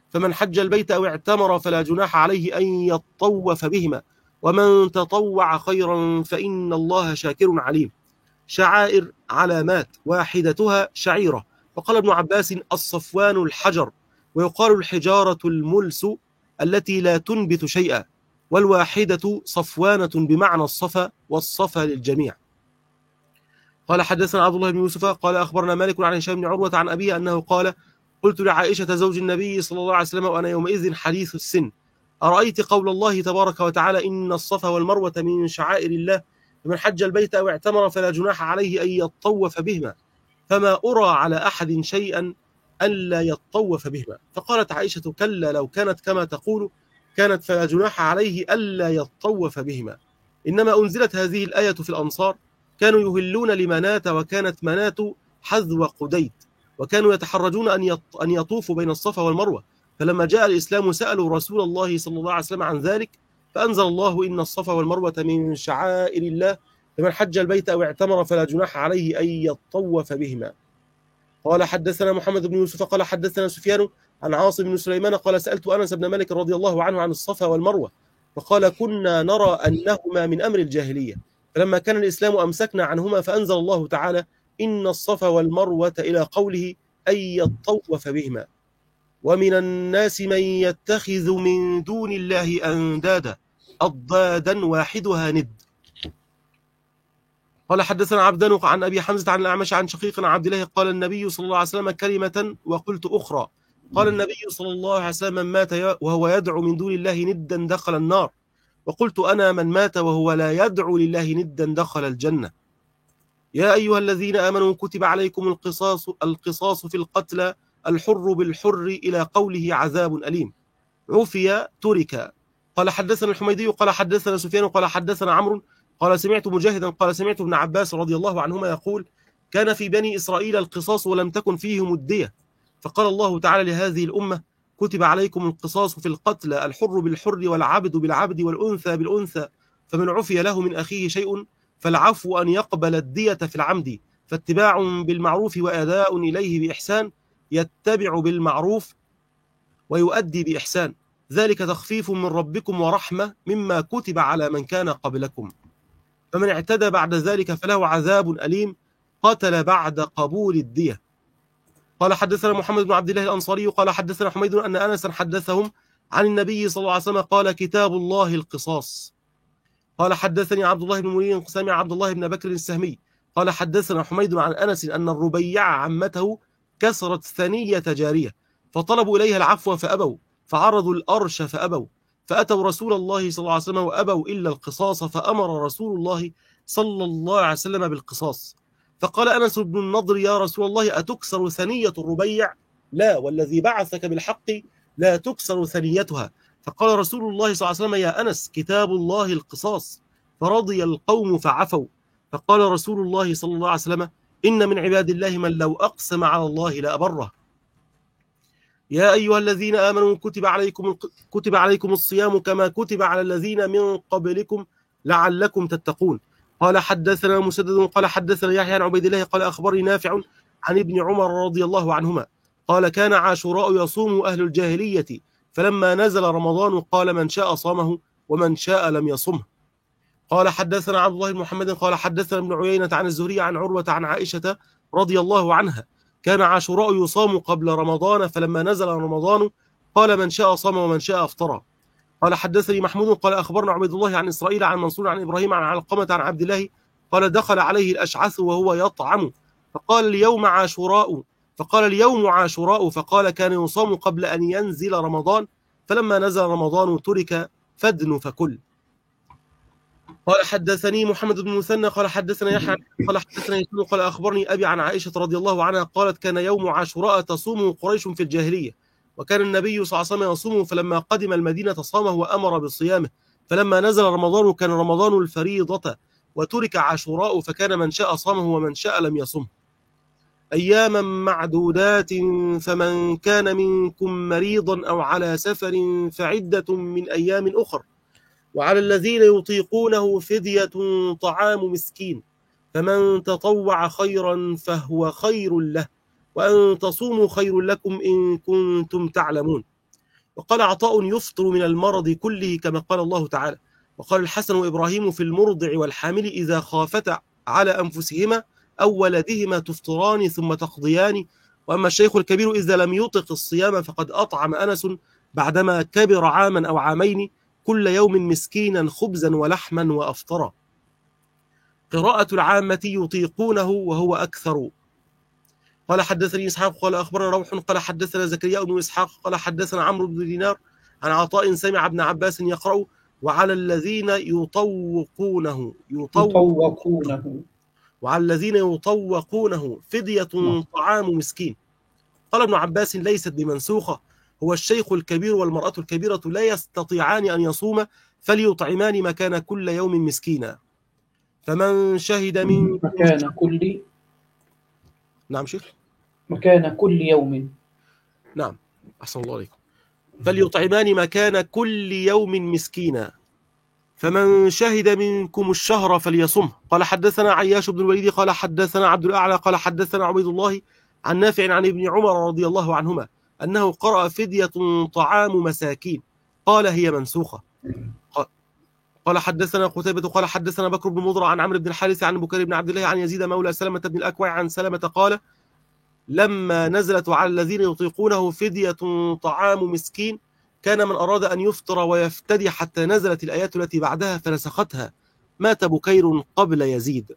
فمن حج البيت أو اعتمر فلا جناح عليه أن يطوف بهما ومن تطوع خيرا فإن الله شاكر عليم. شعائر علامات واحدتها شعيرة. وقال ابن عباس الصفوان الحجر، ويقال الحجارة الملس التي لا تنبت شيئا، والواحدة صفوانة بمعنى الصفا، والصفا للجميع. قال حدثنا عبد الله بن يوسف قال أخبرنا مالك عن هشام بن عروة عن أبيه أنه قال قلت لعائشة زوج النبي صلى الله عليه وسلم وأنا يومئذ حديث السن أرأيت قول الله تبارك وتعالى إن الصفا والمروة من شعائر الله فمن حج البيت أو اعتمر فلا جناح عليه أن يطوف بهما فما أرى على أحد شيئا ألا يطوف بهما. فقالت عائشة كلا لو كانت كما تقول كانت فلا جناح عليه ألا يطوف بهما، إنما أنزلت هذه الآية في الأنصار كانوا يهلون لمنات وكانت منات حذو قديد وكانوا يتحرجون أن يطوفوا بين الصفا والمروة، فلما جاء الإسلام سألوا رسول الله صلى الله عليه وسلم عن ذلك فأنزل الله إن الصفا والمروة من شعائر الله فمن حج البيت أو اعتمر فلا جناح عليه أن يطوف بهما. قال حدثنا محمد بن يوسف قال حدثنا سفيان عن عاصم بن سليمان قال سألت أنس بن مالك رضي الله عنه عن الصفا والمروة فقال كنا نرى أنهما من أمر الجاهلية فلما كان الإسلام أمسكنا عنهما فأنزل الله تعالى إن الصفا والمروة إلى قوله أن يطوف بهما. ومن الناس من يتخذ من دون الله أندادا أضدادا واحدها ند. قال حدثنا عبدان عن أبي حمزة عن الأعمش عن شقيق عن عبد الله قال النبي صلى الله عليه وسلم كلمة وقلت أخرى قال النبي صلى الله عليه وسلم من مات وهو يدعو من دون الله ندا دخل النار وقلت أنا من مات وهو لا يدعو لله ندا دخل الجنة. يا أيها الذين آمنوا كتب عليكم القصاص القصاص في القتلى الحر بالحر إلى قوله عذاب أليم. عفي ترك. قال حدثنا الحميدي قال حدثنا سفيان قال حدثنا عمرو قال سمعت مجاهدا قال سمعت ابن عباس رضي الله عنهما يقول كان في بني إسرائيل القصاص ولم تكن فيهم الدية فقال الله تعالى لهذه الأمة كتب عليكم القصاص في القتلى الحر بالحر والعبد بالعبد والأنثى بالأنثى فمن عفي له من أخيه شيء فالعفو أن يقبل الدية في العمد فاتباع بالمعروف وأداء إليه بإحسان يتبع بالمعروف ويؤدي بإحسان ذلك تخفيف من ربكم ورحمة مما كتب على من كان قبلكم فمن اعتدى بعد ذلك فله عذاب أليم قتل بعد قبول الدية. قال حدثنا محمد بن عبد الله الأنصاري قال حدثنا حميد أن أنسا حدثهم عن النبي صلى الله عليه وسلم قال كتاب الله القصاص. قال حدثني عبد الله بن منير سمع عبد الله بن بكر السهمي قال حدثنا حميد عن أنس أن الربيع عمته كسرت ثنية جارية فطلبوا إليها العفو فأبوا فعرضوا الأرش فأبوا فأتوا رسول الله صلى الله عليه وسلم وأبوا إلا القصاص فأمر رسول الله صلى الله عليه وسلم بالقصاص فقال أنس بن النضر يا رسول الله أتكسر ثنية الربيع؟ لا والذي بعثك بالحق لا تكسر ثنيتها. فقال رسول الله صلى الله عليه وسلم يا أنس كتاب الله القصاص فرضي القوم فعفوا فقال رسول الله صلى الله عليه وسلم إن من عباد الله من لو أقسم على الله لأبره. يا أيها الذين آمنوا كتب عليكم كتب عليكم الصيام كما كتب على الذين من قبلكم لعلكم تتقون. قال حدثنا مسدد قال حدثنا يحيى عن عبيد الله قال أخبرني نافع عن ابن عمر رضي الله عنهما قال كان عاشوراء يصوم أهل الجاهلية فلما نزل رمضان قال من شاء صامه ومن شاء لم يصمه. قال حدثنا عبد الله بن محمد قال حدثنا ابن عيينة عن الزهري عن عروة عن عائشة رضي الله عنها كان عاشوراء يصام قبل رمضان فلما نزل رمضان قال من شاء صام ومن شاء افطر. قال حدثني محمود قال أخبرنا عبيد الله عن إسرائيل عن منصور عن إبراهيم عن علقمة عن عبد الله قال دخل عليه الأشعث وهو يطعم فقال اليوم عاشوراء فقال اليوم عاشوراء فقال كان يصام قبل أن ينزل رمضان فلما نزل رمضان ترك فدن فكل. قال حدثني محمد بن مثنى قال حدثنا يحيى قال حدثنا يسوع قال أخبرني أبي عن عائشة رضي الله عنها قالت كان يوم عاشوراء تصوم قريش في الجاهلية وكان النبي صلى الله عليه وسلم يصومه فلما قدم المدينة صامه وأمر بصيامه فلما نزل رمضان كان رمضان الفريضة وترك عاشوراء فكان من شاء صامه ومن شاء لم يصمه. أياما معدودات فمن كان منكم مريضا أو على سفر فعدة من أيام أخر وعلى الذين يطيقونه فدية طعام مسكين فمن تطوع خيرا فهو خير له وأن تصوموا خير لكم إن كنتم تعلمون. وقال عطاء يفطر من المرض كله كما قال الله تعالى. وقال الحسن وإبراهيم في المرضع والحامل إذا خافتا على أنفسهما أو ولدهما تفطران ثم تقضيان. وأما الشيخ الكبير إذا لم يطق الصيام فقد أطعم أنس بعدما كبر عاما أو عامين كل يوم مسكينا خبزا ولحما وأفطرا. قراءة العامة يطيقونه وهو أكثر. قال حدثني إسحاق قال أخبرنا روح قال حدثنا زكريا بن إسحاق قال حدثنا عمرو بن دينار عن عطاء سمع ابن عباس يقرأ وعلى الذين يطوقونه يطوقونه وعلى الذين يطوقونه فدية طعام مسكين. قال ابن عباس ليست بمنسوخة، هو الشيخ الكبير والمرأة الكبيرة لا يستطيعان أن يصوم فليطعمان مكان كل يوم مسكينا. فمن شهد من مكان كل نعم شيخ مكان كل يوم نعم أحسن الله عليكم. فليطعمان مكان كل يوم مسكينا. فمن شهد منكم الشهر فليصمه. قال حدثنا عياش بن الوليد قال حدثنا عبد الأعلى قال حدثنا عبيد الله عن نافع عن ابن عمر رضي الله عنهما أنه قرأ فدية طعام مساكين قال هي منسوخة. قال حدثنا قتيبة قال حدثنا بكر بن مضر عن عمرو بن الحارث عن بكير بن عبد الله عن يزيد مولى سلمة بن الأكوع عن سلمة قال لما نزلت على الذين يطيقونه فدية طعام مسكين كان من أراد أن يفطر ويفتدي حتى نزلت الآيات التي بعدها فنسختها مات بكير قبل يزيد.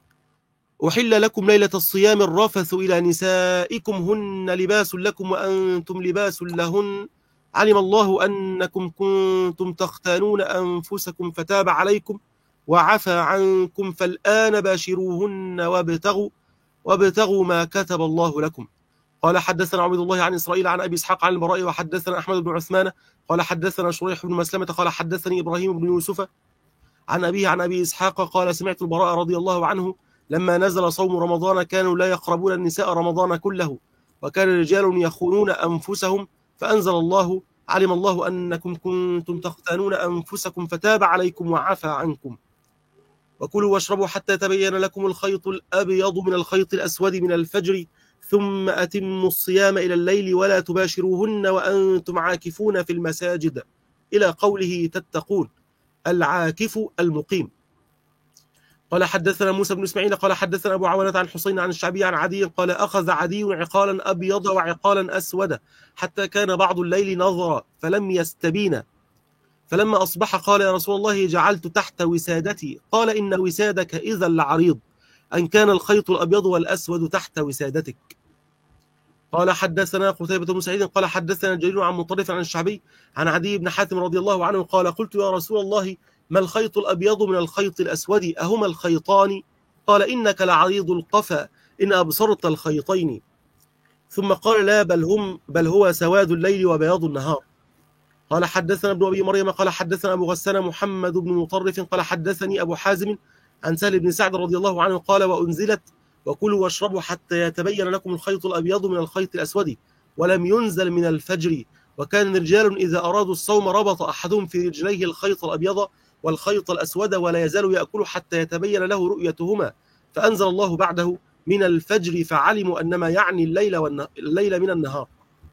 أحل لكم ليلة الصيام الرفث إلى نسائكم هن لباس لكم وأنتم لباس لهن علم الله أنكم كنتم تختانون أنفسكم فتاب عليكم وعفى عنكم فالآن باشروهن وابتغوا وابتغوا ما كتب الله لكم. قال حدثنا عبد الله عن إسرائيل عن أبي إسحاق عن البراء وحدثنا أحمد بن عثمان قال حدثنا شريح بن مسلمة قال حدثني إبراهيم بن يوسف عن أبيه عن أبي إسحاق قال سمعت البراء رضي الله عنه لما نزل صوم رمضان كانوا لا يقربون النساء رمضان كله وكان رجال يخونون أنفسهم فأنزل الله علم الله أنكم كنتم تختانون أنفسكم فتاب عليكم وعفى عنكم وكلوا واشربوا حتى يتبين لكم الخيط الأبيض من الخيط الأسود من الفجر ثم أتموا الصيام إلى الليل ولا تباشروهن وأنتم عاكفون في المساجد إلى قوله تتقون العاكف المقيم. قال حدثنا موسى بن إسماعيل قال حدثنا أبو عوانة عن حسين عن الشعبي عن عدي قال أخذ عدي عقالا أبيض وعقالا أسود حتى كان بعض الليل نظرا فلم يستبين فلما أصبح قال يا رسول الله جعلت تحت وسادتي قال إن وسادك إذا لعريض أن كان الخيط الأبيض والأسود تحت وسادتك. قال حدثنا قتيبة بن سعيد قال حدثنا جرير عن مطرف عن الشعبي عن عدي بن حاتم رضي الله عنه قال قلت يا رسول الله ما الخيط الأبيض من الخيط الأسود أهما الخيطان؟ قال إنك لعريض القفا إن أبصرت الخيطين. ثم قال لا بل هم بل هو سواد الليل وبياض النهار. قال حدثنا ابن أبي مريم قال حدثنا أبو غسان محمد بن مطرف قال حدثني أبو حازم عن سهل بن سعد رضي الله عنه قال وأنزلت وكلوا واشربوا حتى يتبين لكم الخيط الأبيض من الخيط الأسود ولم ينزل من الفجر وكان رجال إذا أرادوا الصوم ربط أحدهم في رجليه الخيط الأبيض والخيط الأسود ولا يزال يأكل حتى يتبين له رؤيتهما فأنزل الله بعده من الفجر فعلموا أنما يعني الليل, والليل من النهار.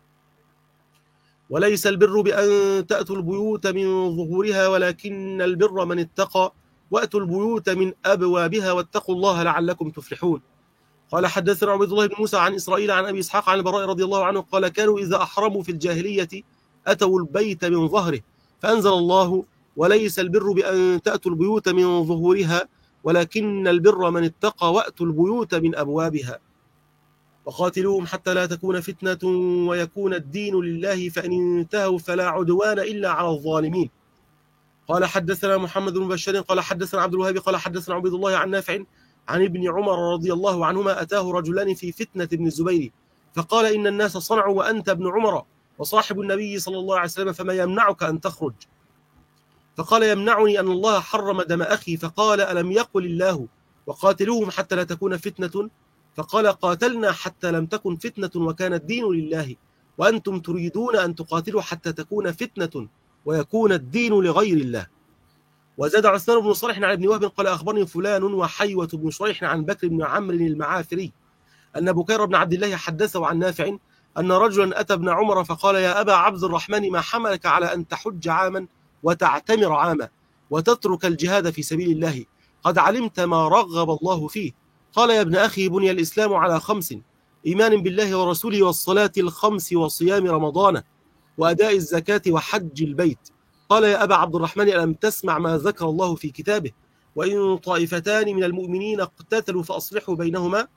وليس البر بأن تأتوا البيوت من ظهورها ولكن البر من اتقى وأتوا البيوت من أبوابها واتقوا الله لعلكم تفلحون. قال حدثنا عبد الله بن موسى عن إسرائيل عن أبي إسحاق عن البراء رضي الله عنه قال كانوا إذا أحرموا في الجاهلية أتوا البيت من ظهره فأنزل الله وليس البر بأن تأتوا البيوت من ظهورها ولكن البر من اتقى وأتوا البيوت من أبوابها وقاتلوهم حتى لا تكون فتنة ويكون الدين لله فإن انتهوا فلا عدوان إلا على الظالمين. قال حدثنا محمد بن بشار قال حدثنا عبد الوهاب قال حدثنا عبيد الله عن نافع عن ابن عمر رضي الله عنهما أتاه رجلان في فتنة ابن الزبير فقال إن الناس صنعوا وأنت ابن عمر وصاحب النبي صلى الله عليه وسلم فما يمنعك أن تخرج؟ فقال يمنعني أن الله حرم دم أخي. فقال ألم يقل الله وقاتلوهم حتى لا تكون فتنة؟ فقال قاتلنا حتى لم تكن فتنة وكان الدين لله وأنتم تريدون أن تقاتلوا حتى تكون فتنة ويكون الدين لغير الله. وزاد عثمان بن صالح عن ابن وهب قال أخبرني فلان وحيوة بن شريح عن بكر بن عمرو المعافري أن بكير بن عبد الله حدثه عن نافع أن رجلا أتى ابن عمر فقال: يا أبا عبد الرحمن، ما حملك على أن تحج عاما وتعتمر عاما وتترك الجهاد في سبيل الله؟ قد علمت ما رغب الله فيه. قال: يا ابن أخي، بني الإسلام على خمس: إيمان بالله ورسوله، والصلاة الخمس، وصيام رمضان، وأداء الزكاة، وحج البيت. قال: يا أبا عبد الرحمن، ألم تسمع ما ذكر الله في كتابه: وإن طائفتان من المؤمنين اقتتلوا فأصلحوا بينهما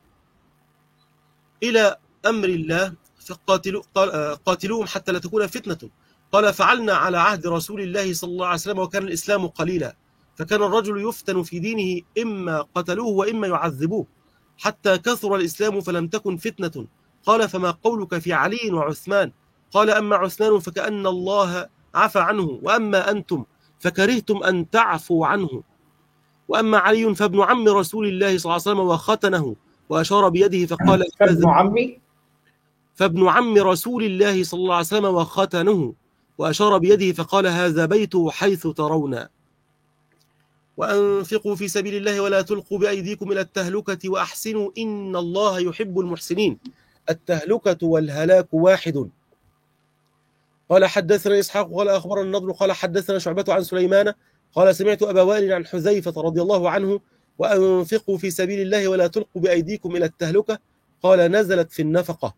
إلى أمر الله فقاتلوا قاتلوهم حتى لا تكون فتنة. قال: فعلنا على عهد رسول الله صلى الله عليه وسلم، وكان الإسلام قليلا، فكان الرجل يفتن في دينه، إما قتلوه وإما يعذبوه، حتى كثر الإسلام فلم تكن فتنة. قال: فما قولك في علي وعثمان؟ قال: أما عثمان فكأن الله عفى عنه، وأما أنتم فكرهتم أن تعفوا عنه، وأما علي فابن عم رسول الله صلى الله عليه وسلم وختنه، وأشار بيده فقال: فابن عمي فابن عم رسول الله صلى الله عليه وسلم وختنه، وأشار بيده فقال: هذا بيته حيث ترون. وأنفقوا في سبيل الله ولا تلقوا بأيديكم إلى التهلكة وأحسنوا إن الله يحب المحسنين. التهلكة والهلاك واحد. قال: حدثنا إسحاق قال أخبرنا النضر قال حدثنا شعبة عن سليمان قال: سمعت أبا وائل عن حذيفة رضي الله عنه: وأنفقوا في سبيل الله ولا تلقوا بأيديكم إلى التهلكة. قال: نزلت في النفقة.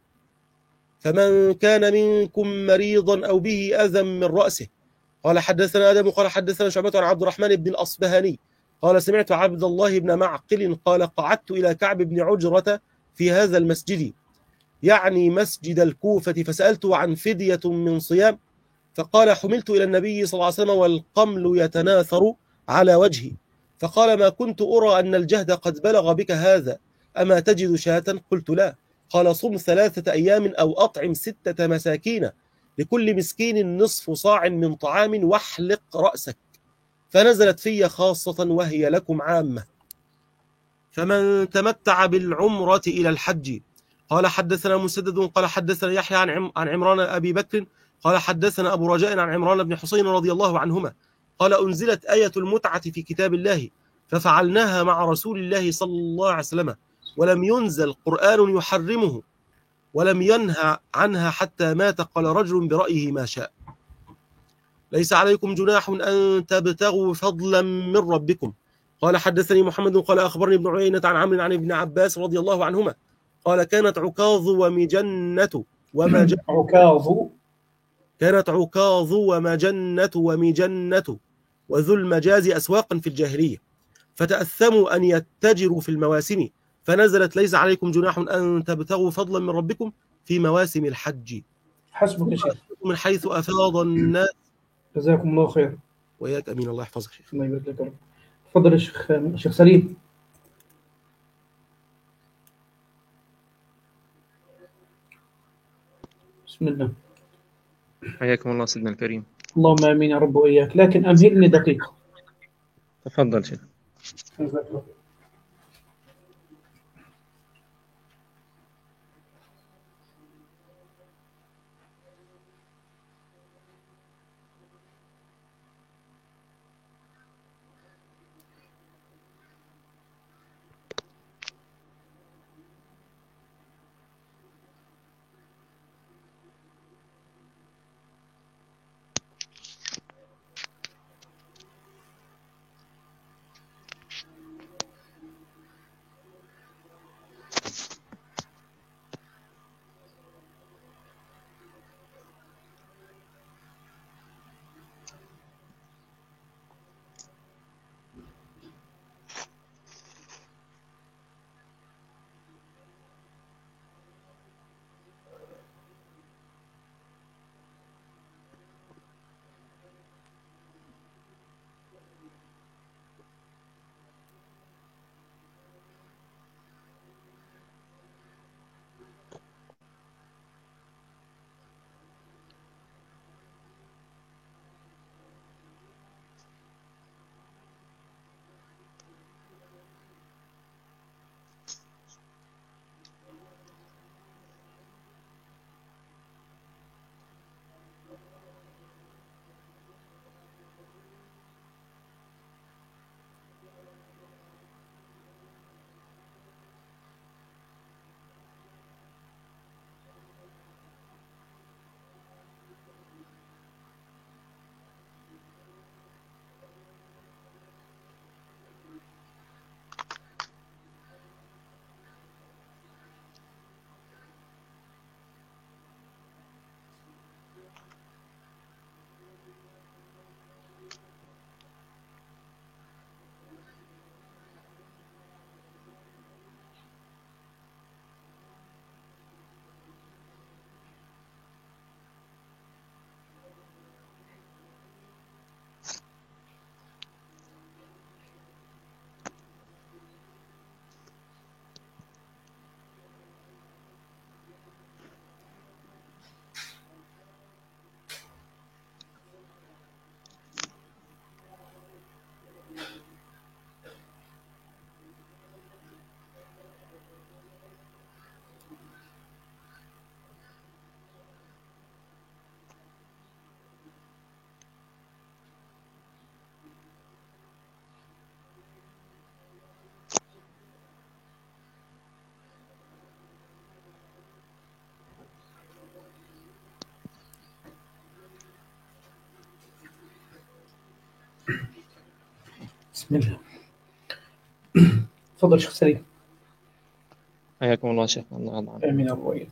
فمن كان منكم مريضا أو به أذى من رأسه. قال: حدثنا آدم قال حدثنا شعبة عن عبد الرحمن بن الأصبهاني قال: سمعت عبد الله بن معقل قال: قعدت إلى كعب بن عجرة في هذا المسجد، يعني مسجد الكوفة، فسألته عن فدية من صيام، فقال: حملت إلى النبي صلى الله عليه وسلم والقمل يتناثر على وجهي، فقال: ما كنت أرى أن الجهد قد بلغ بك هذا، أما تجد شاة؟ قلت: لا. قال: صم ثلاثة أيام أو أطعم ستة مساكين، لكل مسكين نصف صاع من طعام، واحلق رأسك. فنزلت في خاصة وهي لكم عامة. فمن تمتع بالعمرة إلى الحج. قال: حدثنا مسدد قال حدثنا يحيى عن عم عن عمران أبي بكر قال حدثنا أبو رجاء عن عمران بن حسين رضي الله عنهما قال: أنزلت آية المتعة في كتاب الله، ففعلناها مع رسول الله صلى الله عليه وسلم، ولم ينزل قرآن يحرمه، ولم ينهى عنها حتى مات. قال رجل برأيه ما شاء. ليس عليكم جناح أن تبتغوا فضلا من ربكم. قال: حدثني محمد قال أخبرني ابن عيينة عن عمرو عن ابن عباس رضي الله عنهما قال: كانت عكاظ ومجنة ومجنة عكاظ كانت عكاظ ومجنة ومجنة وذو المجاز أسواقا في الجاهلية، فتأثموا أن يتجروا في المواسم، فنزلت: ليس عليكم جناح أن تبتغوا فضلا من ربكم في مواسم الحج. حسبك يا شيخ، من حيث أفاض الناس. جزاكم الله خير. وإياك أمين، الله يحفظك شيخ. الله يبارك لك. تفضل يا شيخ شيخ سليم. بسم الله. حياكم الله سيدنا الكريم. اللهم آمين يا رب وإياك، لكن أمهلني دقيقة. تفضل شيخ. جزاك الله. بسم الله. تفضل شيخ سليم. حياكم الله شيخ. الله يرضى. آمين يا رب.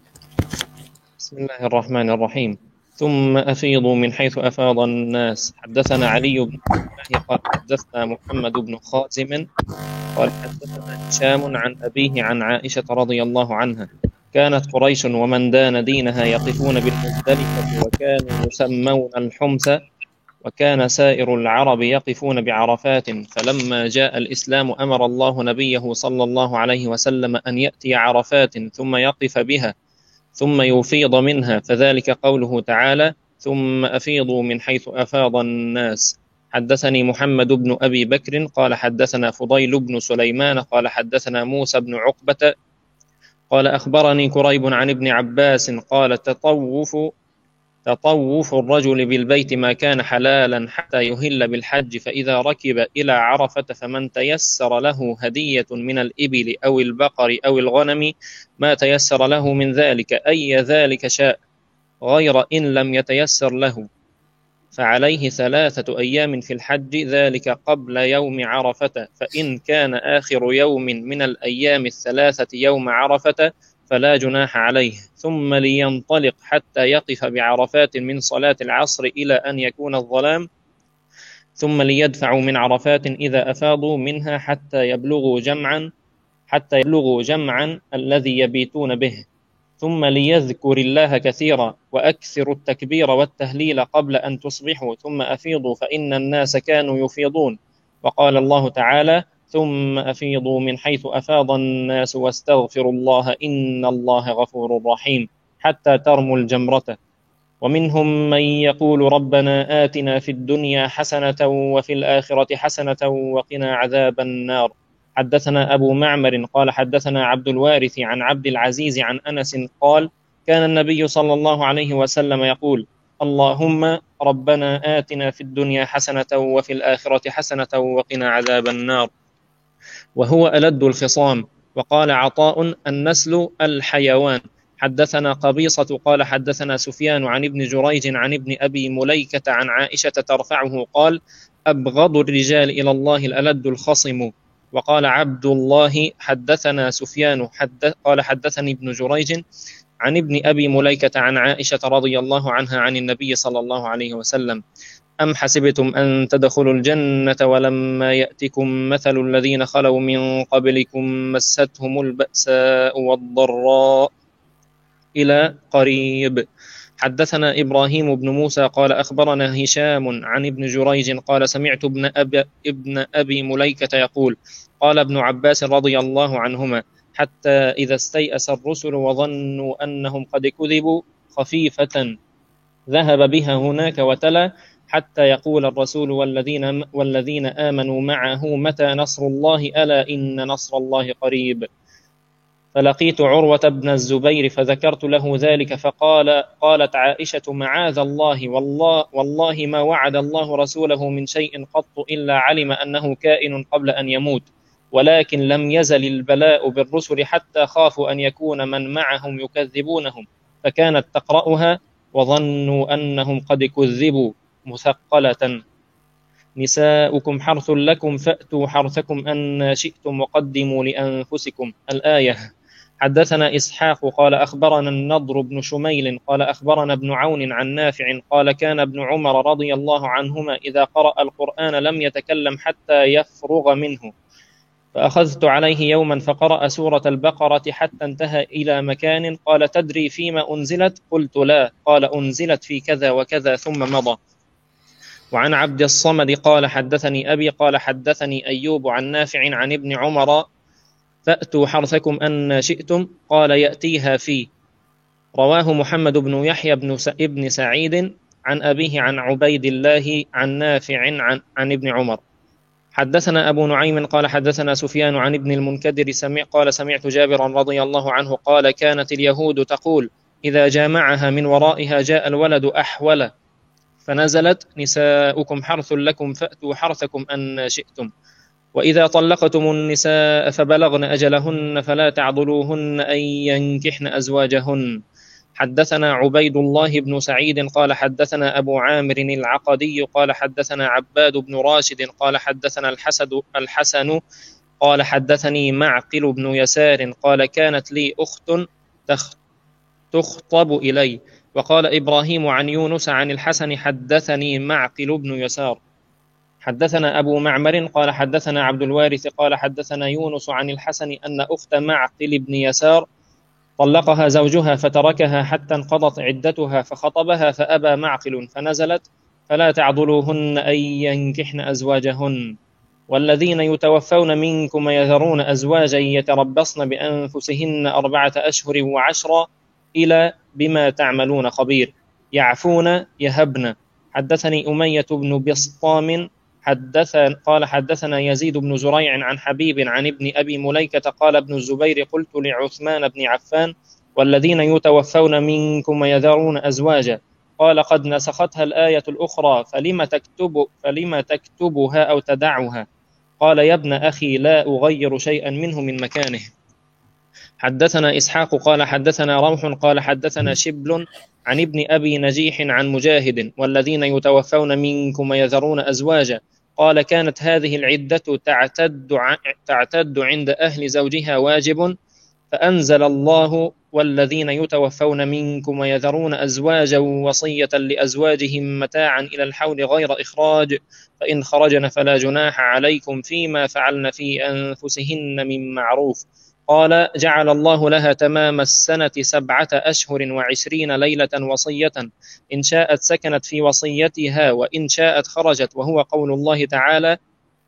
بسم الله الرحمن الرحيم. ثم أفيضوا من حيث أفاض الناس. حدثنا علي بن الله قال حدثنا محمد بن خازم قال حدثنا هشام عن أبيه عن عائشة رضي الله عنها كانت قريش ومن دان دينها يقفون بالمزدلفة وكانوا يسمون الحمص وكان سائر العرب يقفون بعرفات، فلما جاء الإسلام أمر الله نبيه صلى الله عليه وسلم أن يأتي عرفات ثم يقف بها ثم يفيض منها، فذلك قوله تعالى ثم أفيضوا من حيث أفاض الناس. حدثني محمد بن أبي بكر قال حدثنا فضيل بن سليمان قال حدثنا موسى بن عقبة قال أخبرني كريب عن ابن عباس قال تطوف تطوف الرجل بالبيت ما كان حلالا حتى يهل بالحج، فإذا ركب إلى عرفة فمن تيسر له هدية من الإبل أو البقر أو الغنم ما تيسر له من ذلك أي ذلك شاء، غير إن لم يتيسر له فعليه ثلاثة أيام في الحج، ذلك قبل يوم عرفة، فإن كان آخر يوم من الأيام الثلاثة يوم عرفة فلا جناح عليه، ثم لينطلق حتى يقف بعرفات من صلاة العصر إلى أن يكون الظلام، ثم ليدفعوا من عرفات إذا أفاضوا منها حتى يبلغوا جمعا حتى يبلغوا جمعا الذي يبيتون به، ثم ليذكر الله كثيرا وأكثروا التكبير والتهليل قبل أن تصبحوا، ثم أفيضوا فإن الناس كانوا يفيضون، وقال الله تعالى ثم أفيضوا من حيث أفاض الناس واستغفروا الله إن الله غفور رحيم حتى ترموا الجمرة. ومنهم من يقول ربنا آتنا في الدنيا حسنة وفي الآخرة حسنة وقنا عذاب النار. حدثنا أبو معمر قال حدثنا عبد الوارث عن عبد العزيز عن أنس قال كان النبي صلى الله عليه وسلم يقول اللهم ربنا آتنا في الدنيا حسنة وفي الآخرة حسنة وقنا عذاب النار، وهو ألد الخصام. وقال عطاء النسل الحيوان. حدثنا قبيصة قال حدثنا سفيان عن ابن جريج عن ابن أبي مليكة عن عائشة ترفعه قال أبغض الرجال إلى الله الألد الخصم. وقال عبد الله حدثنا سفيان حدث قال حدثني ابن جريج عن ابن أبي مليكة عن عائشة رضي الله عنها عن النبي صلى الله عليه وسلم أم حسبتم أن تدخلوا الجنة ولما يأتكم مثل الذين خلوا من قبلكم مستهم البأساء والضراء إلى قريب. حدثنا إبراهيم بن موسى قال أخبرنا هشام عن ابن جريج قال سمعت ابن أبي, ابن أبي مليكة يقول قال ابن عباس رضي الله عنهما حتى إذا استيأس الرسل وظنوا أنهم قد كذبوا خفيفة ذهب بها هناك وتلا حتى يقول الرسول والذين, والذين آمنوا معه متى نصر الله ألا إن نصر الله قريب. فلقيت عروة بن الزبير فذكرت له ذلك فقال قالت عائشة معاذ الله والله, والله ما وعد الله رسوله من شيء قط إلا علم أنه كائن قبل أن يموت، ولكن لم يزل البلاء بالرسل حتى خافوا أن يكون من معهم يكذبونهم، فكانت تقرأها وظنوا أنهم قد كذبوا مثقلة. نساؤكم حرث لكم فأتوا حرثكم أن شئتم وقدموا لأنفسكم الآية. حدثنا إسحاق قال أخبرنا النضر بن شميل قال أخبرنا ابن عون عن نافع قال كان ابن عمر رضي الله عنهما إذا قرأ القرآن لم يتكلم حتى يفرغ منه، فأخذت عليه يوما فقرأ سورة البقرة حتى انتهى إلى مكان قال تدري فيما أنزلت؟ قلت لا. قال أنزلت في كذا وكذا ثم مضى. وعن عبد الصمد قال حدثني أبي قال حدثني أيوب عن نافع عن ابن عمر فأتوا حرثكم أن شئتم قال يأتيها فيه. رواه محمد بن يحيى بن ابن سعيد عن أبيه عن عبيد الله عن نافع عن, عن ابن عمر. حدثنا أبو نعيم قال حدثنا سفيان عن ابن المنكدر سمع قال سمعت جابرا رضي الله عنه قال كانت اليهود تقول إذا جامعها من ورائها جاء الولد أحول، فنزلت نساؤكم حرث لكم فأتوا حرثكم أن شئتم، وإذا طلقتم النساء فبلغن أجلهن فلا تعضلوهن أن ينكحن أزواجهن. حدثنا عبيد الله بن سعيد قال حدثنا أبو عامر العقدي قال حدثنا عباد بن راشد قال حدثنا الحسد الحسن قال حدثني معقل بن يسار قال كانت لي أخت تخطب إلي. وقال إبراهيم عن يونس عن الحسن حدثني معقل بن يسار. حدثنا أبو معمر قال حدثنا عبد الوارث قال حدثنا يونس عن الحسن أن أخت معقل بن يسار طلقها زوجها فتركها حتى انقضت عدتها فخطبها فأبى معقل فنزلت فلا تعضلوهن أن ينكحن أزواجهن والذين يتوفون منكم يذرون أزواجا يتربصن بأنفسهن أربعة أشهر وعشرا إلى بما تعملون خبير يعفون يهبن. حدثني أمية بن بسطام حدث قال حدثنا يزيد بن زريع عن حبيب عن ابن أبي مليكة قال ابن الزبير قلت لعثمان بن عفان والذين يتوفون منكم يذرون أزواجا قال قد نسختها الآية الأخرى فلم تكتب فلم تكتبها أو تدعها قال يا ابن أخي لا أغير شيئا منه من مكانه. حدثنا إسحاق قال حدثنا روح قال حدثنا شبل عن ابن أبي نجيح عن مجاهد والذين يتوفون منكم يذرون أزواجا قال كانت هذه العدة تعتد, تعتد عند أهل زوجها واجب فأنزل الله والذين يتوفون منكم يذرون أزواجا وصية لأزواجهم متاعا إلى الحول غير إخراج فإن خرجن فلا جناح عليكم فيما فعلن في أنفسهن من معروف. قال جعل الله لها تمام السنة سبعة أشهر وعشرين ليلة وصية إن شاءت سكنت في وصيتها وإن شاءت خرجت وهو قول الله تعالى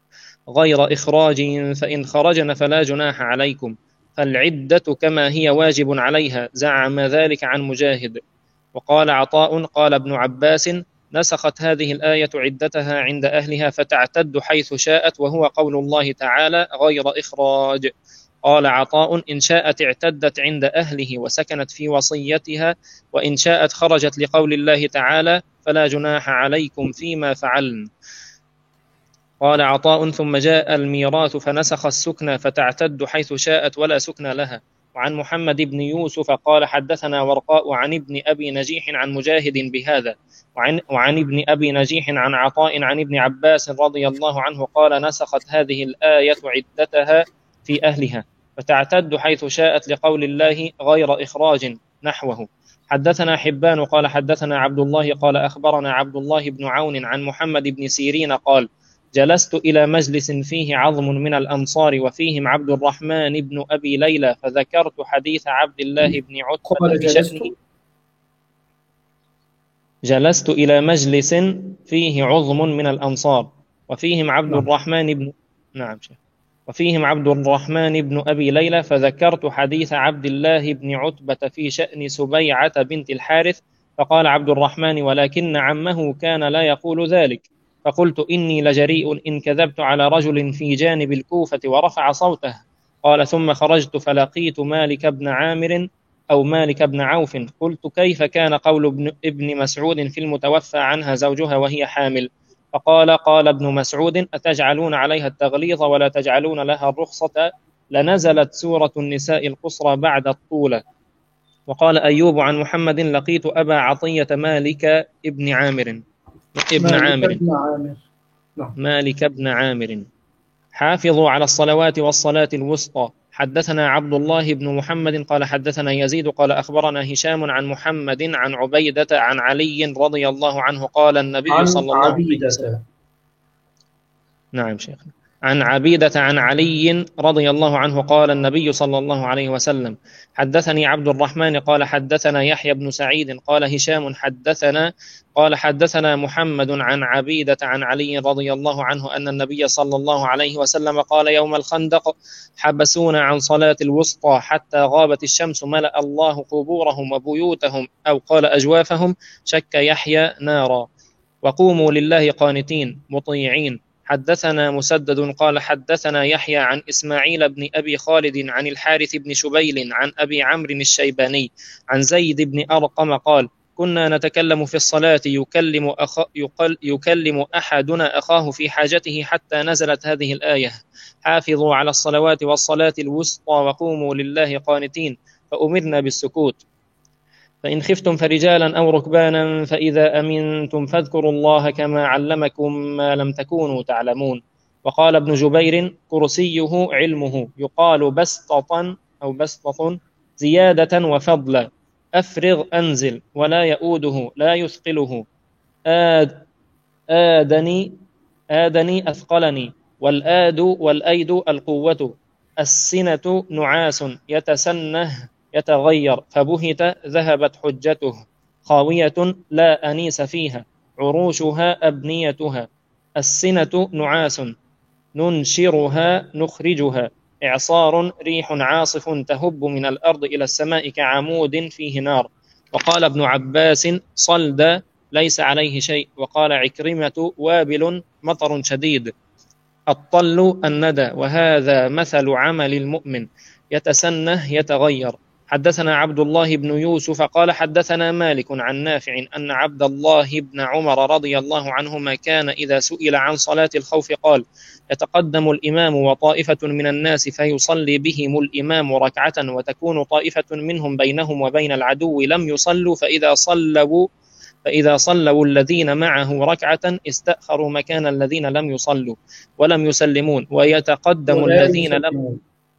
غير إخراج فإن خرجن فلا جناح عليكم فالعدة كما هي واجب عليها زعم ذلك عن مجاهد. وقال عطاء قال ابن عباس نسخت هذه الآية عدتها عند أهلها فتعتد حيث شاءت وهو قول الله تعالى غير إخراج. قال عطاء إن شاءت اعتدت عند أهله وسكنت في وصيتها وإن شاءت خرجت لقول الله تعالى فلا جناح عليكم فيما فعلن. قال عطاء ثم جاء الميراث فنسخ السكنى فتعتد حيث شاءت ولا سكنى لها. وعن محمد بن يوسف قال حدثنا ورقاء عن ابن أبي نجيح عن مجاهد بهذا وعن, وعن ابن أبي نجيح عن عطاء عن ابن عباس رضي الله عنه قال نسخت هذه الآية عدتها في أهلها فتعتد حيث شاءت لقول الله غير إخراج نحوه. حدثنا حبان قال حدثنا عبد الله قال أخبرنا عبد الله بن عون عن محمد بن سيرين قال جلست إلى مجلس فيه عظم من الأنصار وفيهم عبد الرحمن بن أبي ليلى فذكرت حديث عبد الله بن عتبة بشأنه. جلست إلى مجلس فيه عظم من الأنصار وفيهم عبد الرحمن بن نعم شيخ وفيهم عبد الرحمن بن أبي ليلى فذكرت حديث عبد الله بن عتبة في شأن سبيعة بنت الحارث فقال عبد الرحمن ولكن عمه كان لا يقول ذلك فقلت إني لجريء إن كذبت على رجل في جانب الكوفة ورفع صوته. قال ثم خرجت فلقيت مالك بن عامر أو مالك بن عوف قلت كيف كان قول ابن, ابن مسعود في المتوفى عنها زوجها وهي حامل فقال قال ابن مسعود أتجعلون عليها التغليظ ولا تجعلون لها الرخصة لنزلت سورة النساء القصرى بعد الطولة. وقال أيوب عن محمد لقيت أبا عطية مالك ابن عامر ابن عامر مالك ابن عامر حافظوا على الصلوات والصلاة الوسطى. حدثنا عبد الله بن محمد قال حدثنا يزيد قال أخبرنا هشام عن محمد عن عبيدة عن علي رضي الله عنه قال النبي صلى الله عليه وسلم نعم شيخ عن عبيدة عن علي رضي الله عنه قال النبي صلى الله عليه وسلم حدثني عبد الرحمن قال حدثنا يحيى بن سعيد قال هشام حدثنا قال حدثنا محمد عن عبيدة عن علي رضي الله عنه أن النبي صلى الله عليه وسلم قال يوم الخندق حبسونا عن صلاة الوسطى حتى غابت الشمس ملأ الله قبورهم وبيوتهم أو قال أجوافهم شك يحيى نارا وقوموا لله قانتين مطيعين. حدثنا مسدد قال حدثنا يحيى عن إسماعيل بن أبي خالد عن الحارث بن شبيل عن أبي عمرو الشيباني عن زيد بن أرقم قال كنا نتكلم في الصلاة يكلم, أخ... يقل... يكلم أحدنا أخاه في حاجته حتى نزلت هذه الآية حافظوا على الصلوات والصلاة الوسطى وقوموا لله قانتين فأمرنا بالسكوت. فإن خفتم فرجالا أو ركبانا فإذا أمنتم فاذكروا الله كما علمكم ما لم تكونوا تعلمون. وقال ابن جبير كرسيه علمه، يقال بسطة أو بسطة زيادة وفضلا، أفرغ أنزل ولا يؤوده لا يثقله، آد آدني آدني أثقلني، والآد والأيد القوة، السنة نعاس يتسنه يتغير، فبهت ذهبت حجته، خاوية لا أنيس فيها، عروشها أبنيتها، السنة نعاس ننشرها نخرجها، إعصار ريح عاصف تهب من الأرض إلى السماء كعمود فيه نار. وقال ابن عباس صلد ليس عليه شيء. وقال عكرمة وابل مطر شديد. الطل الندى، وهذا مثل عمل المؤمن، يتسنه يتغير. حدثنا عبد الله بن يوسف قال حدثنا مالك عن نافع أن عبد الله بن عمر رضي الله عنهما كان إذا سئل عن صلاة الخوف قال: يتقدم الإمام وطائفة من الناس فيصلي بهم الإمام ركعة، وتكون طائفة منهم بينهم وبين العدو لم يصلوا، فإذا صلوا فإذا صلوا الذين معه ركعة استأخروا مكان الذين لم يصلوا ولم يسلمون، ويتقدم الذين لم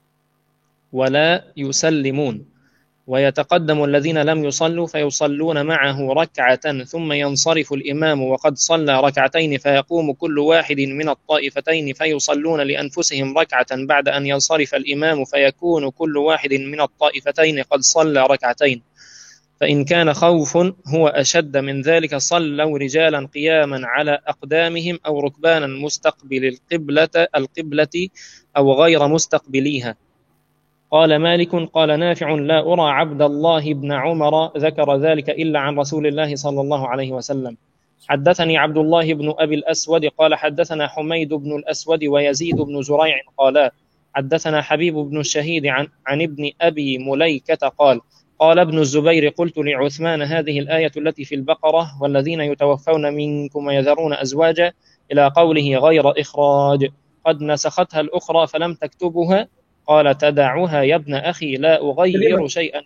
ولا يسلمون ويتقدم الذين لم يصلوا فيصلون معه ركعة، ثم ينصرف الإمام وقد صلى ركعتين، فيقوم كل واحد من الطائفتين فيصلون لأنفسهم ركعة بعد أن ينصرف الإمام، فيكون كل واحد من الطائفتين قد صلى ركعتين. فإن كان خوف هو أشد من ذلك صلوا رجالا قياما على أقدامهم أو ركبانا مستقبل القبلة القبلة أو غير مستقبليها. قال مالك قال نافع لا أرى عبد الله بن عمر ذكر ذلك إلا عن رسول الله صلى الله عليه وسلم. حدثني عبد الله بن أبي الأسود قال حدثنا حميد بن الأسود ويزيد بن زريع قالا حدثنا حبيب بن الشهيد عن, عن ابن أبي مليكة قال قال ابن الزبير قلت لعثمان هذه الآية التي في البقرة والذين يتوفون منكم ويذرون أزواجا إلى قوله غير إخراج قد نسختها الأخرى فلم تكتبها. قال تدعها يا ابن أخي لا أغير شيئا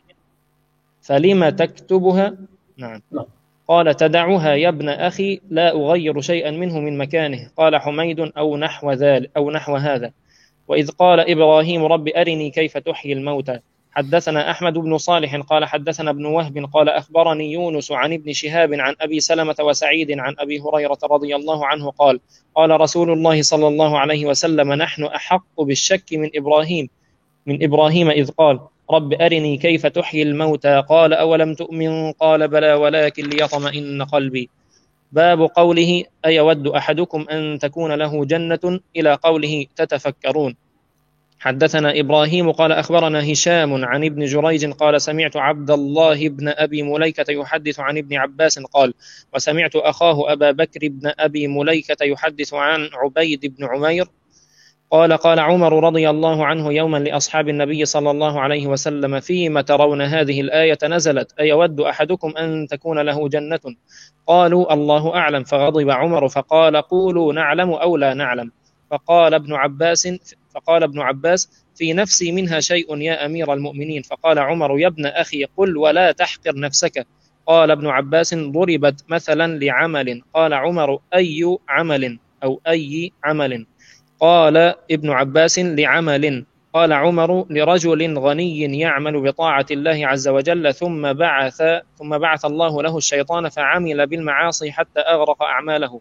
فلما تكتبها. نعم. قال تدعها يا ابن أخي لا أغير شيئا منه من مكانه. قال حميد أو نحو ذلك أو نحو هذا. وإذ قال إبراهيم رب أرني كيف تحيي الموتى. حدثنا أحمد بن صالح قال حدثنا ابن وهب قال أخبرني يونس عن ابن شهاب عن أبي سلمة وسعيد عن أبي هريرة رضي الله عنه قال قال رسول الله صلى الله عليه وسلم نحن أحق بالشك من إبراهيم من إبراهيم إذ قال رب أرني كيف تحيي الموتى. قال أولم تؤمن قال بلى ولكن ليطمئن قلبي. باب قوله أيود أحدكم أن تكون له جنة إلى قوله تتفكرون. حدثنا إبراهيم قال أخبرنا هشام عن ابن جريج قال سمعت عبد الله بن أبي مليكة يحدث عن ابن عباس قال وسمعت أخاه أبا بكر بن أبي مليكة يحدث عن عبيد بن عمير قال قال عمر رضي الله عنه يوما لأصحاب النبي صلى الله عليه وسلم فيما ترون هذه الآية نزلت أيود أحدكم أن تكون له جنة. قالوا الله أعلم. فغضب عمر فقال قولوا نعلم أو لا نعلم. فقال ابن عباس فقال ابن عباس في نفسي منها شيء يا أمير المؤمنين. فقال عمر يا ابن أخي قل ولا تحقر نفسك. قال ابن عباس ضربت مثلا لعمل. قال عمر أي عمل أو أي عمل. قال ابن عباس لعمل. قال عمر لرجل غني يعمل بطاعة الله عز وجل ثم بعث ثم بعث الله له الشيطان فعمل بالمعاصي حتى أغرق أعماله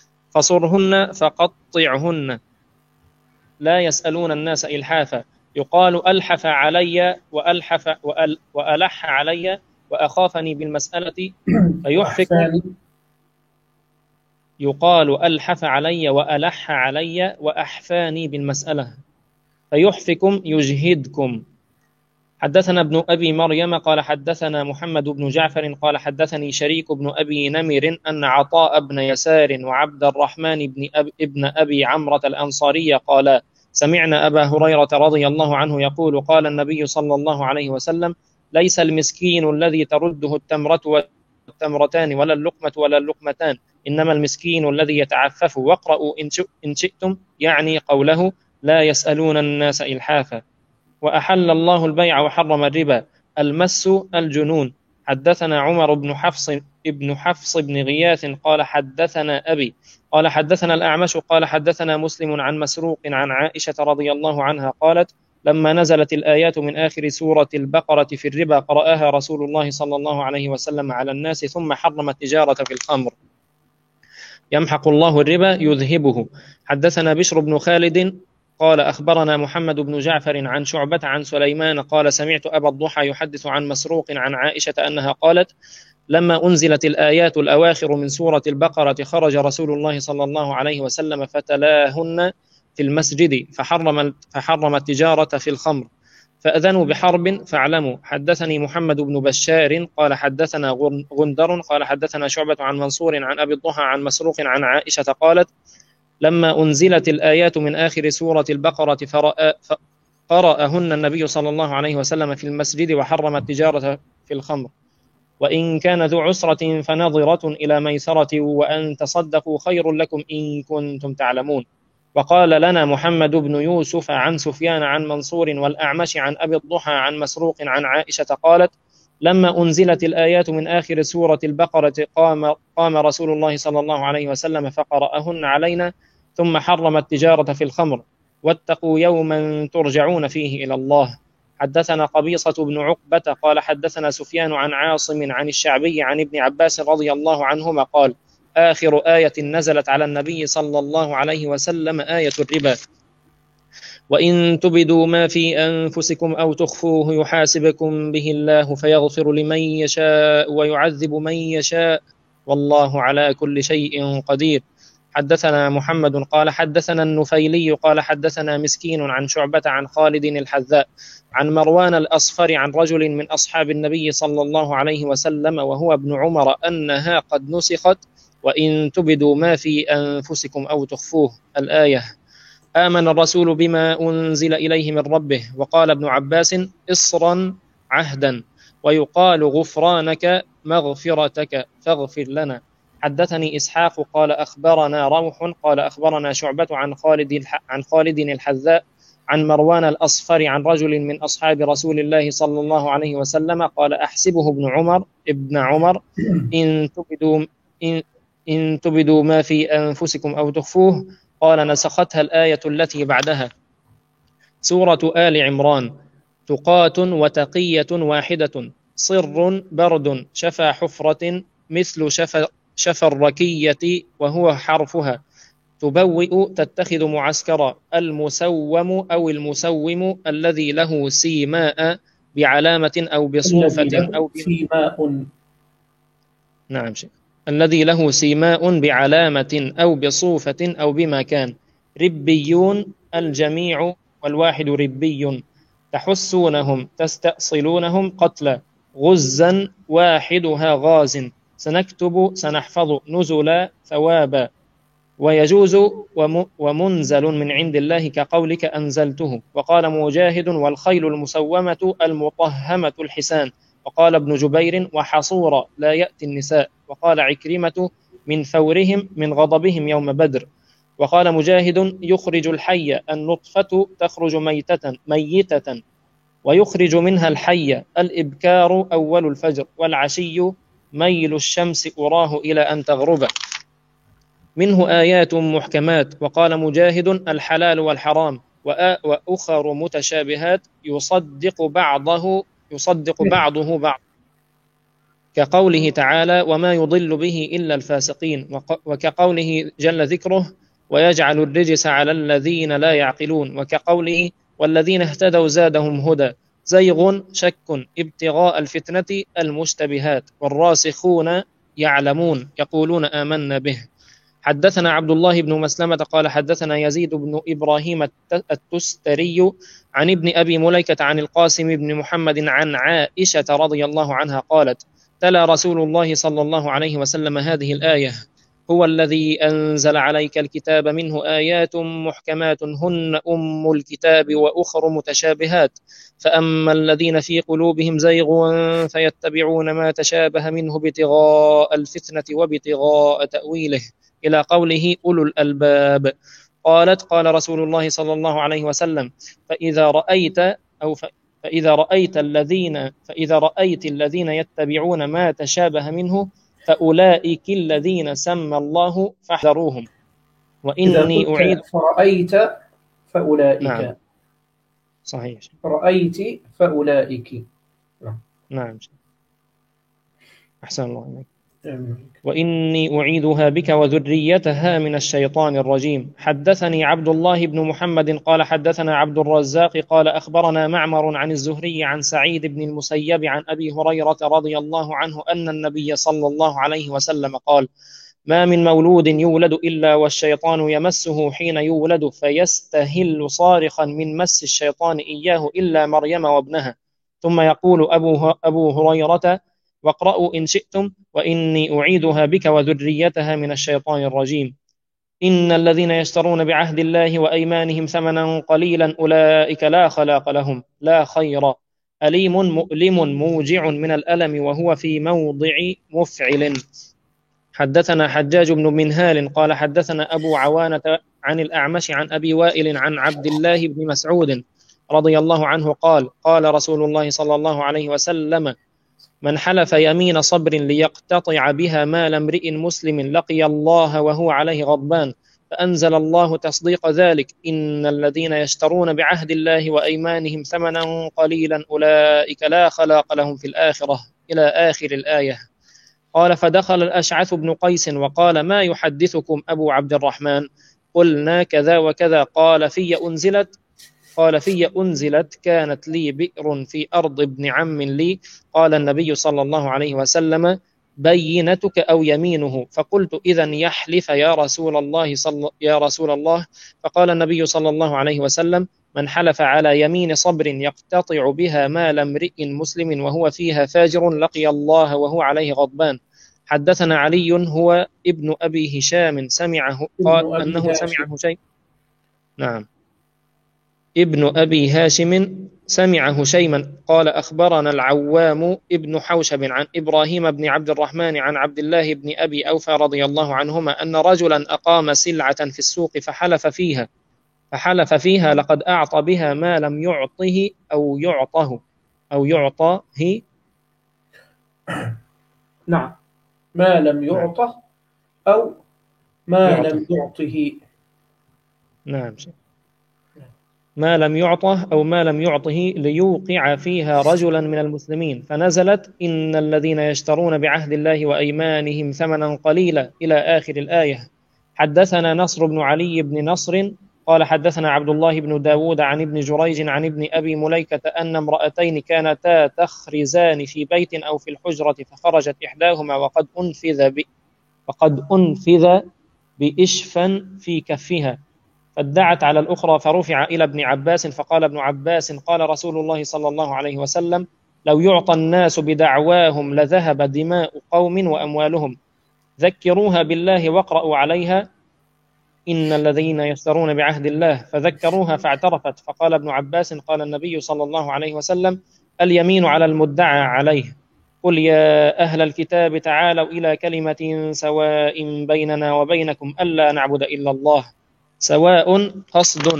فصرهن فقطعهن لا يسألون الناس إلحافا. يقال ألحف علي وألحف وأل وألح علي وأخافني بالمسألة فيحفك. يقال ألحف علي وألح علي وأحفاني بالمسألة فيحفكم يجهدكم. حدثنا ابن أبي مريم قال حدثنا محمد بن جعفر قال حدثني شريك بن أبي نمر أن عطاء بن يسار وعبد الرحمن بن أب ابن أبي عمرة الأنصاري قال سمعنا أبا هريرة رضي الله عنه يقول قال النبي صلى الله عليه وسلم ليس المسكين الذي ترده التمرة والتمرتان ولا اللقمة ولا اللقمتان إنما المسكين الذي يتعفف. واقرأوا إن شئتم يعني قوله لا يسألون الناس إلحافا. وأحل الله البيع وحرم الربا. المس الجنون حدثنا عمر بن حفص ابن حفص بن غياث قال حدثنا أبي قال حدثنا الأعمش قال حدثنا مسلم عن مسروق عن عائشة رضي الله عنها قالت لما نزلت الآيات من آخر سورة البقرة في الربا قرأها رسول الله صلى الله عليه وسلم على الناس ثم حرم التجارة في الخمر يمحق الله الربا يذهبه. حدثنا بشر بن خالد قال أخبرنا محمد بن جعفر عن شعبة عن سليمان قال سمعت أبا الضحى يحدث عن مسروق عن عائشة أنها قالت لما أنزلت الآيات الأواخر من سورة البقرة خرج رسول الله صلى الله عليه وسلم فتلاهن في المسجد فحرم, فحرم التجارة في الخمر فأذنوا بحرب فاعلموا. حدثني محمد بن بشار قال حدثنا غندر قال حدثنا شعبة عن منصور عن أبي الضحى عن مسروق عن عائشة قالت لما أنزلت الآيات من آخر سورة البقرة فقرأهن النبي صلى الله عليه وسلم في المسجد وحرم التجارة في الخمر وإن كان ذو عسرة فنظرة إلى ميسرة وأن تصدقوا خير لكم إن كنتم تعلمون. وقال لنا محمد بن يوسف عن سفيان عن منصور والأعمش عن أبي الضحى عن مسروق عن عائشة قالت لما أنزلت الآيات من آخر سورة البقرة قام, قام رسول الله صلى الله عليه وسلم فقرأهن علينا ثم حرم التجارة في الخمر واتقوا يوما ترجعون فيه إلى الله. حدثنا قبيصة بن عقبة قال حدثنا سفيان عن عاصم عن الشعبي عن ابن عباس رضي الله عنهما قال آخر آية نزلت على النبي صلى الله عليه وسلم آية الربا وإن تبدوا ما في أنفسكم أو تخفوه يحاسبكم به الله فيغفر لمن يشاء ويعذب من يشاء والله على كل شيء قدير. حدثنا محمد قال حدثنا النفيلي قال حدثنا مسكين عن شعبة عن خالد الحذاء عن مروان الأصفر عن رجل من أصحاب النبي صلى الله عليه وسلم وهو ابن عمر أنها قد نسخت وإن تبدوا ما في أنفسكم أو تخفوه الآية. آمن الرسول بما أنزل إليه من ربه. وقال ابن عباس إصرا عهدا ويقال غفرانك مغفرتك فاغفر لنا. حدثني إسحاق قال أخبرنا روح قال أخبرنا شعبة عن خالد عن خالد الحذاء عن مروان الأصفر عن رجل من أصحاب رسول الله صلى الله عليه وسلم قال أحسبه ابن عمر ابن عمر إن تبدوا إن, إن تبدوا ما في أنفسكم أو تخفوه قال نسختها الآية التي بعدها. سورة آل عمران تقاة وتقية واحدة صر برد شفا حفرة مثل شفا شفا الركية وهو حرفها تبوئ تتخذ معسكرا المسوم أو المسوم الذي له سيماء بعلامة أو بصوفة أو سيماء نعم شيء الذي له سيماء بعلامة أو بصوفة أو بمكان. ربيون الجميع والواحد ربي تحسونهم تستأصلونهم قتلا غزا واحدها غاز سنكتب سنحفظ نزلا ثوابا ويجوز ومنزل من عند الله كقولك أنزلته. وقال مجاهد والخيل المسومة المطهمة الحسان. وقال ابن جبير وحصورا لا يأتي النساء. وقال عكرمة من ثورهم من غضبهم يوم بدر. وقال مجاهد يخرج الحي النطفة تخرج ميتة ميتة ويخرج منها الحي الإبكار أول الفجر والعشي ميل الشمس أراه إلى أن تغرب منه آيات محكمات. وقال مجاهد الحلال والحرام وأخر متشابهات يصدق بعضه يصدق بعضه بعض كقوله تعالى وما يضل به إلا الفاسقين وكقوله جل ذكره ويجعل الرجس على الذين لا يعقلون وكقوله والذين اهتدوا زادهم هدى زيغ شك ابتغاء الفتنة المشتبهات والراسخون يعلمون يقولون آمنا به. حدثنا عبد الله بن مسلمة قال حدثنا يزيد بن إبراهيم التستري عن ابن أبي مليكة عن القاسم بن محمد عن عائشة رضي الله عنها قالت تلا رسول الله صلى الله عليه وسلم هذه الآية هو الذي أنزل عليك الكتاب منه آيات محكمات هن أم الكتاب وأخر متشابهات فأما الذين في قلوبهم زيغ فيتبعون ما تشابه منه ابتغاء الفتنة وابتغاء تأويله إلى قوله أولو الألباب. قالت قال رسول الله صلى الله عليه وسلم فإذا رأيت أو ف فإذا رأيت الذين فإذا رأيت الذين يتبعون ما تشابه منه فأولئك الذين سمى الله فاحذروهم إذا وإني قلت أعيد. فرأيت فأولئك. نعم صحيح. رأيت فأولئك. نعم أحسن الله عليك. وإني أعيذها بك وذريتها من الشيطان الرجيم. حدثني عبد الله بن محمد قال حدثنا عبد الرزاق قال أخبرنا معمر عن الزهري عن سعيد بن المسيب عن أبي هريرة رضي الله عنه أن النبي صلى الله عليه وسلم قال ما من مولود يولد إلا والشيطان يمسه حين يولد فيستهل صارخا من مس الشيطان إياه إلا مريم وابنها. ثم يقول أبو, أبو هريرة واقرأوا إن شئتم وإني أعيدها بك وذريتها من الشيطان الرجيم. إن الذين يشترون بعهد الله وأيمانهم ثمنا قليلا أولئك لا خلاق لهم لا خير أليم مؤلم موجع من الألم وهو في موضع مفعل. حدثنا حجاج بن منهال قال حدثنا أبو عوانة عن الأعمش عن أبي وائل عن عبد الله بن مسعود رضي الله عنه قال قال رسول الله صلى الله عليه وسلم من حلف يمين صبر ليقتطع بها مال امرئ مسلم لقي الله وهو عليه غضبان فأنزل الله تصديق ذلك إن الذين يشترون بعهد الله وأيمانهم ثمنا قليلا أولئك لا خلاق لهم في الآخرة إلى آخر الآية. قال فدخل الأشعث بن قيس وقال ما يحدثكم أبو عبد الرحمن؟ قلنا كذا وكذا. قال في أنزلت قال في أنزلت كانت لي بئر في أرض ابن عم لي. قال النبي صلى الله عليه وسلم بينتك أو يمينه. فقلت إذن يحلف يا رسول الله صلى يا رسول الله. فقال النبي صلى الله عليه وسلم من حلف على يمين صبر يقتطع بها مال امرئ مسلم وهو فيها فاجر لقي الله وهو عليه غضبان. حدثنا علي هو ابن أبي هشام سمعه قال أنه سمعه شيء. نعم ابن أبي هاشم سمعه شيما قال أخبرنا العوام ابن حوشب عن إبراهيم بن عبد الرحمن عن عبد الله بن أبي أوفى رضي الله عنهما أن رجلا أقام سلعة في السوق فحلف فيها فحلف فيها لقد أعطى بها ما لم يعطه أو يعطه أو يعطه. نعم ما لم يعطه أو ما يعطه. لم يعطه. نعم ما لم يعطه أو ما لم يعطه ليوقع فيها رجلا من المسلمين فنزلت إن الذين يشترون بعهد الله وأيمانهم ثمنا قليلا إلى آخر الآية. حدثنا نصر بن علي بن نصر قال حدثنا عبد الله بن داود عن ابن جريج عن ابن أبي مليكة أن امرأتين كانتا تخرزان في بيت أو في الحجرة فخرجت إحداهما وقد أنفذ ب... وقد أنفذ بإشفا في كفها فادعت على الأخرى فرفع إلى ابن عباس فقال ابن عباس قال رسول الله صلى الله عليه وسلم لو يعطى الناس بدعواهم لذهب دماء قوم وأموالهم ذكروها بالله واقرأوا عليها إن الذين يشترون بعهد الله فذكروها فاعترفت. فقال ابن عباس قال النبي صلى الله عليه وسلم اليمين على المدعى عليه. قل يا أهل الكتاب تعالوا إلى كلمة سواء بيننا وبينكم ألا نعبد إلا الله سواء قصد.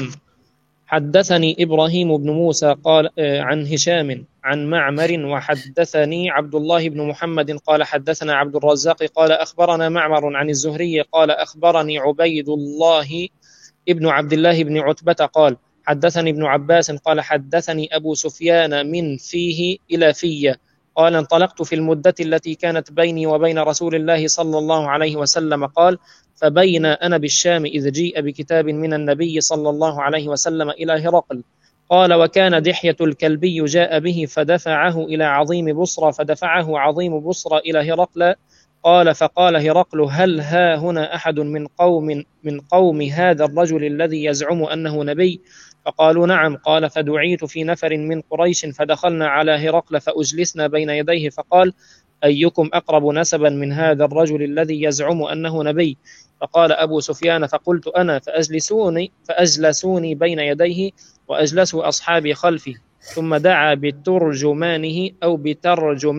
حدثني إبراهيم بن موسى قال عن هشام عن معمر وحدثني عبد الله بن محمد قال حدثنا عبد الرزاق قال أخبرنا معمر عن الزهري قال أخبرني عبيد الله ابن عبد الله بن عتبة قال حدثني ابن عباس قال حدثني أبو سفيان من فيه إلى في قال انطلقت في المدة التي كانت بيني وبين رسول الله صلى الله عليه وسلم قال فبين أنا بالشام إذ جيء بكتاب من النبي صلى الله عليه وسلم إلى هرقل قال وكان دحية الكلبي جاء به فدفعه إلى عظيم بصرى فدفعه عظيم بصرى إلى هرقل قال فقال هرقل هل ها هنا أحد من قوم من قوم هذا الرجل الذي يزعم أنه نبي؟ فقالوا نعم. قال فدعيت في نفر من قريش فدخلنا على هرقل فأجلسنا بين يديه فقال أيكم أقرب نسبا من هذا الرجل الذي يزعم أنه نبي؟ فقال أبو سفيان فقلت أنا فأجلسوني, فأجلسوني بين يديه وأجلسوا أصحابي خلفي ثم دعا بترجمانه أو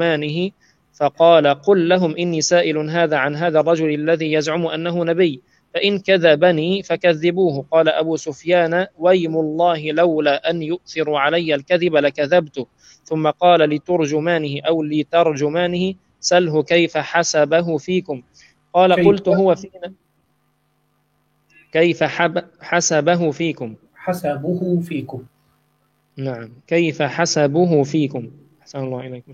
بترجمانه فقال قل لهم إني سائل هذا عن هذا الرجل الذي يزعم أنه نبي. فإن كذبني فكذبوه. قال أبو سفيان: ويم الله لولا أن يؤثر علي الكذب لكذبته. ثم قال لترجمانه أو لترجمانه: سله كيف حسبه فيكم. قال: كيف؟ قلت هو فينا كيف حب حسبه فيكم. حسبه فيكم. نعم، كيف حسبه فيكم. أحسن الله إليكم.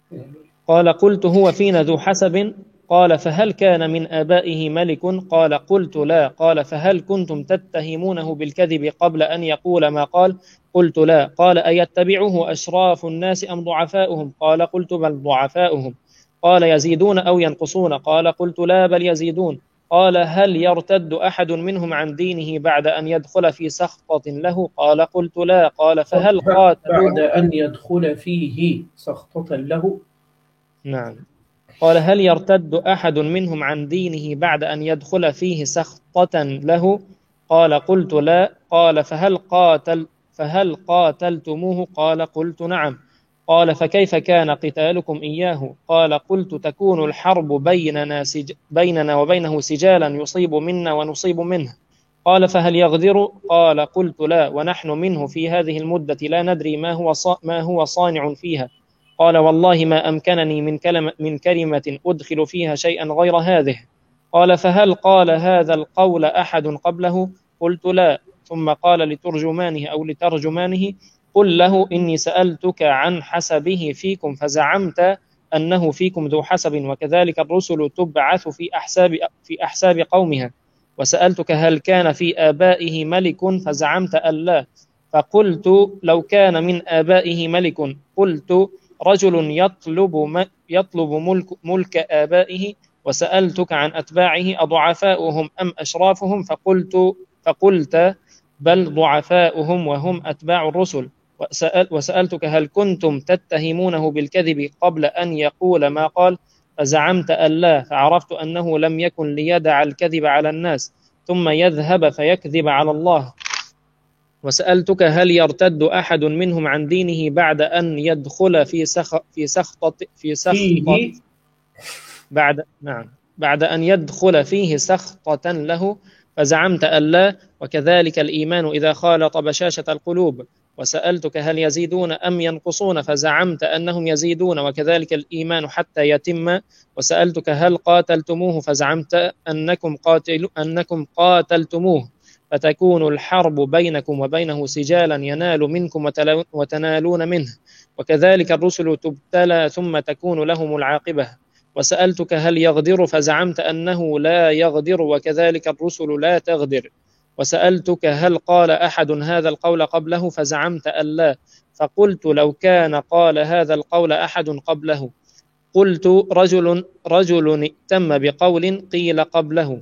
قال: قلت هو فينا ذو حسب. قال: فهل كان من آبائه ملك؟ قال: قلت لا. قال: فهل كنتم تتهمونه بالكذب قبل أن يقول ما قال؟ قلت لا. قال: أيتبعه أشراف الناس أم ضعفاؤهم؟ قال: قلت بل ضعفاؤهم. قال: يزيدون أو ينقصون؟ قال: قلت لا بل يزيدون. قال: هل يرتد أحد منهم عن دينه بعد أن يدخل في سخطة له؟ قال: قلت لا. قال: فهل قاتلوه بعد أن يدخل فيه سخطة له؟ نعم. قال: هل يرتد أحد منهم عن دينه بعد أن يدخل فيه سخطة له؟ قال: قلت لا. قال: فهل قاتل فهل قاتلتموه؟ قال: قلت نعم. قال: فكيف كان قتالكم إياه؟ قال: قلت: تكون الحرب بيننا, سج... بيننا وبينه سجالا يصيب منا ونصيب منه. قال: فهل يغدر؟ قال: قلت لا، ونحن منه في هذه المدة لا ندري ما هو, ص... ما هو صانع فيها. قال: والله ما أمكنني من كلمة, من كلمة أدخل فيها شيئا غير هذه. قال: فهل قال هذا القول أحد قبله؟ قلت لا. ثم قال لترجمانه أو لترجمانه: قل له إني سألتك عن حسبه فيكم فزعمت أنه فيكم ذو حسب، وكذلك الرسل تبعث في أحساب, في أحساب قومها. وسألتك هل كان في آبائه ملك فزعمت ألا، فقلت لو كان من آبائه ملك. قلت رجل يطلب, يطلب ملك, ملك آبائه. وسألتك عن أتباعه أضعفاؤهم أم أشرافهم؟ فقلت, فقلت بل ضعفاؤهم وهم أتباع الرسل. وسأل وسألتك هل كنتم تتهمونه بالكذب قبل أن يقول ما قال؟ فزعمت ألا، فعرفت أنه لم يكن ليدع الكذب على الناس ثم يذهب فيكذب على الله. وسألتك هل يرتد أحد منهم عن دينه بعد أن يدخل في سخ في سخطة في سخطة بعد نعم بعد أن يدخل فيه سخطة له؟ فزعمت ألا، وكذلك الإيمان إذا خالط بشاشة القلوب. وسألتك هل يزيدون أم ينقصون؟ فزعمت أنهم يزيدون، وكذلك الإيمان حتى يتم. وسألتك هل قاتلتموه؟ فزعمت أنكم قاتل أنكم قاتلتموه، فتكون الحرب بينكم وبينه سجالا ينال منكم وتنالون منه، وكذلك الرسل تبتلى ثم تكون لهم العاقبة. وسألتك هل يغدر؟ فزعمت أنه لا يغدر، وكذلك الرسل لا تغدر. وسألتك هل قال أحد هذا القول قبله؟ فزعمت ألا، فقلت لو كان قال هذا القول أحد قبله. قلت رجل رجل ائتم بقول قيل قبله.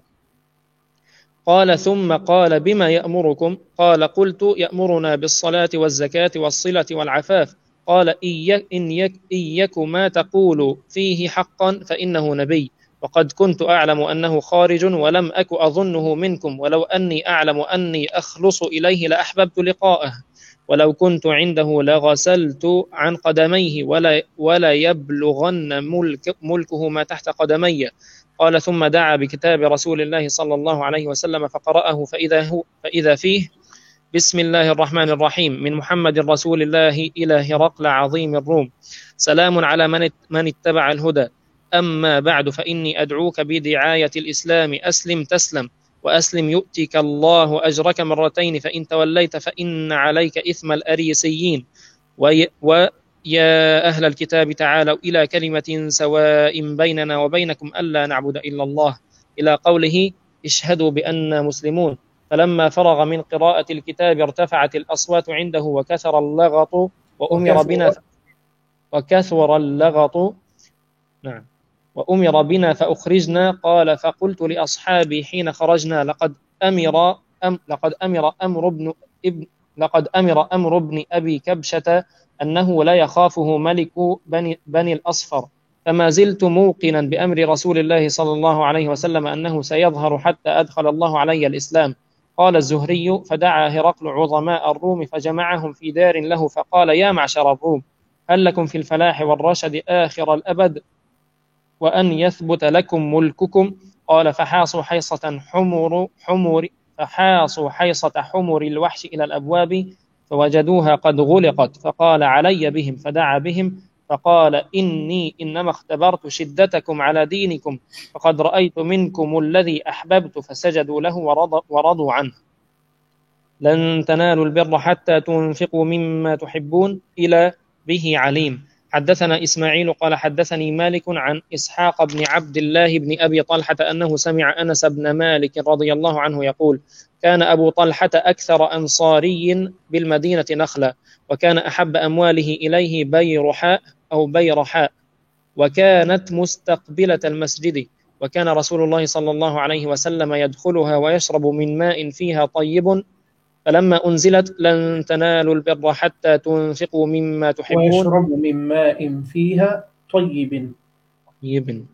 قال ثم قال بما يأمركم؟ قال قلت يأمرنا بالصلاة والزكاة والصلة والعفاف. قال إن يك ما تقول فيه حقا فإنه نبي، وقد كنت أعلم أنه خارج ولم أك أظنه منكم، ولو أني أعلم أني أخلص إليه لأحببت لقاءه، ولو كنت عنده لغسلت عن قدميه ولا, ولا يبلغن ملك ملكه ما تحت قدمي. قال ثم دعا بكتاب رسول الله صلى الله عليه وسلم فقرأه، فإذا, هو فإذا فيه بسم الله الرحمن الرحيم من محمد رسول الله إلى هرقل عظيم الروم، سلام على من من اتبع الهدى، أما بعد فإني أدعوك بدعاية الإسلام أسلم تسلم، وأسلم يؤتك الله أجرك مرتين، فإن توليت فإن عليك إثم الأريسيين، وي ويا أهل الكتاب تعالوا إلى كلمة سواء بيننا وبينكم ألا نعبد إلا الله، إلى قوله اشهدوا بأننا مسلمون. فلما فرغ من قراءة الكتاب ارتفعت الأصوات عنده وكثر اللغط وأمر بنا ف... وكثر اللغط نعم وأمر بنا فأخرجنا. قال فقلت لأصحابي حين خرجنا لقد أمر أم لقد أمر أمر ابن ابن لقد أمر أمر ابن أبي كبشة أنه لا يخافه ملك بني, بني الأصفر، فما زلت موقنا بأمر رسول الله صلى الله عليه وسلم أنه سيظهر حتى أدخل الله علي الإسلام. قال الزهري فدعا هرقل عظماء الروم فجمعهم في دار له فقال يا معشر الروم هل لكم في الفلاح والرشد آخر الأبد وأن يثبت لكم ملككم؟ قال فحاصوا حيصة حمر حمر فحاصوا حيصة حمر الوحش إلى الأبواب فوجدوها قد غلقت، فقال علي بهم، فدعا بهم فقال إني إنما اختبرت شدتكم على دينكم، فقد رأيت منكم الذي أحببت، فسجدوا له ورضوا, ورضوا عنه. لن تنالوا البر حتى تنفقوا مما تحبون إلى به عليم. حدثنا إسماعيل قال حدثني مالك عن إسحاق بن عبد الله بن أبي طلحة أنه سمع أنس بن مالك رضي الله عنه يقول: كان أبو طلحة أكثر أنصاري بالمدينة نخلا، وكان أحب أمواله إليه بيرحاء أو بيرحاء، وكانت مستقبلة المسجد، وكان رسول الله صلى الله عليه وسلم يدخلها ويشرب من ماء فيها طيب، فلما أنزلت لن تنالوا البر حتى تنفقوا مما تحبون ويشرب من ماء فيها طيب طيب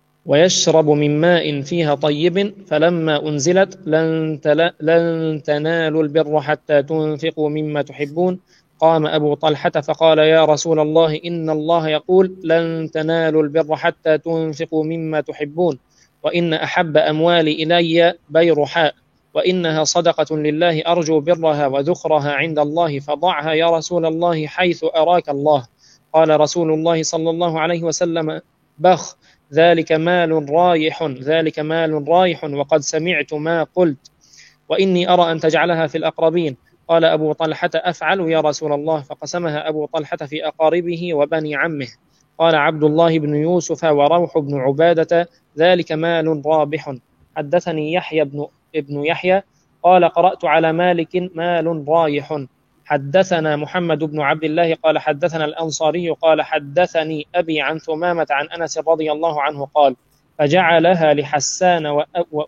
ويشرب من ماء فيها طيب فلما أنزلت لن, تل... لن تنالوا البر حتى تنفقوا مما تحبون، قام أبو طلحة فقال: يا رسول الله، إن الله يقول لن تنالوا البر حتى تنفقوا مما تحبون، وإن أحب أموالي إلي بيرحاء، وإنها صدقة لله أرجو برها وذخرها عند الله، فضعها يا رسول الله حيث أراك الله. قال رسول الله صلى الله عليه وسلم: بخ، ذلك مال رايح ذلك مال رايح وقد سمعت ما قلت، وإني أرى أن تجعلها في الأقربين. قال أبو طلحة: أفعل يا رسول الله، فقسمها أبو طلحة في أقاربه وبني عمه. قال عبد الله بن يوسف وروح بن عبادة: ذلك مال رابح. حدثني يحيى بن ابن يحيى قال: قرأت على مالك مال رايح. حدثنا محمد بن عبد الله قال حدثنا الأنصاري قال حدثني أبي عن ثمامة عن أنس رضي الله عنه قال: فجعلها لحسان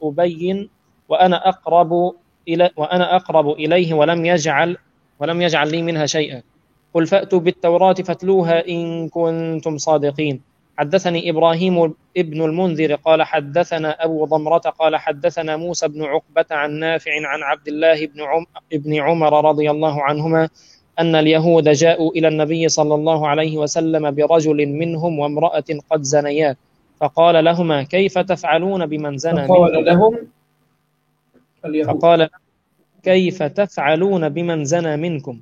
وأبي وأنا أقرب إلى وأنا أقرب إليه ولم يجعل ولم يجعل لي منها شيئا. قل فأتوا بالتوراة فاتلوها إن كنتم صادقين. حدثني إبراهيم ابن المنذر قال حدثنا أبو ضمرة قال حدثنا موسى بن عقبة عن نافع عن عبد الله بن, عم ابن عمر رضي الله عنهما أن اليهود جاءوا إلى النبي صلى الله عليه وسلم برجل منهم وامرأة قد زنيا، فقال لهما: كيف تفعلون بمن زنى فقال منكم؟ لهم اليهود فقال: كيف تفعلون بمن زنى منكم؟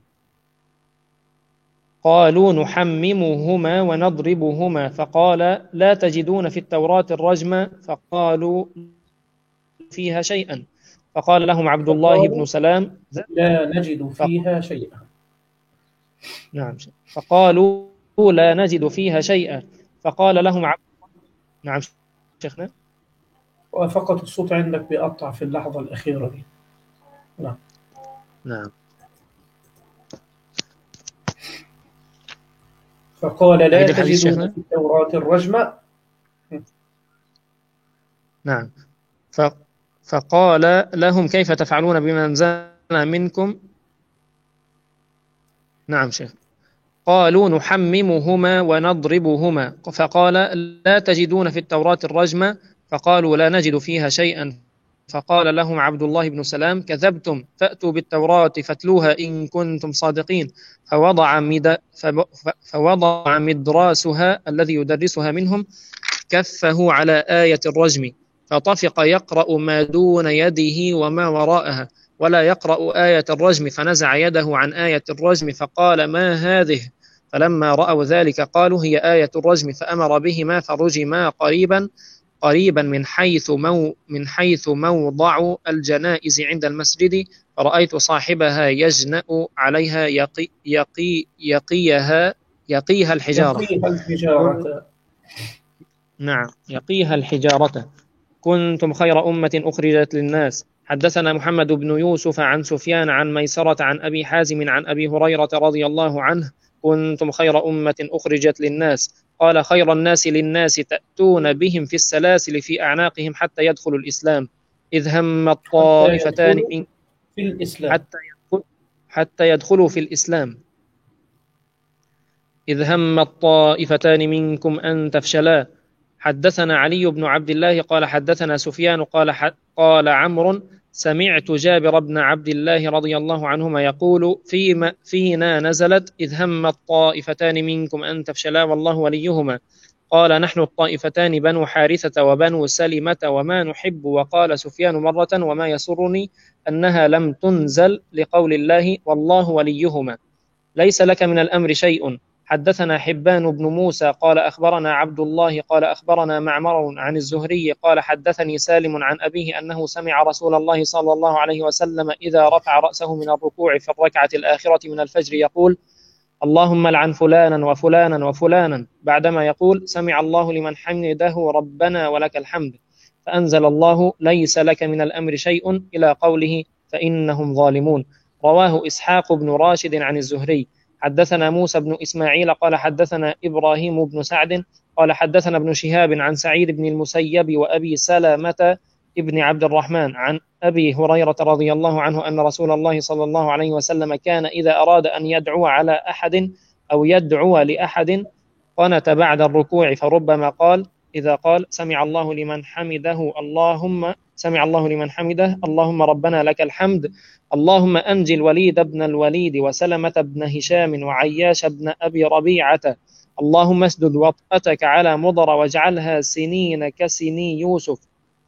قالوا: نحممهما ونضربهما. فقال: لا تجدون في التوراة الرجم؟ فقالوا: فيها شيئا. فقال لهم عبد الله بن سلام: لا نجد فيها شيئا. نعم. فقالوا: لا نجد فيها شيئا. فقال لهم عبد نعم شيخنا. وفقط الصوت عندك بيقطع في اللحظة الأخيرة دي. نعم نعم. فقال: لا تجدون في التوراة الرجم. نعم. فقال لهم: كيف تفعلون بمن زنى منكم؟ نعم شيخ. قالوا: نحممهما ونضربهما. فقال: لا تجدون في التوراة الرجم؟ فقالوا: لا نجد فيها شيئا. فقال لهم عبد الله بن سلام: كذبتم، فأتوا بالتوراة فاتلوها إن كنتم صادقين. فوضع, مد... فوضع مدراسها الذي يدرسها منهم كفه على آية الرجم، فطفق يقرأ ما دون يده وما وراءها ولا يقرأ آية الرجم، فنزع يده عن آية الرجم فقال: ما هذه؟ فلما رأوا ذلك قالوا: هي آية الرجم، فأمر بهما فرجما قريبا قريبا من حيث مو من حيث موضع الجنائز عند المسجد، فرأيت صاحبها يجنأ عليها يقي يقي يقيها يقيها الحجارة. يقيها الحجارة. نعم، يقيها الحجارة. كنتم خير أمة أخرجت للناس. حدثنا محمد بن يوسف عن سفيان عن ميسرة عن أبي حازم عن أبي هريرة رضي الله عنه: كنتم خير أمة أخرجت للناس. قال: خير الناس للناس تأتون بهم في السلاسل في أعناقهم حتى يدخلوا الإسلام، إذ هم الطائفتان من في الإسلام حتى يدخل حتى يدخلوا في الإسلام إذ هم الطائفتان منكم أن تفشلا. حدثنا علي بن عبد الله قال حدثنا سفيان قال قال عمرو: سمعت جابر بن عبد الله رضي الله عنهما يقول: فيما فينا نزلت إذ هم الطائفتان منكم أن تفشلا والله وليهما. قال نحن الطائفتان بنو حارثة وبنو سلمة وما نحب. وقال سفيان مرة وما يسرني أنها لم تنزل لقول الله والله وليهما ليس لك من الأمر شيء. حدثنا حبان بن موسى قال أخبرنا عبد الله قال أخبرنا معمر عن الزهري قال حدثني سالم عن أبيه أنه سمع رسول الله صلى الله عليه وسلم إذا رفع رأسه من الركوع في الركعة الآخرة من الفجر يقول اللهم لعن فلانا وفلانا وفلانا بعدما يقول سمع الله لمن حمده ربنا ولك الحمد، فأنزل الله ليس لك من الأمر شيء إلى قوله فإنهم ظالمون. رواه إسحاق بن راشد عن الزهري. حدثنا موسى بن إسماعيل قال حدثنا إبراهيم بن سعد قال حدثنا ابن شهاب عن سعيد بن المسيب وأبي سلمة ابن عبد الرحمن عن أبي هريرة رضي الله عنه أن رسول الله صلى الله عليه وسلم كان إذا أراد أن يدعو على أحد أو يدعو لأحد قنت بعد الركوع، فربما قال إذا قال سمع الله لمن حمده اللهم سمع الله لمن حمده اللهم ربنا لك الحمد اللهم أنجي الوليد بن الوليد وسلمة بن هشام وعياش بن أبي ربيعة اللهم اسدد وطأتك على مضر واجعلها سنين كسني يوسف،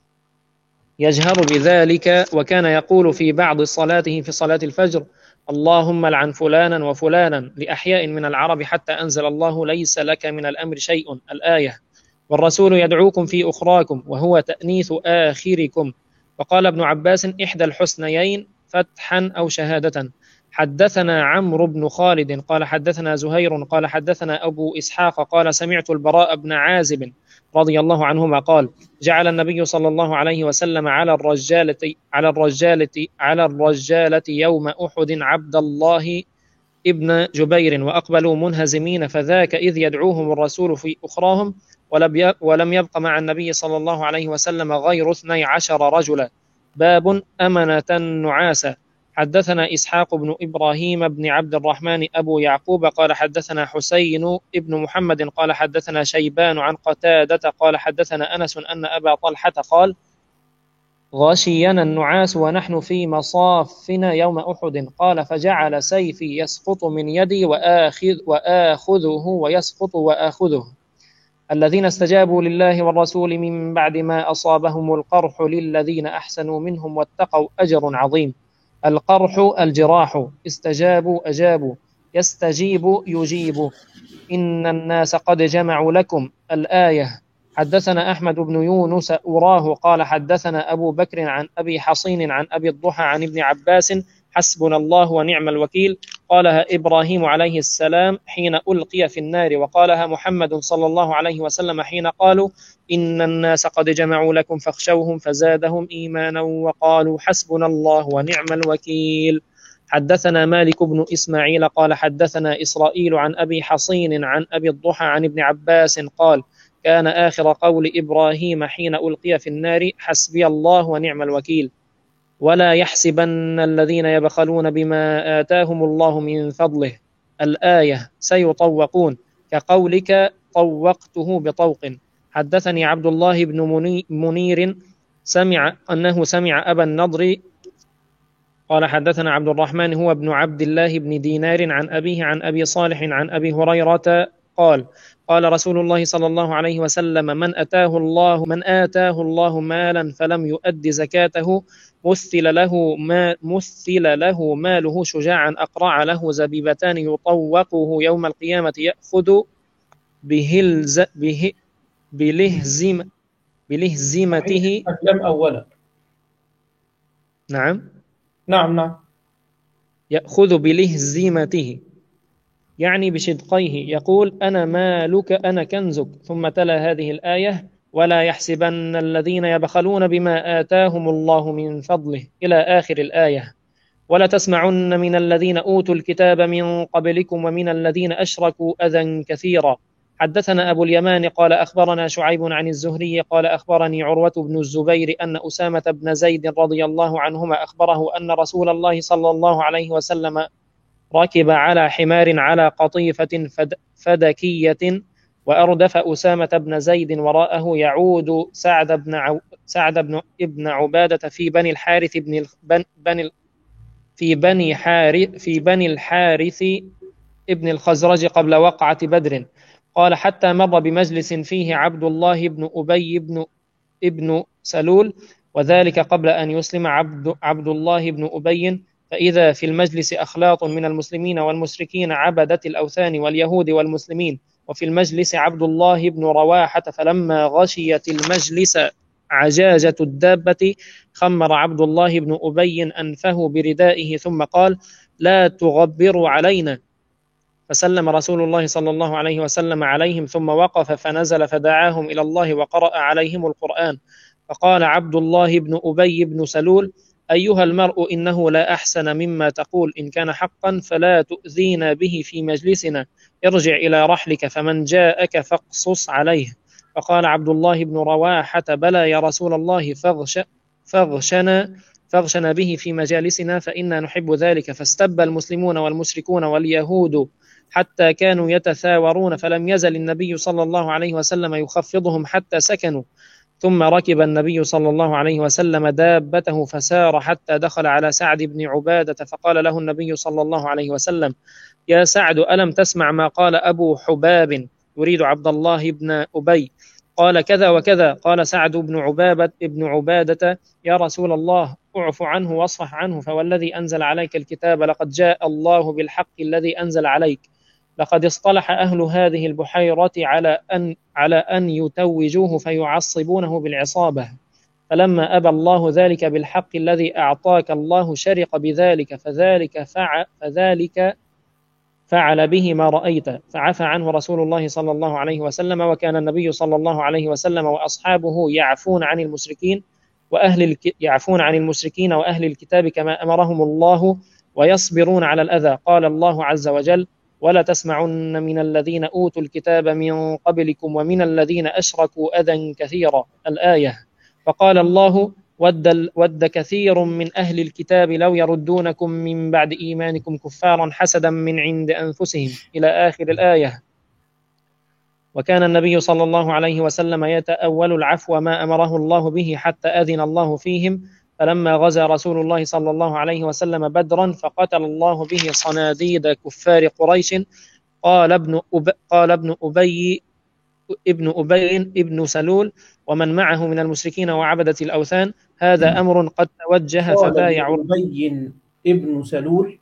يجهر بذلك. وكان يقول في بعض صلاته في صلاة الفجر اللهم لعن فلانا وفلانا لأحياء من العرب حتى أنزل الله ليس لك من الأمر شيء الآية. والرسول يدعوكم في أخراكم وهو تأنيث آخركم. وقال ابن عباس إحدى الحسنيين فتحا أو شهادة. حدثنا عمرو بن خالد قال حدثنا زهير قال حدثنا أبو إسحاق قال سمعت البراء بن عازب رضي الله عنهما قال جعل النبي صلى الله عليه وسلم على الرجالة على الرجالة على الرجالة يوم أحد عبد الله ابن جبير وأقبلوا منهزمين، فذاك إذ يدعوهم الرسول في أخراهم ولم يبق مع النبي صلى الله عليه وسلم غير اثني عشر رجلا. باب أمنة النعاس. حدثنا إسحاق بن إبراهيم بن عبد الرحمن أبو يعقوب قال حدثنا حسين بن محمد قال حدثنا شيبان عن قتادة قال حدثنا أنس أن أبا طلحة قال غشينا النعاس ونحن في مصافنا يوم أحد قال فجعل سيفي يسقط من يدي وآخذ وآخذه ويسقط وآخذه. الذين استجابوا لله والرسول من بعد ما أصابهم القرح للذين أحسنوا منهم واتقوا أجر عظيم. القرح الجراح، استجابوا أجابوا، يستجيب يجيب. إن الناس قد جمعوا لكم الآية. حدثنا أحمد بن يونس أراه قال حدثنا أبو بكر عن أبي حصين عن أبي الضحى عن ابن عباس حسبنا الله ونعم الوكيل قالها إبراهيم عليه السلام حين ألقي في النار، وقالها محمد صلى الله عليه وسلم حين قالوا إن الناس قد جمعوا لكم فاخشوهم فزادهم إيمانا وقالوا حسبنا الله ونعم الوكيل. حدثنا مالك بن إسماعيل قال حدثنا إسرائيل عن أبي حصين عن أبي الضحى عن ابن عباس قال كان آخر قول إبراهيم حين ألقي في النار حسبي الله ونعم الوكيل. ولا يحسبن الذين يبخلون بما آتاهم الله من فضله الآية سيطوقون كقولك طوقته بطوق. حدثني عبد الله بن منير سمع أنه سمع أبا النضر قال حدثنا عبد الرحمن هو ابن عبد الله بن دينار عن أبيه عن أبي صالح عن أبي هريرة قال قال رسول الله صلى الله عليه وسلم من أتاه الله من آتاه الله مالا فلم يؤد زكاته مثل له ما مثل له ماله شجاعا أقرع له زبيبتان يطوقه يوم القيامة يأخذ بهلز به بلهزم بلهزمته. لم أولا. نعم نعم نعم يأخذ بلهزمته يعني بشدقيه يقول أنا مالك أنا كنزك. ثم تلا هذه الآية ولا يحسبن الذين يبخلون بما آتاهم الله من فضله إلى آخر الآية. ولا تسمعن من الذين أوتوا الكتاب من قبلكم ومن الذين أشركوا أذى كثيرا. حدثنا أبو اليمان قال أخبرنا شعيب عن الزهري قال أخبرني عروة بن الزبير أن أسامة بن زيد رضي الله عنهما أخبره أن رسول الله صلى الله عليه وسلم ركب على حمار على قطيفة فد فدكية وأردف أسامة بن زيد وراءه يعود سعد بن عو سعد بن ابن عبادة في بني الحارث بن بن بني في بني حارث في بني الحارث ابن الخزرج قبل وقعة بدر. قال حتى مر بمجلس فيه عبد الله بن أبي بن ابن سلول، وذلك قبل أن يسلم عبد, عبد الله بن أبي، فإذا في المجلس أخلاط من المسلمين والمشركين عبدة الأوثان واليهود والمسلمين، وفي المجلس عبد الله بن رواحة، فلما غشيت المجلس عجاجة الدابة خمر عبد الله بن أبي أنفه بردائه ثم قال: لا تغبروا علينا. فسلم رسول الله صلى الله عليه وسلم عليهم ثم وقف فنزل فدعاهم إلى الله وقرأ عليهم القرآن. فقال عبد الله بن أبي بن سلول: أيها المرء إنه لا أحسن مما تقول، إن كان حقا فلا تؤذينا به في مجلسنا، ارجع إلى رحلك فمن جاءك فاقصص عليه. فقال عبد الله بن رواحة: بلى يا رسول الله، فاغش فاغشنا فاغشنا به في مجالسنا فإنا نحب ذلك. فاستب المسلمون والمشركون واليهود حتى كانوا يتثاورون، فلم يزل النبي صلى الله عليه وسلم يخفضهم حتى سكنوا. ثم ركب النبي صلى الله عليه وسلم دابته فسار حتى دخل على سعد بن عبادة، فقال له النبي صلى الله عليه وسلم: يا سعد، ألم تسمع ما قال أبو حباب؟ يريد عبد الله بن أبي. قال: كذا وكذا. قال سعد بن عبابة ابن عبادة: يا رسول الله، اعف عنه واصفح عنه، فوالذي أنزل عليك الكتاب لقد جاء الله بالحق الذي أنزل عليك. لقد اصطلح أهل هذه البحيرة على أن على أن يتوجوه فيعصبونه بالعصابة، فلما أبى الله ذلك بالحق الذي أعطاك الله شرق بذلك، فذلك فعل, فذلك فعل به ما رأيت. فعفى عنه رسول الله صلى الله عليه وسلم، وكان النبي صلى الله عليه وسلم وأصحابه يعفون عن المشركين وأهل الك... يعفون عن المشركين وأهل الكتاب كما أمرهم الله، ويصبرون على الأذى. قال الله عز وجل: ولا تسمعن من الذين أوتوا الكتاب من قبلكم ومن الذين أشركوا أذى كثيرا، الآية. فقال الله: ود, ود كثير من أهل الكتاب لو يردونكم من بعد إيمانكم كفارا حسدا من عند أنفسهم، إلى آخر الآية. وكان النبي صلى الله عليه وسلم يتأول العفو ما أمره الله به حتى أذن الله فيهم. فلما غزا رسول الله صلى الله عليه وسلم بدرا فقتل الله به صناديد كفار قريش، قال ابن أب... قال ابن أبي ابن أبي ابن سلول ومن معه من المشركين وعبدة الأوثان: هذا أمر قد توجه فبايعوا. قال ابن أبي ابن سلول،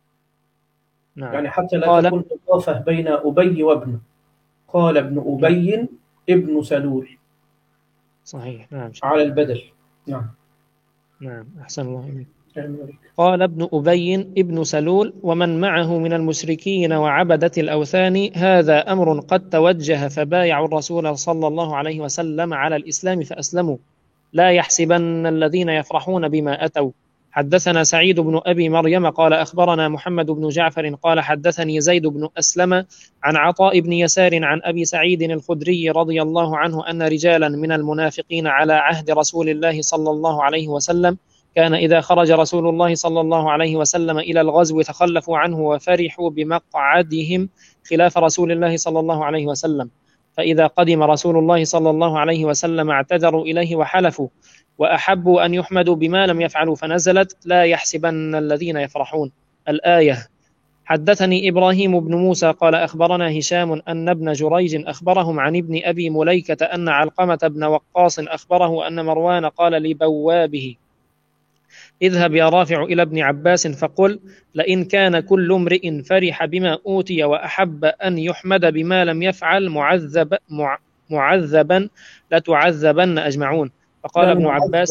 نعم. يعني حتى لا تكون إضافة بين أبي وابن. قال ابن أبي ابن سلول، صحيح. نعم على البدل. نعم نعم أحسن الله إليك. يعني قال ابن أبي ابن سلول ومن معه من المشركين وعبدة الأوثان: هذا أمر قد توجه فبايعوا الرسول صلى الله عليه وسلم على الإسلام فأسلموا، لا يحسبن الذين يفرحون بما أتوا. حدثنا سعيد بن أبي مريم قال أخبرنا محمد بن جعفر قال حدثني زيد بن أسلم عن عطاء بن يسار عن أبي سعيد الخدري رضي الله عنه أن رجالا من المنافقين على عهد رسول الله صلى الله عليه وسلم كان إذا خرج رسول الله صلى الله عليه وسلم إلى الغزو تخلفوا عنه وفرحوا بمقعدهم خلاف رسول الله صلى الله عليه وسلم، فإذا قدم رسول الله صلى الله عليه وسلم اعتذروا إليه وحلفوا، وأحبوا أن يحمدوا بما لم يفعلوا، فنزلت: لا يحسبن الذين يفرحون، الآية. حدثني إبراهيم بن موسى قال أخبرنا هشام أن ابن جريج أخبرهم عن ابن أبي مليكة أن علقمة بن وقاص أخبره أن مروان قال لبوابه: اذهب يا رافع إلى ابن عباس فقل: لئن كان كل امرئ فرح بما أوتي وأحب أن يحمد بما لم يفعل معذب مع معذبا لتعذبن أجمعون. فقال ابن عباس: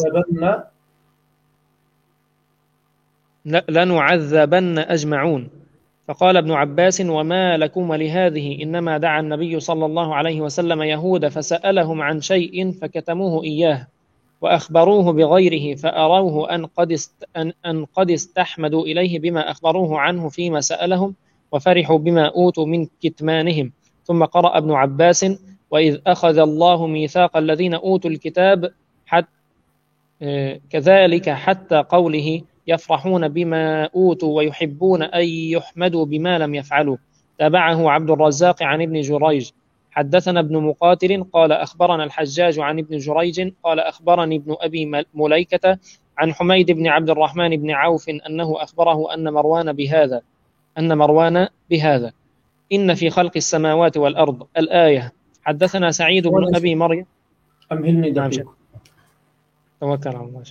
لنعذبن أجمعون. فقال ابن عباس: وما لكم ولهذه؟ إنما دعا النبي صلى الله عليه وسلم يهود فسألهم عن شيء فكتموه إياه وأخبروه بغيره، فأروه أن قد, است... أن... أن قد استحمدوا إليه بما أخبروه عنه فيما سألهم وفرحوا بما أوتوا من كتمانهم. ثم قرأ ابن عباس: وإذ أخذ الله ميثاق الذين أوتوا الكتاب حتى كذلك حتى قوله: يفرحون بما أوتوا ويحبون أن يحمدوا بما لم يفعلوا. تابعه عبد الرزاق عن ابن جريج. حدثنا ابن مقاتل قال أخبرنا الحجاج عن ابن جريج قال أخبرني ابن أبي مليكة عن حميد بن عبد الرحمن بن عوف أنه أخبره أن مروان بهذا أن مروان بهذا إن في خلق السماوات والأرض الآية. حدثنا سعيد بن أبي مريم. أمهلني نعم دقيقة. توكل على الله.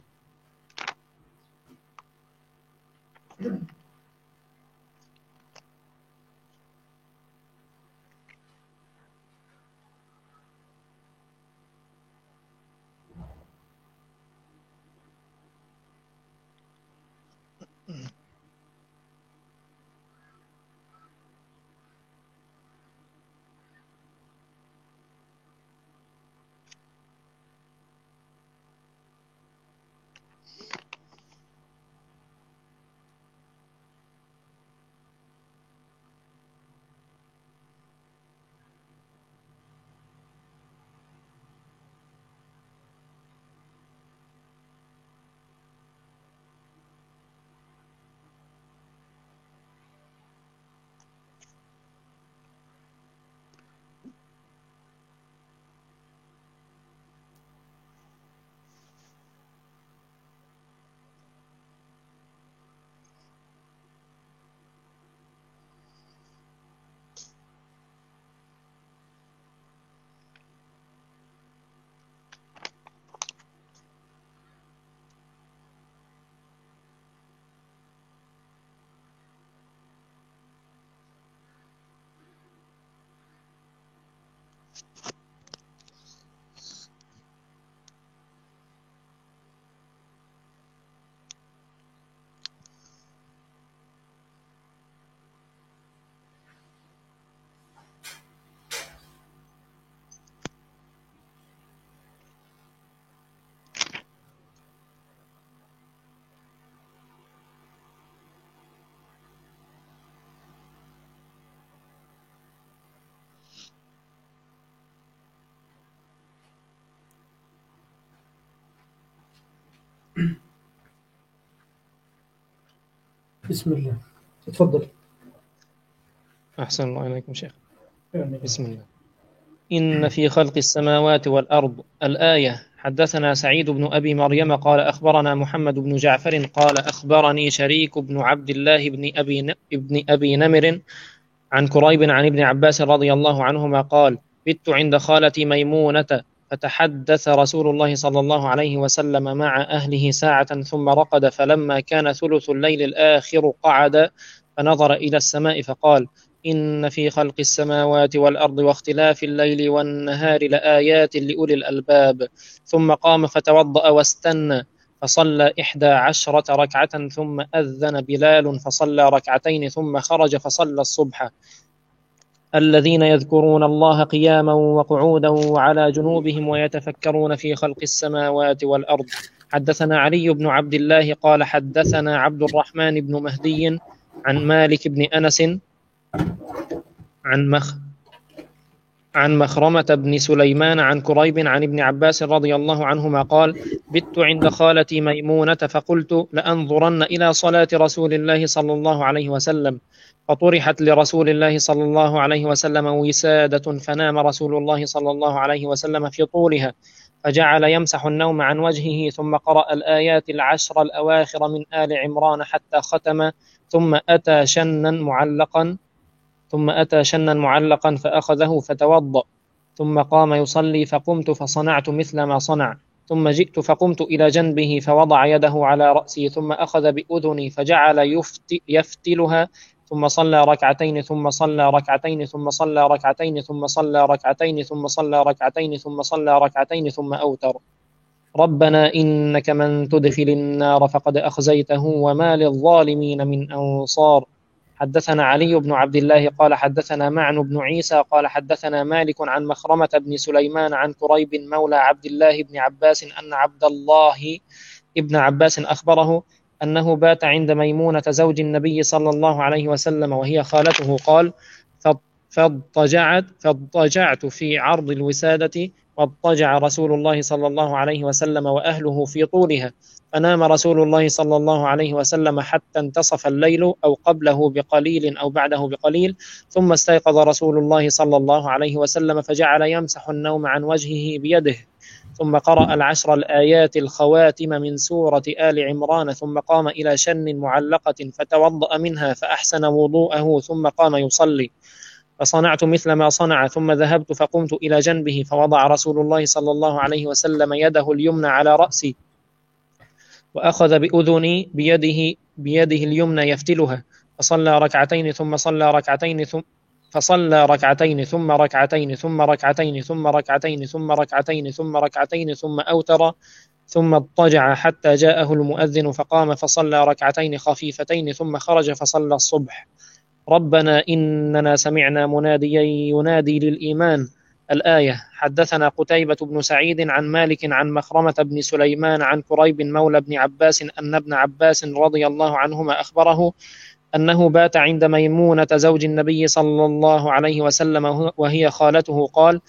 بسم الله. اتفضل. أحسن الله إليكم شيخ. يعني. بسم الله. إن في خلق السماوات والأرض الآية. حدثنا سعيد بن أبي مريم قال أخبرنا محمد بن جعفر قال أخبرني شريك بن عبد الله بن أبي, ن... ابن أبي نمر عن كريب عن ابن عباس رضي الله عنهما قال بت عند خالتي ميمونة فتحدث رسول الله صلى الله عليه وسلم مع أهله ساعة ثم رقد، فلما كان ثلث الليل الآخر قعد فنظر إلى السماء فقال إن في خلق السماوات والأرض واختلاف الليل والنهار لآيات لأولي الألباب. ثم قام فتوضأ واستنى فصلى إحدى عشرة ركعة ثم أذن بلال فصلى ركعتين ثم خرج فصلى الصبح. الذين يذكرون الله قياما وقعودا وعلى جنوبهم ويتفكرون في خلق السماوات والأرض. حدثنا علي بن عبد الله قال حدثنا عبد الرحمن بن مهدي عن مالك بن أنس عن مخ عن مخرمة بن سليمان عن كريب عن ابن عباس رضي الله عنهما قال بت عند خالتي ميمونة فقلت لأنظرن إلى صلاة رسول الله صلى الله عليه وسلم، فطرحت لرسول الله صلى الله عليه وسلم وسادة فنام رسول الله صلى الله عليه وسلم في طولها، فجعل يمسح النوم عن وجهه ثم قرأ الآيات العشر الأواخر من آل عمران حتى ختم، ثم أتى شنا معلقا ثم أتى شنا معلقا فأخذه فتوضأ، ثم قام يصلي فقمت فصنعت مثل ما صنع، ثم جئت فقمت إلى جنبه فوضع يده على رأسي ثم أخذ بأذني فجعل يفت يفتلها، ثم صلى ركعتين ثم صلى ركعتين ثم صلى ركعتين ثم صلى ركعتين ثم صلى ركعتين ثم صلى ركعتين ثم أوتر. ربنا إنك من تدخل النار فقد أخزيته وما للظالمين من أنصار. حدثنا علي بن عبد الله قال حدثنا معن بن عيسى قال حدثنا مالك عن مخرمة بن سليمان عن كريب مولى عبد الله بن عباس أن عبد الله ابن عباس أخبره أنه بات عند ميمونة زوج النبي صلى الله عليه وسلم وهي خالته، قال فاضطجعت, فاضطجعت في عرض الوسادة واضطجع رسول الله صلى الله عليه وسلم وأهله في طولها، فنام رسول الله صلى الله عليه وسلم حتى انتصف الليل أو قبله بقليل أو بعده بقليل، ثم استيقظ رسول الله صلى الله عليه وسلم فجعل يمسح النوم عن وجهه بيده، ثم قرأ العشر الآيات الخواتم من سورة آل عمران، ثم قام إلى شن معلقة فتوضأ منها فأحسن وضوءه ثم قام يصلي. فصنعت مثل ما صنع، ثم ذهبت فقمت إلى جنبه، فوضع رسول الله صلى الله عليه وسلم يده اليمنى على رأسي، وأخذ بأذني بيده بيده اليمنى يفتلها، فصلى ركعتين ثم صلى ركعتين ثم فصلى ركعتين ثم ركعتين ثم ركعتين ثم ركعتين ثم ركعتين ثم ركعتين ثم أوتر، ثم اضطجع حتى جاءه المؤذن فقام فصلى ركعتين خفيفتين ثم خرج فصلى الصبح. ربنا إننا سمعنا مناديا ينادي للإيمان. الآية. حدثنا قتيبة بن سعيد عن مالك عن مخرمة بن سليمان عن كريب مولى بن عباس أن ابن عباس رضي الله عنهما أخبره أنه بات عند ميمونة زوج النبي صلى الله عليه وسلم وهي خالته، قال: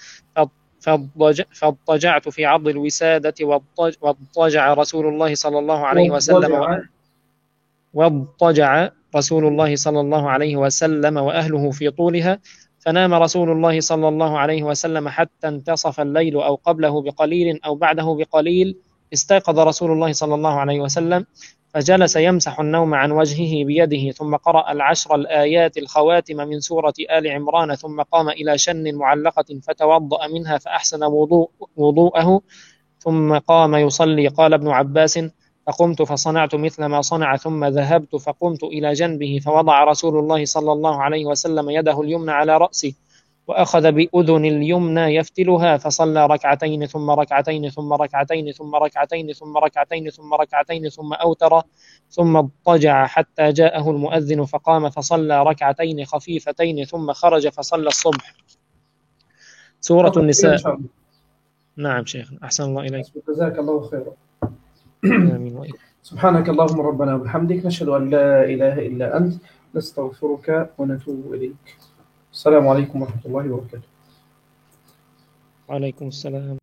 فاضطجعت في عرض الوسادة واضطجع رسول الله صلى الله عليه وسلم واضطجع رسول الله صلى الله عليه وسلم وأهله في طولها، فنام رسول الله صلى الله عليه وسلم حتى انتصف الليل أو قبله بقليل أو بعده بقليل. استيقظ رسول الله صلى الله عليه وسلم فجلس يمسح النوم عن وجهه بيده، ثم قرأ العشر الآيات الخواتم من سورة آل عمران، ثم قام إلى شن معلقة فتوضأ منها فأحسن وضوء وضوءه، ثم قام يصلي. قال ابن عباس: فقمت فصنعت مثل ما صنع، ثم ذهبت فقمت إلى جنبه، فوضع رسول الله صلى الله عليه وسلم يده اليمنى على رأسي، وأخذ بأذن اليمنى يفتلها، فصلى ركعتين ثم ركعتين ثم ركعتين ثم ركعتين ثم ركعتين ثم ركعتين ثم أوتر، ثم اضطجع حتى جاءه المؤذن فقام فصلى ركعتين خفيفتين ثم خرج فصلى الصبح. سورة النساء. نعم شيخ، أحسن الله إليك. جزاك الله خيرا. آمين وإياك. سبحانك اللهم ربنا وبحمدك، نشهد أن لا إله إلا أنت، نستغفرك ونتوب إليك. السلام عليكم ورحمة الله وبركاته. وعليكم السلام.